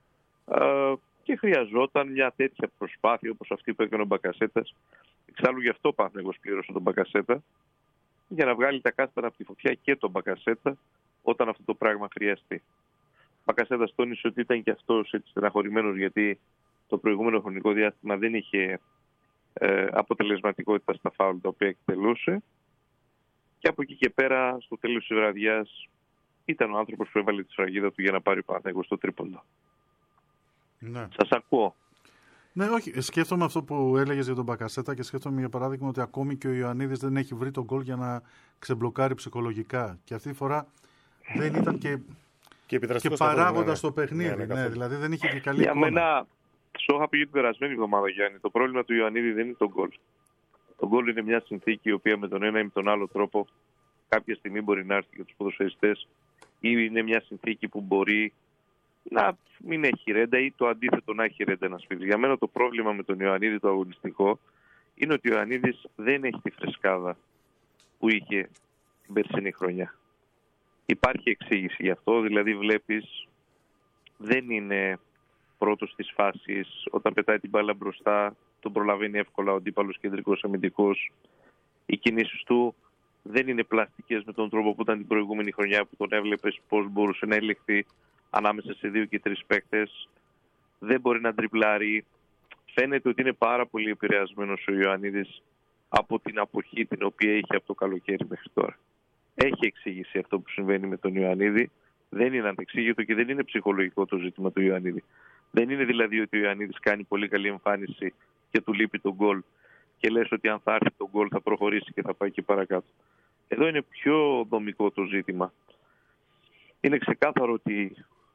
και χρειαζόταν μια τέτοια προσπάθεια όπως αυτή που έκανε ο Μπακασέτας. Εξάλλου γι' αυτό ο Παναθηναϊκός πλήρωσε τον Μπακασέτα, για να βγάλει τα κάστανα από τη φωτιά και τον Μπακασέτα όταν αυτό το πράγμα χρειαστεί. Ο Μπακασέτας τόνισε ότι ήταν και αυτός έτσι στεναχωρημένος γιατί το προηγούμενο χρονικό διάστημα δεν είχε αποτελεσματικότητα στα φάουλ τα οποία εκτελούσε, και από εκεί και πέρα στο τέλος της βραδιάς ήταν ο άνθρωπος που έβαλε τη σφραγίδα του για να πάρει ο Παναθηναϊκός στο τρίποντο. Ναι. Σας ακούω. Ναι, όχι. Σκέφτομαι αυτό που έλεγες για τον Μπακασέτα και σκέφτομαι για παράδειγμα ότι ακόμη και ο Ιωαννίδης δεν έχει βρει τον γκολ για να ξεμπλοκάρει ψυχολογικά. Και αυτή τη φορά δεν ήταν και παράγοντας στο παιχνίδι. Ναι, δηλαδή δεν είχε και καλή εικόνα. Για μένα, το είχα πει την περασμένη εβδομάδα, Γιάννη, το πρόβλημα του Ιωαννίδη δεν είναι το γκολ. Το γκολ είναι μια συνθήκη η οποία με τον ένα ή με τον άλλο τρόπο κάποια στιγμή μπορεί να έρθει για τους ποδοσφαιριστές, ή είναι μια συνθήκη που μπορεί να μην έχει ρέντα ή το αντίθετο να έχει ρέντα ένας φίλος. Για μένα το πρόβλημα με τον Ιωαννίδη το αγωνιστικό είναι ότι ο Ιωαννίδης δεν έχει τη φρεσκάδα που είχε την περσινή χρονιά. Υπάρχει εξήγηση γι' αυτό, δηλαδή βλέπεις δεν είναι πρώτος στις φάσεις, όταν πετάει την μπάλα μπροστά τον προλαβαίνει εύκολα ο αντίπαλος κεντρικός αμυντικός. Οι κινήσεις του δεν είναι πλαστικές με τον τρόπο που ήταν την προηγούμενη χρονιά που τον έβλεπες πώς μπορούσε να ελεγχθεί ανάμεσα σε 2 και 3 παίκτες. Δεν μπορεί να τριπλάρει. Φαίνεται ότι είναι πάρα πολύ επηρεασμένος ο Ιωαννίδης από την αποχή την οποία είχε από το καλοκαίρι μέχρι τώρα. Έχει εξήγηση αυτό που συμβαίνει με τον Ιωαννίδη. Δεν είναι ανεξήγητο και δεν είναι ψυχολογικό το ζήτημα του Ιωαννίδη. Δεν είναι δηλαδή ότι ο Ιωαννίδης κάνει πολύ καλή εμφάνιση και του λείπει τον γκολ και λες ότι αν θα έρθει τον γκολ θα προχωρήσει και θα πάει και παρακάτω. Εδώ είναι πιο δομικό το ζήτημα. Είναι ξεκάθαρο ότι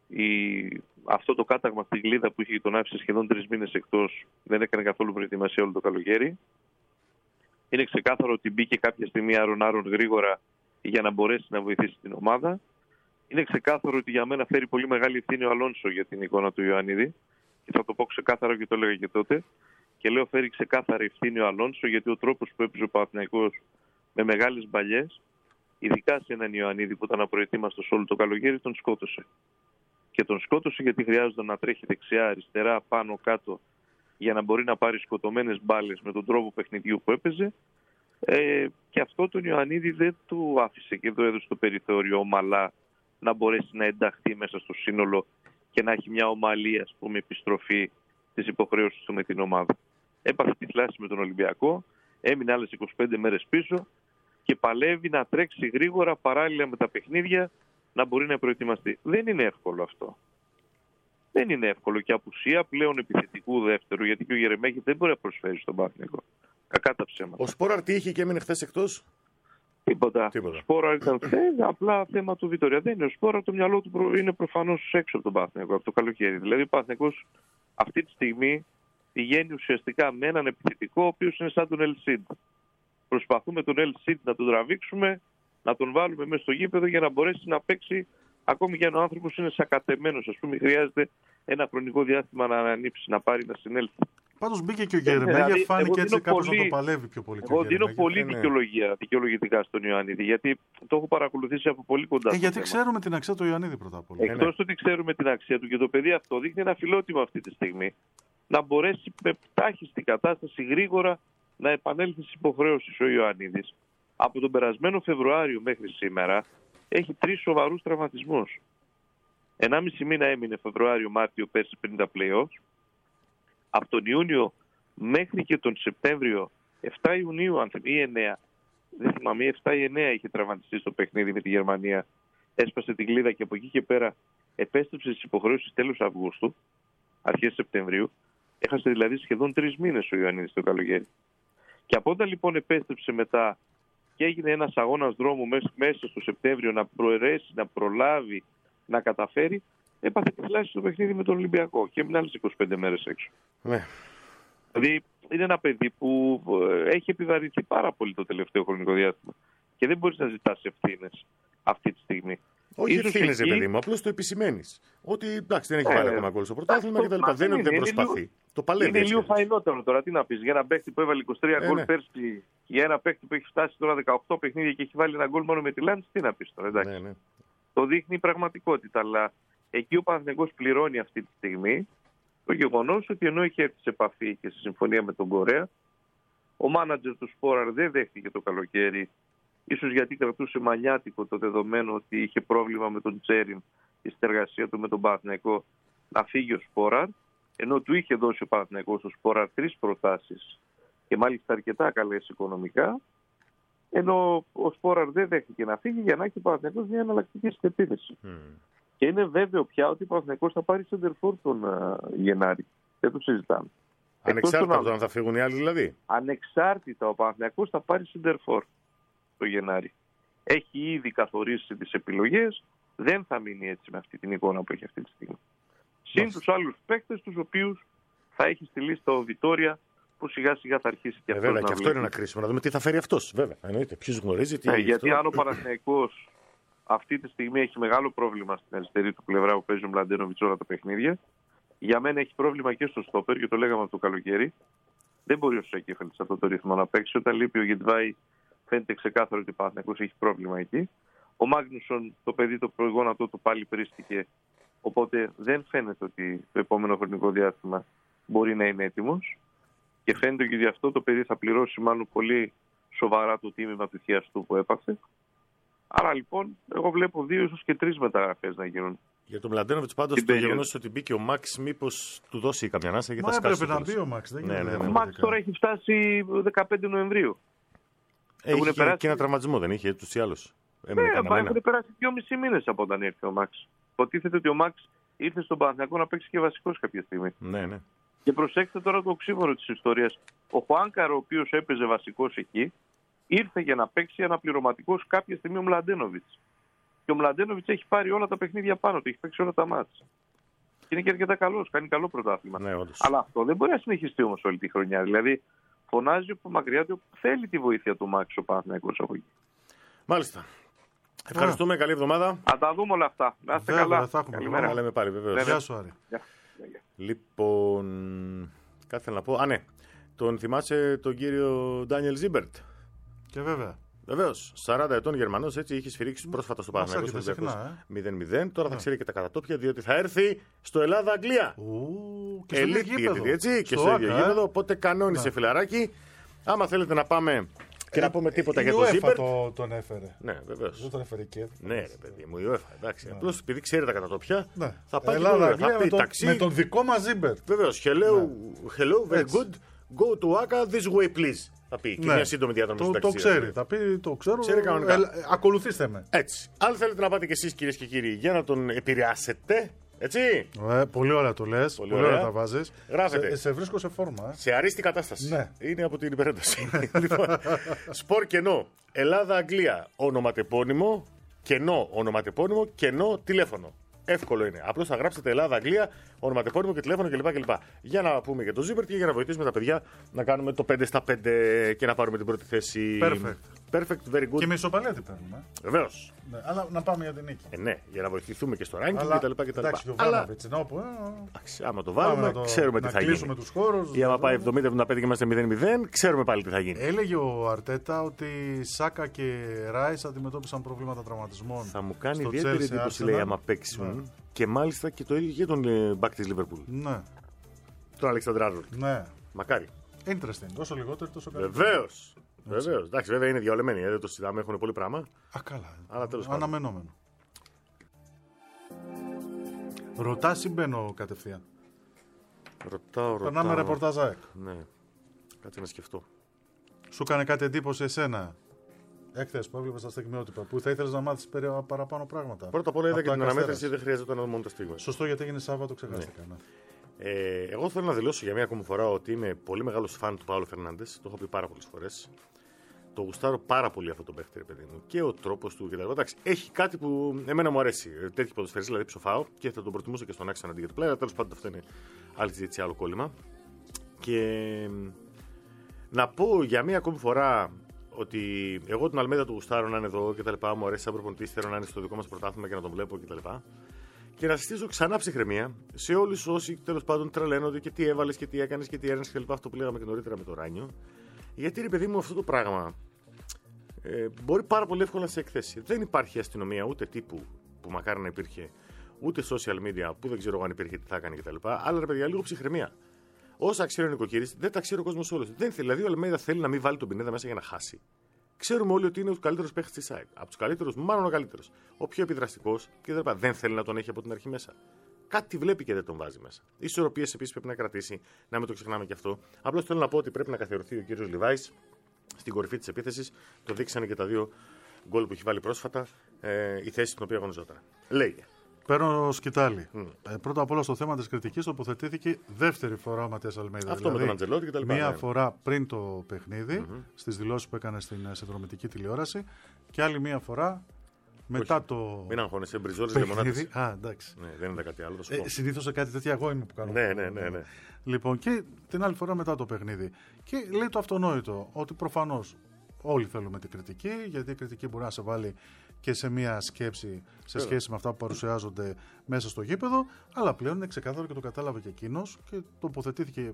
αυτό το κάταγμα στη Γλίδα που είχε τον άφησε σχεδόν 3 μήνες εκτός, δεν έκανε καθόλου προετοιμασία όλο το καλοκαίρι. Είναι ξεκάθαρο ότι μπήκε κάποια στιγμή άρον γρήγορα για να μπορέσει να βοηθήσει την ομάδα. Είναι ξεκάθαρο ότι για μένα φέρει πολύ μεγάλη ευθύνη ο Αλόνσο για την εικόνα του Ιωαννίδη. Και θα το πω ξεκάθαρα και το έλεγα και τότε. Και λέω φέρει ξεκάθαρη ευθύνη ο Αλόνσο γιατί ο τρόπος που έπαιζε ο Παναθηναϊκός με μεγάλες μπαλιές, ειδικά σε έναν Ιωαννίδη που ήταν απροετοίμαστος όλο το καλοκαίρι, τον σκότωσε. Και τον σκότωσε γιατί χρειάζονταν να τρέχει δεξιά, αριστερά, πάνω, κάτω για να μπορεί να πάρει σκοτωμένες μπάλες με τον τρόπο παιχνιδιού που έπαιζε. Και αυτό τον Ιωαννίδη δεν του άφησε και δεν έδωσε το περιθώριο ομαλά να μπορέσει να ενταχθεί μέσα στο σύνολο και να έχει μια ομαλή, ας πούμε, επιστροφή της υποχρέωσης του με την ομάδα. Έπαθε τη θλάση με τον Ολυμπιακό, έμεινε άλλες 25 μέρες πίσω και παλεύει να τρέξει γρήγορα παράλληλα με τα παιχνίδια να μπορεί να προετοιμαστεί. Δεν είναι εύκολο αυτό. Δεν είναι εύκολο και απουσία πλέον επιθετικού δεύτερου, γιατί και ο Γερεμέγεφ δεν μπορεί να προσφέρει στον Παναθηναϊκό. Κακά τα ψέματα. Ο Σπόραρ τι είχε και έμεινε χθες εκτός? Τίποτα. Ο Σπόραρ ήταν απλά θέμα του Βιτόρια. Δεν είναι. Ο Σπόραρ το μυαλό του είναι προφανώς έξω από τον Παναθηναϊκό, από το καλοκαίρι. Δηλαδή ο Παναθηναϊκός αυτή τη στιγμή πηγαίνει ουσιαστικά με έναν επιθετικό ο οποίος είναι σαν τον Ελσίντ. Προσπαθούμε τον Ελσίντ να τον τραβήξουμε, να τον βάλουμε μέσα στο γήπεδο για να μπορέσει να παίξει. Ακόμη και αν ο άνθρωπος είναι σακατεμένος, ας πούμε, χρειάζεται ένα χρονικό διάστημα να ανανύψει, να πάρει, να συνέλθει. Πάντως μπήκε και ο Γερεμέγεφ, φάνηκε έτσι κάπως να το παλεύει πιο πολύ. Εγώ δίνω πολύ δικαιολογητικά στον Ιωαννίδη, γιατί το έχω παρακολουθήσει από πολύ κοντά. Γιατί ξέρουμε την αξία του Ιωαννίδη πρώτα απ' όλα. Εκτός ότι ξέρουμε την αξία του και το παιδί αυτό δείχνει ένα φιλότιμο αυτή τη στιγμή, να μπορέσει με τάχιστη κατάσταση γρήγορα να επανέλθει στις υποχρεώσεις ο Ιωαννίδης. Από τον περασμένο Φεβρουάριο μέχρι σήμερα έχει 3 σοβαρούς τραυματισμούς. 1,5 μήνα έμεινε Φεβρουάριο-Μάρτιο πέρσι πριν τα play-offs. Από τον Ιούνιο μέχρι και τον Σεπτέμβριο, 7 Ιουνίου ή 9, δεν θυμάμαι, 7 ή 9 είχε τραυματιστεί στο παιχνίδι με τη Γερμανία. Έσπασε την κλίδα και από εκεί και πέρα επέστρεψε στις υποχρεώσεις τέλος Αυγούστου, αρχές Σεπτεμβρίου. Έχασε δηλαδή σχεδόν 3 μήνες ο Ιωαννίδης το καλοκαίρι. Και από όταν λοιπόν επέστρεψε μετά και έγινε ένας αγώνας δρόμου μέσα στο Σεπτέμβριο να προαιρέσει, να προλάβει, να καταφέρει, έπαθε τη φλάση στο παιχνίδι με τον Ολυμπιακό και έμεινε άλλες 25 μέρες έξω. Ναι. Δηλαδή είναι ένα παιδί που έχει επιβαρυνθεί πάρα πολύ το τελευταίο χρονικό διάστημα και δεν μπορείς να ζητάς ευθύνες αυτή τη στιγμή. Όχι ευθύνες, παιδί μου, απλώς το επισημαίνεις. Ότι εντάξει, δεν έχει βάλει ακόμα γκολ στο πρωτάθλημα κτλ. Δεν είναι ότι δεν προσπαθεί. Το παλεύει. Είναι λίγο φαϊνότερο τώρα. Τι να πεις, για ένα παίκτη που έβαλε 23 γκολ πέρσι, για ένα παίκτη που έχει φτάσει τώρα 18 παιχνίδια και έχει βάλει ένα γκολ μόνο με τη Λάνς, τι να πεις τώρα, εντάξει. Ναι. Το δείχνει η πραγματικότητα. Αλλά εκεί ο Παναθηναϊκός πληρώνει αυτή τη στιγμή το γεγονός ότι ενώ είχε έρθει σε επαφή και σε συμφωνία με τον Κορέα, ο μάνατζερ του Σπόραρ δεν δέχτηκε το καλοκαίρι. Ίσως γιατί κρατούσε μανιάτικο το δεδομένο ότι είχε πρόβλημα με τον Τσέριν η συνεργασία του με τον Παναθηναϊκό να φύγει ο Σπόραρ, ενώ του είχε δώσει ο Παναθηναϊκός στο Σπόραρ 3 προτάσεις και μάλιστα αρκετά καλές οικονομικά, ενώ ο Σπόραρ δεν δέχτηκε να φύγει για να έχει ο Παναθηναϊκός μια εναλλακτική στεπίδεση. Και είναι βέβαιο πια ότι ο Παναθηναϊκός θα πάρει σεντερφόρ τον Γενάρη. Δεν το συζητάμε. Ανεξάρτητα από το αν θα φύγουν οι άλλοι δηλαδή. Ανεξάρτητα ο Παναθηναϊκός θα πάρει σεντερφόρ το Γενάρη. Έχει ήδη καθορίσει τις επιλογές, δεν θα μείνει έτσι με αυτή την εικόνα που έχει αυτή τη στιγμή. Συν τους άλλους παίκτες τους οποίους θα έχει στη λίστα ο Βιτόρια που σιγά σιγά θα αρχίσει και αυτός βέβαια, και αυτό είναι ένα κρίσιμο, να δούμε τι θα φέρει αυτός. Βέβαια, εννοείται. Ποιος γνωρίζει τι. Γιατί αν ο Παναθηναϊκός αυτή τη στιγμή έχει μεγάλο πρόβλημα στην αριστερή του πλευρά που παίζει ο Μλαντένοβιτς όλα τα παιχνίδια, για μένα έχει πρόβλημα και στο στόπερ και το λέγαμε από το καλοκαίρι. Δεν μπορεί ο Σέκεφελτ σε αυτό το ρυθμό να παίξει. Όταν λείπει ο Γετβάη, φαίνεται ξεκάθαρο ότι ο Παναθηναϊκός έχει πρόβλημα εκεί. Ο Μάγνουσον, το παιδί, το προγόνατό του πάλι πρίστηκε. Οπότε δεν φαίνεται ότι το επόμενο χρονικό διάστημα μπορεί να είναι έτοιμος. Και φαίνεται ότι γι' αυτό το παιδί θα πληρώσει μάλλον πολύ σοβαρά το τίμημα του χιαστού που έπαθε. Άρα λοιπόν, εγώ βλέπω 2 ίσως και 3 μεταγραφές να γίνουν. Για τον Μλαντένοβιτς πάντως το γεγονός ότι μπήκε ο Μαξ, μήπως του δώσει καμιά ανάσα και θα σκάσει. Έπρεπε να μπει ο Μαξ. Ο Μαξ τώρα έχει φτάσει 15 Νοεμβρίου. Έχει και ένα τραυματισμό, δεν είχε ούτως ή άλλως. Έχουν περάσει 2,5 μήνες από όταν ήρθε ο Μαξ. Υποτίθεται ότι ο Μαξ ήρθε στον Παναθηναϊκό να παίξει και βασικός κάποια στιγμή. Ναι. Και προσέξτε τώρα το οξύμορο της ιστορίας. Ο Χουάνκαρ, ο οποίος έπαιζε βασικός εκεί, ήρθε για να παίξει αναπληρωματικός κάποια στιγμή ο Μλαντένοβιτς. Και ο Μλαντένοβιτς έχει πάρει όλα τα παιχνίδια πάνω του, έχει παίξει όλα τα μάτς. Και είναι και αρκετά καλός, κάνει καλό πρωτάθλημα. Ναι, αλλά αυτό δεν μπορεί να συνεχιστεί όμως όλη τη χρονιά. Δηλαδή, φωνάζει από μακριά του θέλει τη βοήθεια του Μάξ ο Παναθηναϊκός από εκεί. Μάλιστα. Ευχαριστούμε, καλή εβδομάδα. Θα τα δούμε όλα αυτά. Να είστε καλά. Καλημέρα. Λέμε πάλι, βεβαίως. Γεια σου, Άρη. Λοιπόν, κάτι θέλω να πω. Α, ναι. Τον θυμάσαι τον κύριο Ντάνιελ Ζίμπερτ? Και βέβαια. Βεβαίως. 40 ετών Γερμανός, έτσι είχε σφυρίξει πρόσφατα στο Παναθηναϊκό στο 0-0. Τώρα θα ξέρει και τα κατατόπια, διότι θα έρθει στο Ελλάδα-Αγγλία. Και στο ίδιο γήπεδο. Έτσι, και στο ίδιο γήπεδο. Οπότε κανόνισε, φιλαράκι. Άμα θέλετε να πάμε και να πούμε τίποτα για τον Ζίμπερτ. Τον έφερε. Ναι, βεβαίως. Δεν τον έφερε και. Ναι, ρε παιδί μου, η UEFA. Εντάξει. Απλώς επειδή ξέρει τα κατατόπια, θα πάει Ελλάδα, με τον δικό μας Ζίμπερτ. Βεβαίως. Hello, very good. Go to Aka this way, please. Θα πει και μια σύντομη διαδρομή στην ταξίδι. Το ξέρει. Θα πει, το ξέρω. Ξέρει κανονικά. Ακολουθήστε με. Έτσι. Αν θέλετε να πάτε κι εσείς, κυρίες και κύριοι, για να τον επηρεάσετε. Έτσι. Πολύ ωραία το λες. Πολύ ωραία τα βάζεις. Γράφετε. Σε βρίσκω σε φόρμα. Σε αρίστη κατάσταση. Ναι. Είναι από την υπερένταση. Λοιπόν, σπορ κενό. Ελλάδα-Αγγλία. Ονοματεπώνυμο. Κενό ονοματεπώνυμο. Κενό τηλέφωνο. Εύκολο είναι. Απλώς θα γράψετε Ελλάδα-Αγγλία, ονοματεπώνυμο και τηλέφωνο κλπ. Για να πούμε για το Ζίμπερτ και για να βοηθήσουμε τα παιδιά να κάνουμε το 5 στα 5 και να πάρουμε την πρώτη θέση. Perfect, very good. Και με ισοπαλία τι παίρνουμε. Βεβαίως. Ναι, αλλά να πάμε για την νίκη. Ναι, για να βοηθηθούμε και στο ranking κτλ. Εντάξει, αλλά άμα το βάλουμε, ξέρουμε τι θα γίνει. Κλείσουμε τους χώρους. Ή άμα πάει 70-75 και είμαστε 0-0, ξέρουμε πάλι τι θα γίνει. Έλεγε ο Αρτέτα ότι Σάκα και Ράις αντιμετώπισαν προβλήματα τραυματισμών. Θα μου κάνει ιδιαίτερη εντύπωση, λέει, άμα παίξουν. Και μάλιστα και το ίδιο για τον back της Liverpool. Ναι. Τον Αλεξανδράρολ. Ναι. Μακάρι. Interesting. Όσο λιγότερο, τόσο καλύτερο. Βεβαίως. Βεβαίως. Εντάξει, βέβαια είναι διαολεμένοι. Δεν το συζητάμε, έχουν πολύ πράγμα. Καλά. Αλλά τέλος πάντων. Αναμενόμενο. Ρωτάς ή μπαίνω κατευθείαν? Ρωτάω. Περνάμε ρεπορτάζ ΑΕΚ. Ναι. Κάτσε να σκεφτώ. Σου έκανε κάτι εντύπωση εσένα Έκθεση που έβλεπε στα στιγμιότυπα, που θα ήθελε να μάθει παραπάνω πράγματα. Πρώτα απ' όλα είδα και την αναμέτρηση, δεν χρειάζεται να μόνο τα στιγμιότυπα. Σωστό, γιατί έγινε Σάββατο, ξεχάστηκα. Ναι. Εγώ θέλω να δηλώσω για μία ακόμη φορά ότι είμαι πολύ μεγάλο φαν του Πάολο Φερνάντες. Το έχω πει πάρα πολλές φορές. Το γουστάρω πάρα πολύ αυτό το παίχτη, παιδί μου. Και ο τρόπος του κτλ. Εντάξει, έχει κάτι που εμένα μου αρέσει. Τέτοιοι ποδοσφαιριστές, δηλαδή ψοφάω και θα τον προτιμούσα και στον Άξονα αντί για το πλέον. Τέλος πάντων, αυτό είναι άλλη συζήτηση, άλλο κόλλημα. Και να πω για μία ακόμη φορά ότι εγώ τον Αλμέιδα του γουστάρω να είναι εδώ κτλ. Μου αρέσει σαν προπονητής, θέλω να είναι στο δικό μας πρωτάθλημα και να τον βλέπω κτλ. Και να συστήσω ξανά ψυχραιμία σε όλους όσοι τέλος πάντων τρελαίνονται και τι έβαλες και τι έκανες και τι έρνες κλπ. Αυτό που λέγαμε και νωρίτερα με το Ράνιο. Γιατί ρε παιδί μου, αυτό το πράγμα μπορεί πάρα πολύ εύκολα να σε εκθέσει. Δεν υπάρχει αστυνομία ούτε τύπου που μακάρι να υπήρχε, ούτε social media που δεν ξέρω αν υπήρχε τι θα έκανε κτλ. Αλλά ρε παιδιά, λίγο ψυχραιμία. Όσα ξέρει ο νοικοκύρης, δεν τα ξέρει ο κόσμος όλος. Δηλαδή ο Αλμέιδα θέλει να μην βάλει τον Πινέδα μέσα για να χάσει. Ξέρουμε όλοι ότι είναι ο καλύτερος παίκτης της ΑΕΚ. Από τους καλύτερους, μάλλον ο καλύτερος. Ο πιο επιδραστικός κτλ. Δεν θέλει να τον έχει από την αρχή μέσα. Κάτι βλέπει και δεν τον βάζει μέσα. Ισορροπίες επίσης πρέπει να κρατήσει, να μην το ξεχνάμε και αυτό. Απλώς θέλω να πω ότι πρέπει να καθιερωθεί ο κύριος Λιβάης στην κορυφή της επίθεσης. Το δείξανε και τα 2 γκολ που έχει βάλει πρόσφατα, η θέση στην οποία αγωνιζόταν. Λέγε. Παίρνω σκητάλη. Πρώτα απ' όλα στο θέμα της κριτικής τοποθετήθηκε δεύτερη φορά ο Ματίας Αλμέιδα. Αυτό δηλαδή, με τον Αντζελότη και τα λοιπά. Μία φορά πριν το παιχνίδι, στις δηλώσεις που έκανε στην συνδρομητική τηλεόραση, και άλλη μία φορά μετά το. Μην αγχώνεσαι, μπριζόλες λεμονάτες. Α, εντάξει. Ναι, δεν είναι κάτι άλλο. Συνήθως σε κάτι τέτοια εγώ είμαι που κάνω. Ναι. Λοιπόν, και την άλλη φορά μετά το παιχνίδι. Και λέει το αυτονόητο, ότι προφανώς όλοι θέλουμε την κριτική, γιατί η κριτική μπορεί να σε βάλει και σε μία σκέψη σε σχέση με αυτά που παρουσιάζονται μέσα στο γήπεδο, αλλά πλέον είναι ξεκάθαρο και το κατάλαβε και εκείνος και τοποθετήθηκε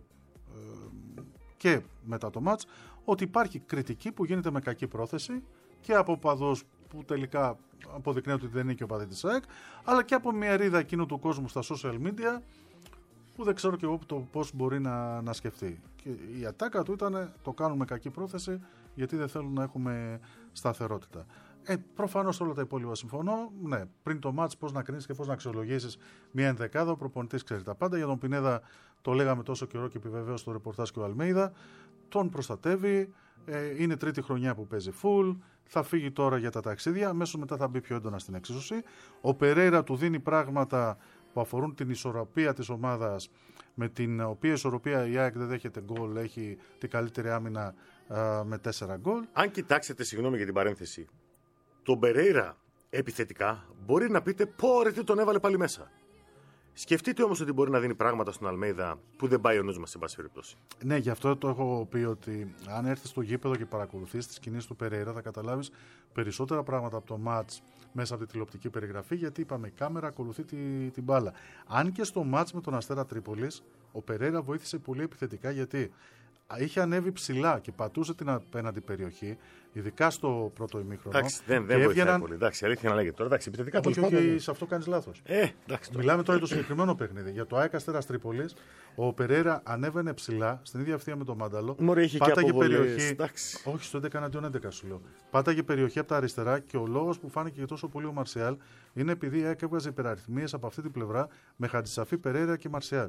και μετά το μάτς, ότι υπάρχει κριτική που γίνεται με κακή πρόθεση και από οπαδούς που τελικά αποδεικνύει ότι δεν είναι και οπαδοί της ΑΕΚ, αλλά και από μια ρίδα εκείνου του κόσμου στα social media που δεν ξέρω και εγώ το πώς μπορεί να σκεφτεί. Και η ατάκα του ήταν το κάνουμε με κακή πρόθεση γιατί δεν θέλουν να έχουμε σταθερότητα. Προφανώς όλα τα υπόλοιπα συμφωνώ. Ναι, πριν το μάτς πώς να κρίνεις και πώς να αξιολογήσεις μια ενδεκάδα, ο προπονητής ξέρει τα πάντα. Για τον Πινέδα το λέγαμε τόσο καιρό και επιβεβαίωσε στο ρεπορτάζ και ο Αλμέιδα. Τον προστατεύει, είναι τρίτη χρονιά που παίζει full, θα φύγει τώρα για τα ταξίδια, αμέσως μετά θα μπει πιο έντονα στην εξίσωση. Ο Περέιρα του δίνει πράγματα που αφορούν την ισορροπία της ομάδας, με την οποία ισορροπία η ΑΕΚ δεν δέχεται γκολ, έχει την καλύτερη άμυνα με 4 γκολ. Αν κοιτάξετε, συγγνώμη για την παρένθεση, τον Περέιρα επιθετικά μπορεί να πείτε πω ρε τι τον έβαλε πάλι μέσα. Σκεφτείτε όμως ότι μπορεί να δίνει πράγματα στον Αλμέιδα που δεν πάει ο νους μας σε πάση περιπτώσει. Ναι, γι' αυτό το έχω πει ότι αν έρθεις στο γήπεδο και παρακολουθείς τις κινήσεις του Περέιρα θα καταλάβεις περισσότερα πράγματα από το μάτς μέσα από τη τηλεοπτική περιγραφή, γιατί είπαμε η κάμερα ακολουθεί την μπάλα. Αν και στο μάτς με τον Αστέρα Τρίπολης ο Περέιρα βοήθησε πολύ επιθετικά, γιατί είχε ανέβει ψηλά και πατούσε την απέναντι περιοχή, ειδικά στο πρώτο ημίχρονο. Εντάξει, δεν βοηθάει πολύ. Εντάξει, αλήθεια να λέγεται τώρα. Εντάξει, επιθετικά όχι, σε αυτό κάνεις λάθος. Μιλάμε τώρα για το συγκεκριμένο παιχνίδι. Για το ΑΕΚ Αστέρας Τρίπολης, ο Περέιρα ανέβαινε ψηλά στην ίδια ευθεία με τον Μάνταλο. Πάταγε περιοχή. Όχι, στο 11-11 σου λέω. Πάταγε περιοχή από τα αριστερά και ο λόγος που φάνηκε και τόσο πολύ ο Μαρσιάλ είναι επειδή η ΑΕΚ έβγαζε υπεραριθμίες από αυτή την πλευρά με Χατζησαφή, Περέιρα και Μαρσιάλ.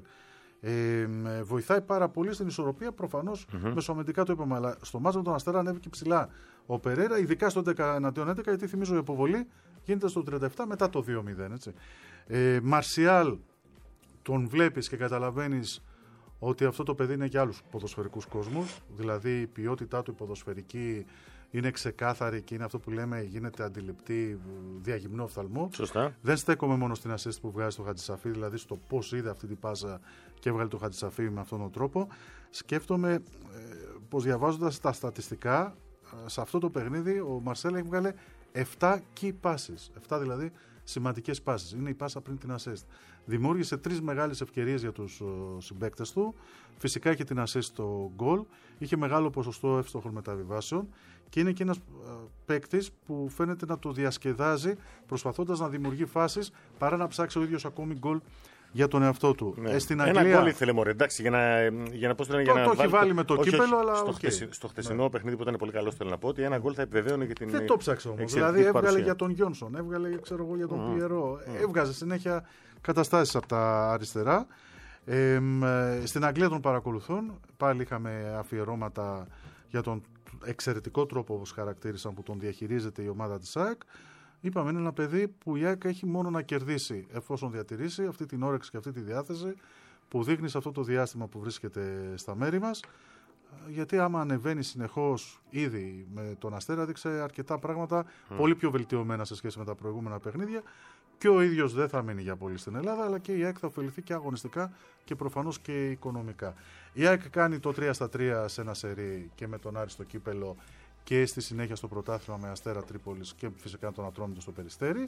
Βοηθάει πάρα πολύ στην ισορροπία, προφανώς μεσοαμυντικά το είπαμε, αλλά στο μάτς με τον Αστέρα ανέβηκε ψηλά ο Περέιρα, ειδικά στο 11-11, γιατί θυμίζω η αποβολή γίνεται στο 37 μετά το 2-0. Έτσι. Μαρσιάλ, τον βλέπεις και καταλαβαίνεις ότι αυτό το παιδί είναι και άλλους ποδοσφαιρικούς κόσμους, δηλαδή η ποιότητά του η ποδοσφαιρική είναι ξεκάθαρη και είναι αυτό που λέμε γίνεται αντιληπτή διαγυμνού οφθαλμού. Σωστά. Δεν στέκομαι μόνο στην assist που βγάζει το Χατζησαφή, δηλαδή στο πώς είδε αυτή την πάσα και έβγαλε το Χατζησαφή με αυτόν τον τρόπο. Σκέφτομαι πως διαβάζοντας τα στατιστικά, σε αυτό το παιχνίδι ο Μαρσέλ έχει βγάλει 7 key passes. 7 δηλαδή σημαντικές πάσεις. Είναι η πάσα πριν την assist. Δημιούργησε 3 μεγάλες ευκαιρίες για τους συμπαίκτες του. Φυσικά είχε την assist στο goal. Είχε μεγάλο ποσοστό εύστοχων μεταβιβάσεων. Και είναι και ένας παίκτης που φαίνεται να το διασκεδάζει προσπαθώντας να δημιουργεί φάσεις παρά να ψάξει ο ίδιος ακόμη γκολ για τον εαυτό του. Ναι. Στην Αγγλία. Ένα γκολ ήθελε μωρέ, εντάξει, για να το έχει βάλει με το κύπελο, αλλά στο χτεσινό παιχνίδι που ήταν πολύ καλό, θέλω να πω ότι ένα γκολ θα επιβεβαίωνε και την. Δεν το ψάξε όμως. Δηλαδή έβγαλε για τον Γιόνσον, έβγαλε ξέρω εγώ, για τον Πιερό. Έβγαζε συνέχεια καταστάσεις από τα αριστερά. Στην Αγγλία τον παρακολουθούν. Πάλι είχαμε αφιερώματα για τον εξαιρετικό τρόπο, όπως χαρακτήρισαν, που τον διαχειρίζεται η ομάδα της ΑΕΚ, είπαμε είναι ένα παιδί που η ΑΕΚ έχει μόνο να κερδίσει εφόσον διατηρήσει αυτή την όρεξη και αυτή τη διάθεση που δείχνει σε αυτό το διάστημα που βρίσκεται στα μέρη μας. Γιατί άμα ανεβαίνει συνεχώς, ήδη με τον Αστέρα δείξε αρκετά πράγματα πολύ πιο βελτιωμένα σε σχέση με τα προηγούμενα παιχνίδια, και ο ίδιος δεν θα μείνει για πολύ στην Ελλάδα, αλλά και η ΑΕΚ θα ωφεληθεί και αγωνιστικά και προφανώς και οικονομικά. Η ΑΕΚ κάνει το 3-3 σε ένα σερί και με τον Άρη στο κύπελο και στη συνέχεια στο πρωτάθλημα με Αστέρα Τρίπολης και φυσικά τον Ατρόμητο στο Περιστέρι.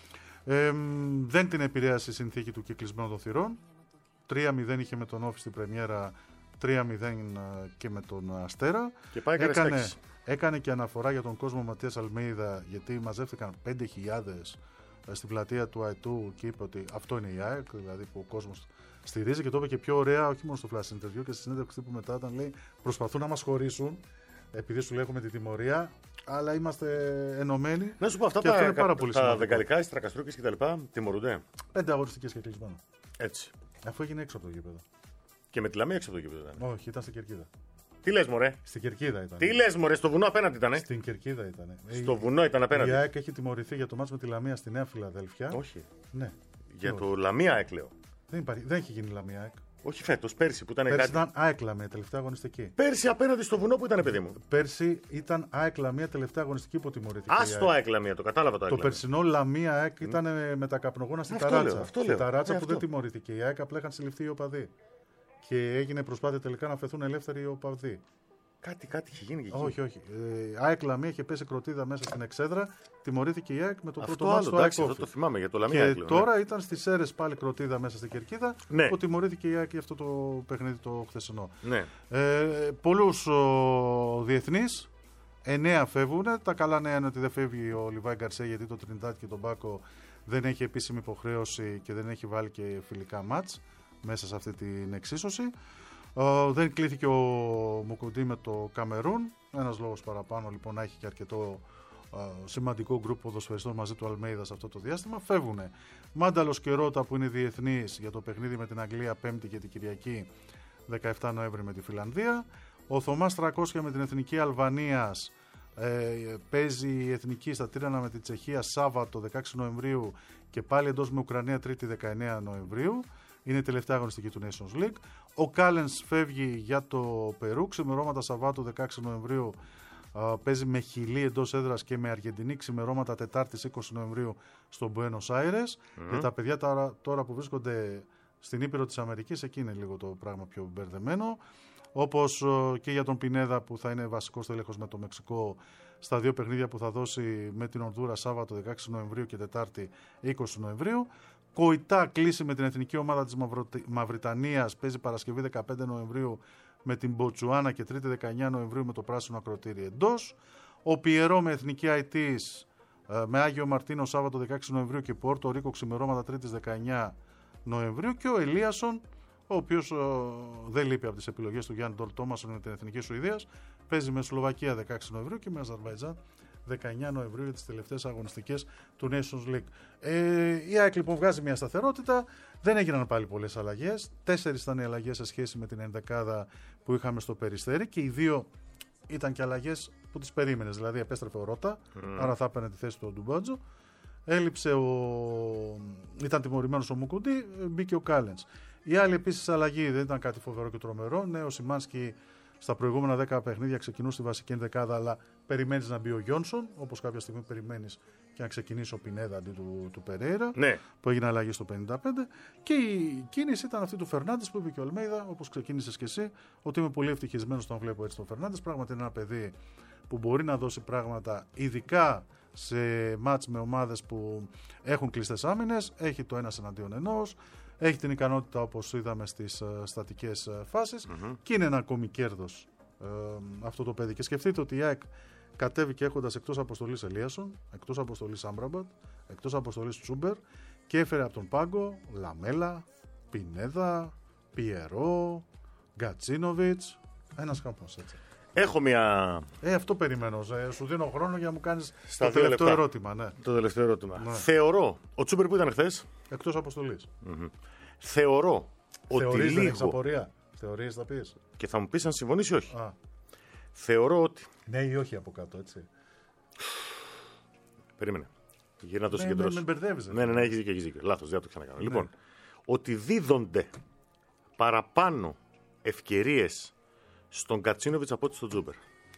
Δεν την επηρέασε η συνθήκη του κυκλισμένου των θυρών. 3-0 είχε με τον Όφη στην πρεμιέρα, 3-0 και με τον Αστέρα. Και πάει έκανε και αναφορά για τον κόσμο Ματίας Αλμέιδα, γιατί μαζεύτηκαν 5.000 στην πλατεία του Αετού και είπε ότι αυτό είναι η ΑΕΚ, δηλαδή που ο κόσμος στηρίζει, και το είπε και πιο ωραία, όχι μόνο στο flash interview και στη συνέντευξη που μετά, όταν λέει προσπαθούν να μας χωρίσουν επειδή σου λέγουμε τη τιμωρία, αλλά είμαστε ενωμένοι. Να σου πω, αυτά τα δεκαλικά, οι στρακαστρούκες κτλ. Τιμωρούνται. 5 αγωνιστικές και κλεισμένο. Έτσι. Αφού έγινε έξω από το γήπεδο. Και με τη Λαμία έξω από το γήπεδο ήταν. Όχι, ήταν στην Κερκίδα. Τι λες, μωρέ? Στην Κερκίδα ήταν. Τι λες, μωρέ, στο βουνό απέναντι ήταν. Στην Κερκίδα ήταν. Στο βουνό ήταν απέναντι. Η ΑΕΚ έχει τιμωρηθεί για το μάτς με τη Λαμία στη Νέα Φιλαδέλφια. Όχι. Ναι. Για το Λαμία ΑΕΚ λέω. Δεν έχει γίνει Λαμία ΑΕΚ. Όχι φέτος, πέρσι που ήταν πέρσι κάτι. Ήταν ΑΕΚ Λαμία, τελευταία αγωνιστική. Πέρσι απέναντι στο βουνό που ήταν, παιδί μου. Πέρσι ήταν ΑΕΚ Λαμία, τελευταία αγωνιστική που τιμωρήθηκε. Το ΑΕΚ Λαμία, το κατάλαβα το ΑΕΚ. Το περσινό Λαμία ΑΕΚ ήταν με τα καπνογόνα στην Ταράτσα. Στην Ταράτσα που δεν τιμωρήθηκε. Η ΑΕΚ απλά είχαν συλληφθεί οι οπαδοί. Και έγινε προσπάθεια τελικά να φεθούν ελεύθεροι οι οπαδοί. Κάτι είχε γίνει και εκεί. Όχι. ΑΕΚ Λαμία είχε πέσει κροτίδα μέσα στην εξέδρα. Τιμωρήθηκε η ΑΕΚ με το πρώτο μάτσο του ΑΕΚ. Αυτό το θυμάμαι για το Λαμία. Και τώρα ήταν στις Σέρρες πάλι κροτίδα μέσα στην Κερκίδα. Ναι. Που τιμωρήθηκε η ΑΕΚ για αυτό το παιχνίδι το χθεσινό. Ναι. Πολλούς διεθνείς. 9 φεύγουν. Τα καλά νέα είναι ότι δεν φεύγει ο Λιβάη Γκαρσέ, γιατί το Τρινιντάτ και τον Μπάκο δεν έχει επίσημη υποχρέωση και δεν έχει βάλει και φιλικά μάτς μέσα σε αυτή την εξίσωση. Δεν κλείθηκε ο Μουκουντή με το Καμερούν. Ένας λόγος παραπάνω λοιπόν να έχει και αρκετό σημαντικό γκρουπ ποδοσφαιριστών μαζί του Αλμέιδα σε αυτό το διάστημα. Φεύγουνε Μάνταλος και Ρώτα που είναι διεθνείς για το παιχνίδι με την Αγγλία Πέμπτη και την Κυριακή 17 Νοέμβρη με τη Φιλανδία. Ο Θωμάς 300 με την Εθνική Αλβανίας παίζει η Εθνική στα Τύρανα με τη Τσεχία Σάββατο 16 Νοεμβρίου και πάλι εντός με Ουκρανία Τρίτη 19 Νοεμβρίου. Είναι η τελευταία αγωνιστική του Nations League. Ο Κάλενς φεύγει για το Περού. Ξημερώματα Σαββάτου 16 Νοεμβρίου παίζει με Χιλή εντός έδρας και με Αργεντινή. Ξημερώματα Τετάρτης 20 Νοεμβρίου στο Buenos Aires. Για τα παιδιά τώρα που βρίσκονται στην Ήπειρο της Αμερικής, εκεί είναι λίγο το πράγμα πιο μπερδεμένο. Όπως και για τον Πινέδα που θα είναι βασικός τέλεχος με το Μεξικό στα δύο παιχνίδια που θα δώσει με την Ονδούρα Σάββατο 16 Νοεμβρίου και Τετάρτη 20 Νοεμβρίου. Κοϊτά κλείσει με την εθνική ομάδα της Μαυριτανίας, παίζει Παρασκευή 15 Νοεμβρίου με την Μποτσουάνα και Τρίτη 19 Νοεμβρίου με το Πράσινο Ακροτήρι εντός. Ο Πιερό με εθνική Αιτής με Άγιο Μαρτίνο Σάββατο 16 Νοεμβρίου και Πόρτο Ρίκο ξημερώματα Τρίτης 19 Νοεμβρίου. Και ο Ελίασον, ο οποίος δεν λείπει από τις επιλογές του Γιάννη Ντολ Τόμασον με την εθνική Σουηδίας, παίζει με Σλοβακία 16 Νοεμβρίου και με Αζερβαϊτζάν 19 Νοεμβρίου για τις τελευταίες αγωνιστικές του Nations League. Η ΑΕΚ λοιπόν βγάζει μια σταθερότητα. Δεν έγιναν πάλι πολλές αλλαγές. 4 ήταν οι αλλαγές σε σχέση με την ενδεκάδα που είχαμε στο Περιστέρι και οι 2 ήταν και αλλαγές που τις περίμενες. Δηλαδή επέστρεφε ο Ρώτα, άρα θα έπαιρνε τη θέση του Ντουμπάτζο. Έλειψε ήταν τιμωρημένος ο Μουκουντή, μπήκε ο Κάλενς. Η άλλη επίσης αλλαγή δεν ήταν κάτι φοβερό και τρομερό. Ναι, ο Σιμάνσκι στα προηγούμενα 10 παιχνίδια ξεκινούσε στη βασική ενδεκάδα, αλλά περιμένεις να μπει ο Γιόνσον, όπως κάποια στιγμή περιμένεις και να ξεκινήσει ο Πινέδα αντί του Περέιρα, ναι, που έγινε αλλαγή στο 55. Και η κίνηση ήταν αυτή του Φερνάντες που είπε και ο Αλμέιδα, όπως ξεκίνησες και εσύ, ότι είμαι πολύ ευτυχισμένος όταν βλέπω έτσι τον Φερνάντες. Πράγματι είναι ένα παιδί που μπορεί να δώσει πράγματα, ειδικά σε μάτς με ομάδες που έχουν κλειστές άμυνες, έχει το ένας εναντίον ενός. Έχει την ικανότητα, όπως είδαμε στις στατικές φάσεις, και είναι ένα ακόμη κέρδος αυτό το παιδί. Και σκεφτείτε ότι η ΑΕΚ κατέβηκε έχοντας εκτός αποστολής Ελίασον, εκτός αποστολής Άμπραμπατ, εκτός αποστολής Τσούμπερ και έφερε από τον πάγκο Λαμέλα, Πινέδα, Πιερό, Γκατσίνοβιτς, ένας χαμπός έτσι. Έχω μια... αυτό περιμένω. Σου δίνω χρόνο για να μου κάνεις το τελευταίο ερώτημα. Ναι. Το τελευταίο ερώτημα. Ναι. Θεωρώ. Ο Τσούμπερ που ήταν χθες. Εκτός αποστολής. Θεωρώ ότι λίγο. Δεν έχεις απορία. Θεωρίες θα πεις. Και θα μου πεις αν συμφωνείς ή όχι. Θεωρώ ότι. Ναι ή όχι από κάτω, έτσι. Περίμενε. Για να το συγκεντρώσω. Με μπερδεύεις. Ναι, έχεις δίκιο. Λάθος, δεν θα το ξανακάνω. Ναι. Λοιπόν, ότι δίδονται παραπάνω ευκαιρίες στον Κατσίνοβιτς από ό,τι στον Τζούμπερ.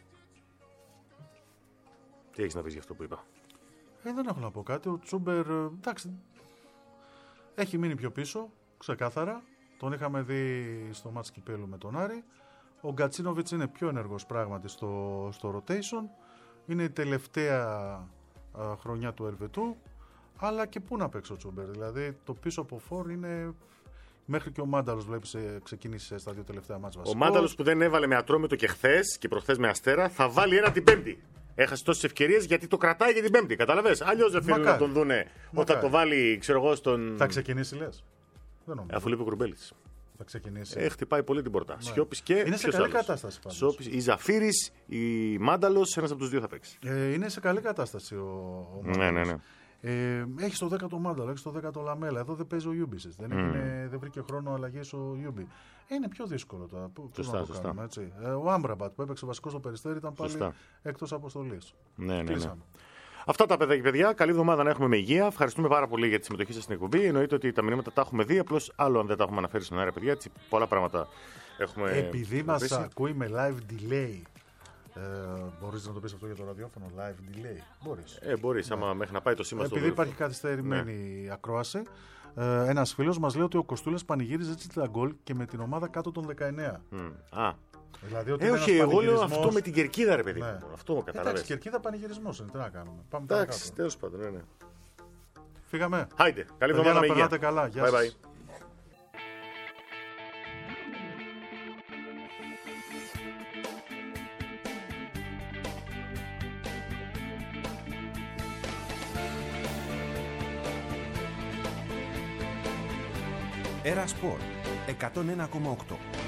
Τι έχεις να πεις για αυτό που είπα? Δεν έχω να πω κάτι. Ο Τσούμπερ, εντάξει, έχει μείνει πιο πίσω, ξεκάθαρα. Τον είχαμε δει στο μάτς κυπέλου με τον Άρη. Ο Γκατσίνοβιτς είναι πιο ενεργός πράγματι στο rotation. Είναι η τελευταία χρονιά του Ελβετού. Αλλά και πού να παίξει ο Τσούμπερ. Δηλαδή το πίσω από φόρ είναι... Μέχρι και ο Μάνταλος βλέπεις ξεκίνησε στα 2 τελευταία μάτς βασικό. Ο Μάνταλος που δεν έβαλε με Ατρόμητο και χθες και προχθές με Αστέρα θα βάλει ένα την Πέμπτη. Έχασε τόσες ευκαιρίες γιατί το κρατάει για την Πέμπτη. Καταλαβες. Αλλιώς δεν θέλουν να τον δούνε όταν το βάλει, ξέρω εγώ, στον. Θα ξεκινήσει, λες? Δεν νομίζω. Αφού λείπει ο Κρουμπέλης. Θα ξεκινήσει. Χτυπάει πολύ την πόρτα. Ναι. Σιώπης και. Είναι σε καλή κατάσταση πάντως. Σιώπης, η Ζαφύρης, η Μάνταλος, ένας από τους δύο θα παίξει. Είναι σε καλή κατάσταση ο Μάνταλος. Ναι. Έχει το 10ο Μάνταλο, έχει το 10ο Λαμέλα. Εδώ δεν παίζει ο Ιούμπισες. Δεν βρήκε χρόνο αλλαγής ο Ιούμπι. Είναι πιο δύσκολο τώρα. Πώς να το κάνουμε, έτσι. Ο Άμπραμπατ που έπαιξε βασικό στο Περιστέρι ήταν πάλι εκτός αποστολής. Ναι. Αυτά τα παιδιά. Καλή εβδομάδα να έχουμε με υγεία. Ευχαριστούμε πάρα πολύ για τη συμμετοχή σας στην εκπομπή. Εννοείται ότι τα μηνύματα τα έχουμε δει. Απλώς άλλο αν δεν τα έχουμε αναφέρει στον αέρα, παιδιά. Έτσι, πολλά πράγματα έχουμε. Επειδή μας ακούει με live delay. Μπορείς να το πεις αυτό για το ραδιόφωνο, live delay? Μπορείς, άμα μέχρι να πάει το σήμα στο. Επειδή υπάρχει καθυστερημένη ακρόαση, ένας φίλος μας λέει ότι ο Κοστούλας πανηγύριζε έτσι τα γκολ και με την ομάδα κάτω των 19. Δηλαδή ότι όχι, εγώ λέω αυτό με την κερκίδα, ρε παιδί. Ναι. Αυτό μου καταλαβαίνεις. Εντάξει, κερκίδα πανηγυρισμός είναι, τι να κάνουμε. Πάμε εντάξει, τέλος πάντων, ναι. Φύγαμε. Χάιντε, καλή εβδομάδα με υγεία. Καλά, γεια σας. Bye. Era Sport 101,8.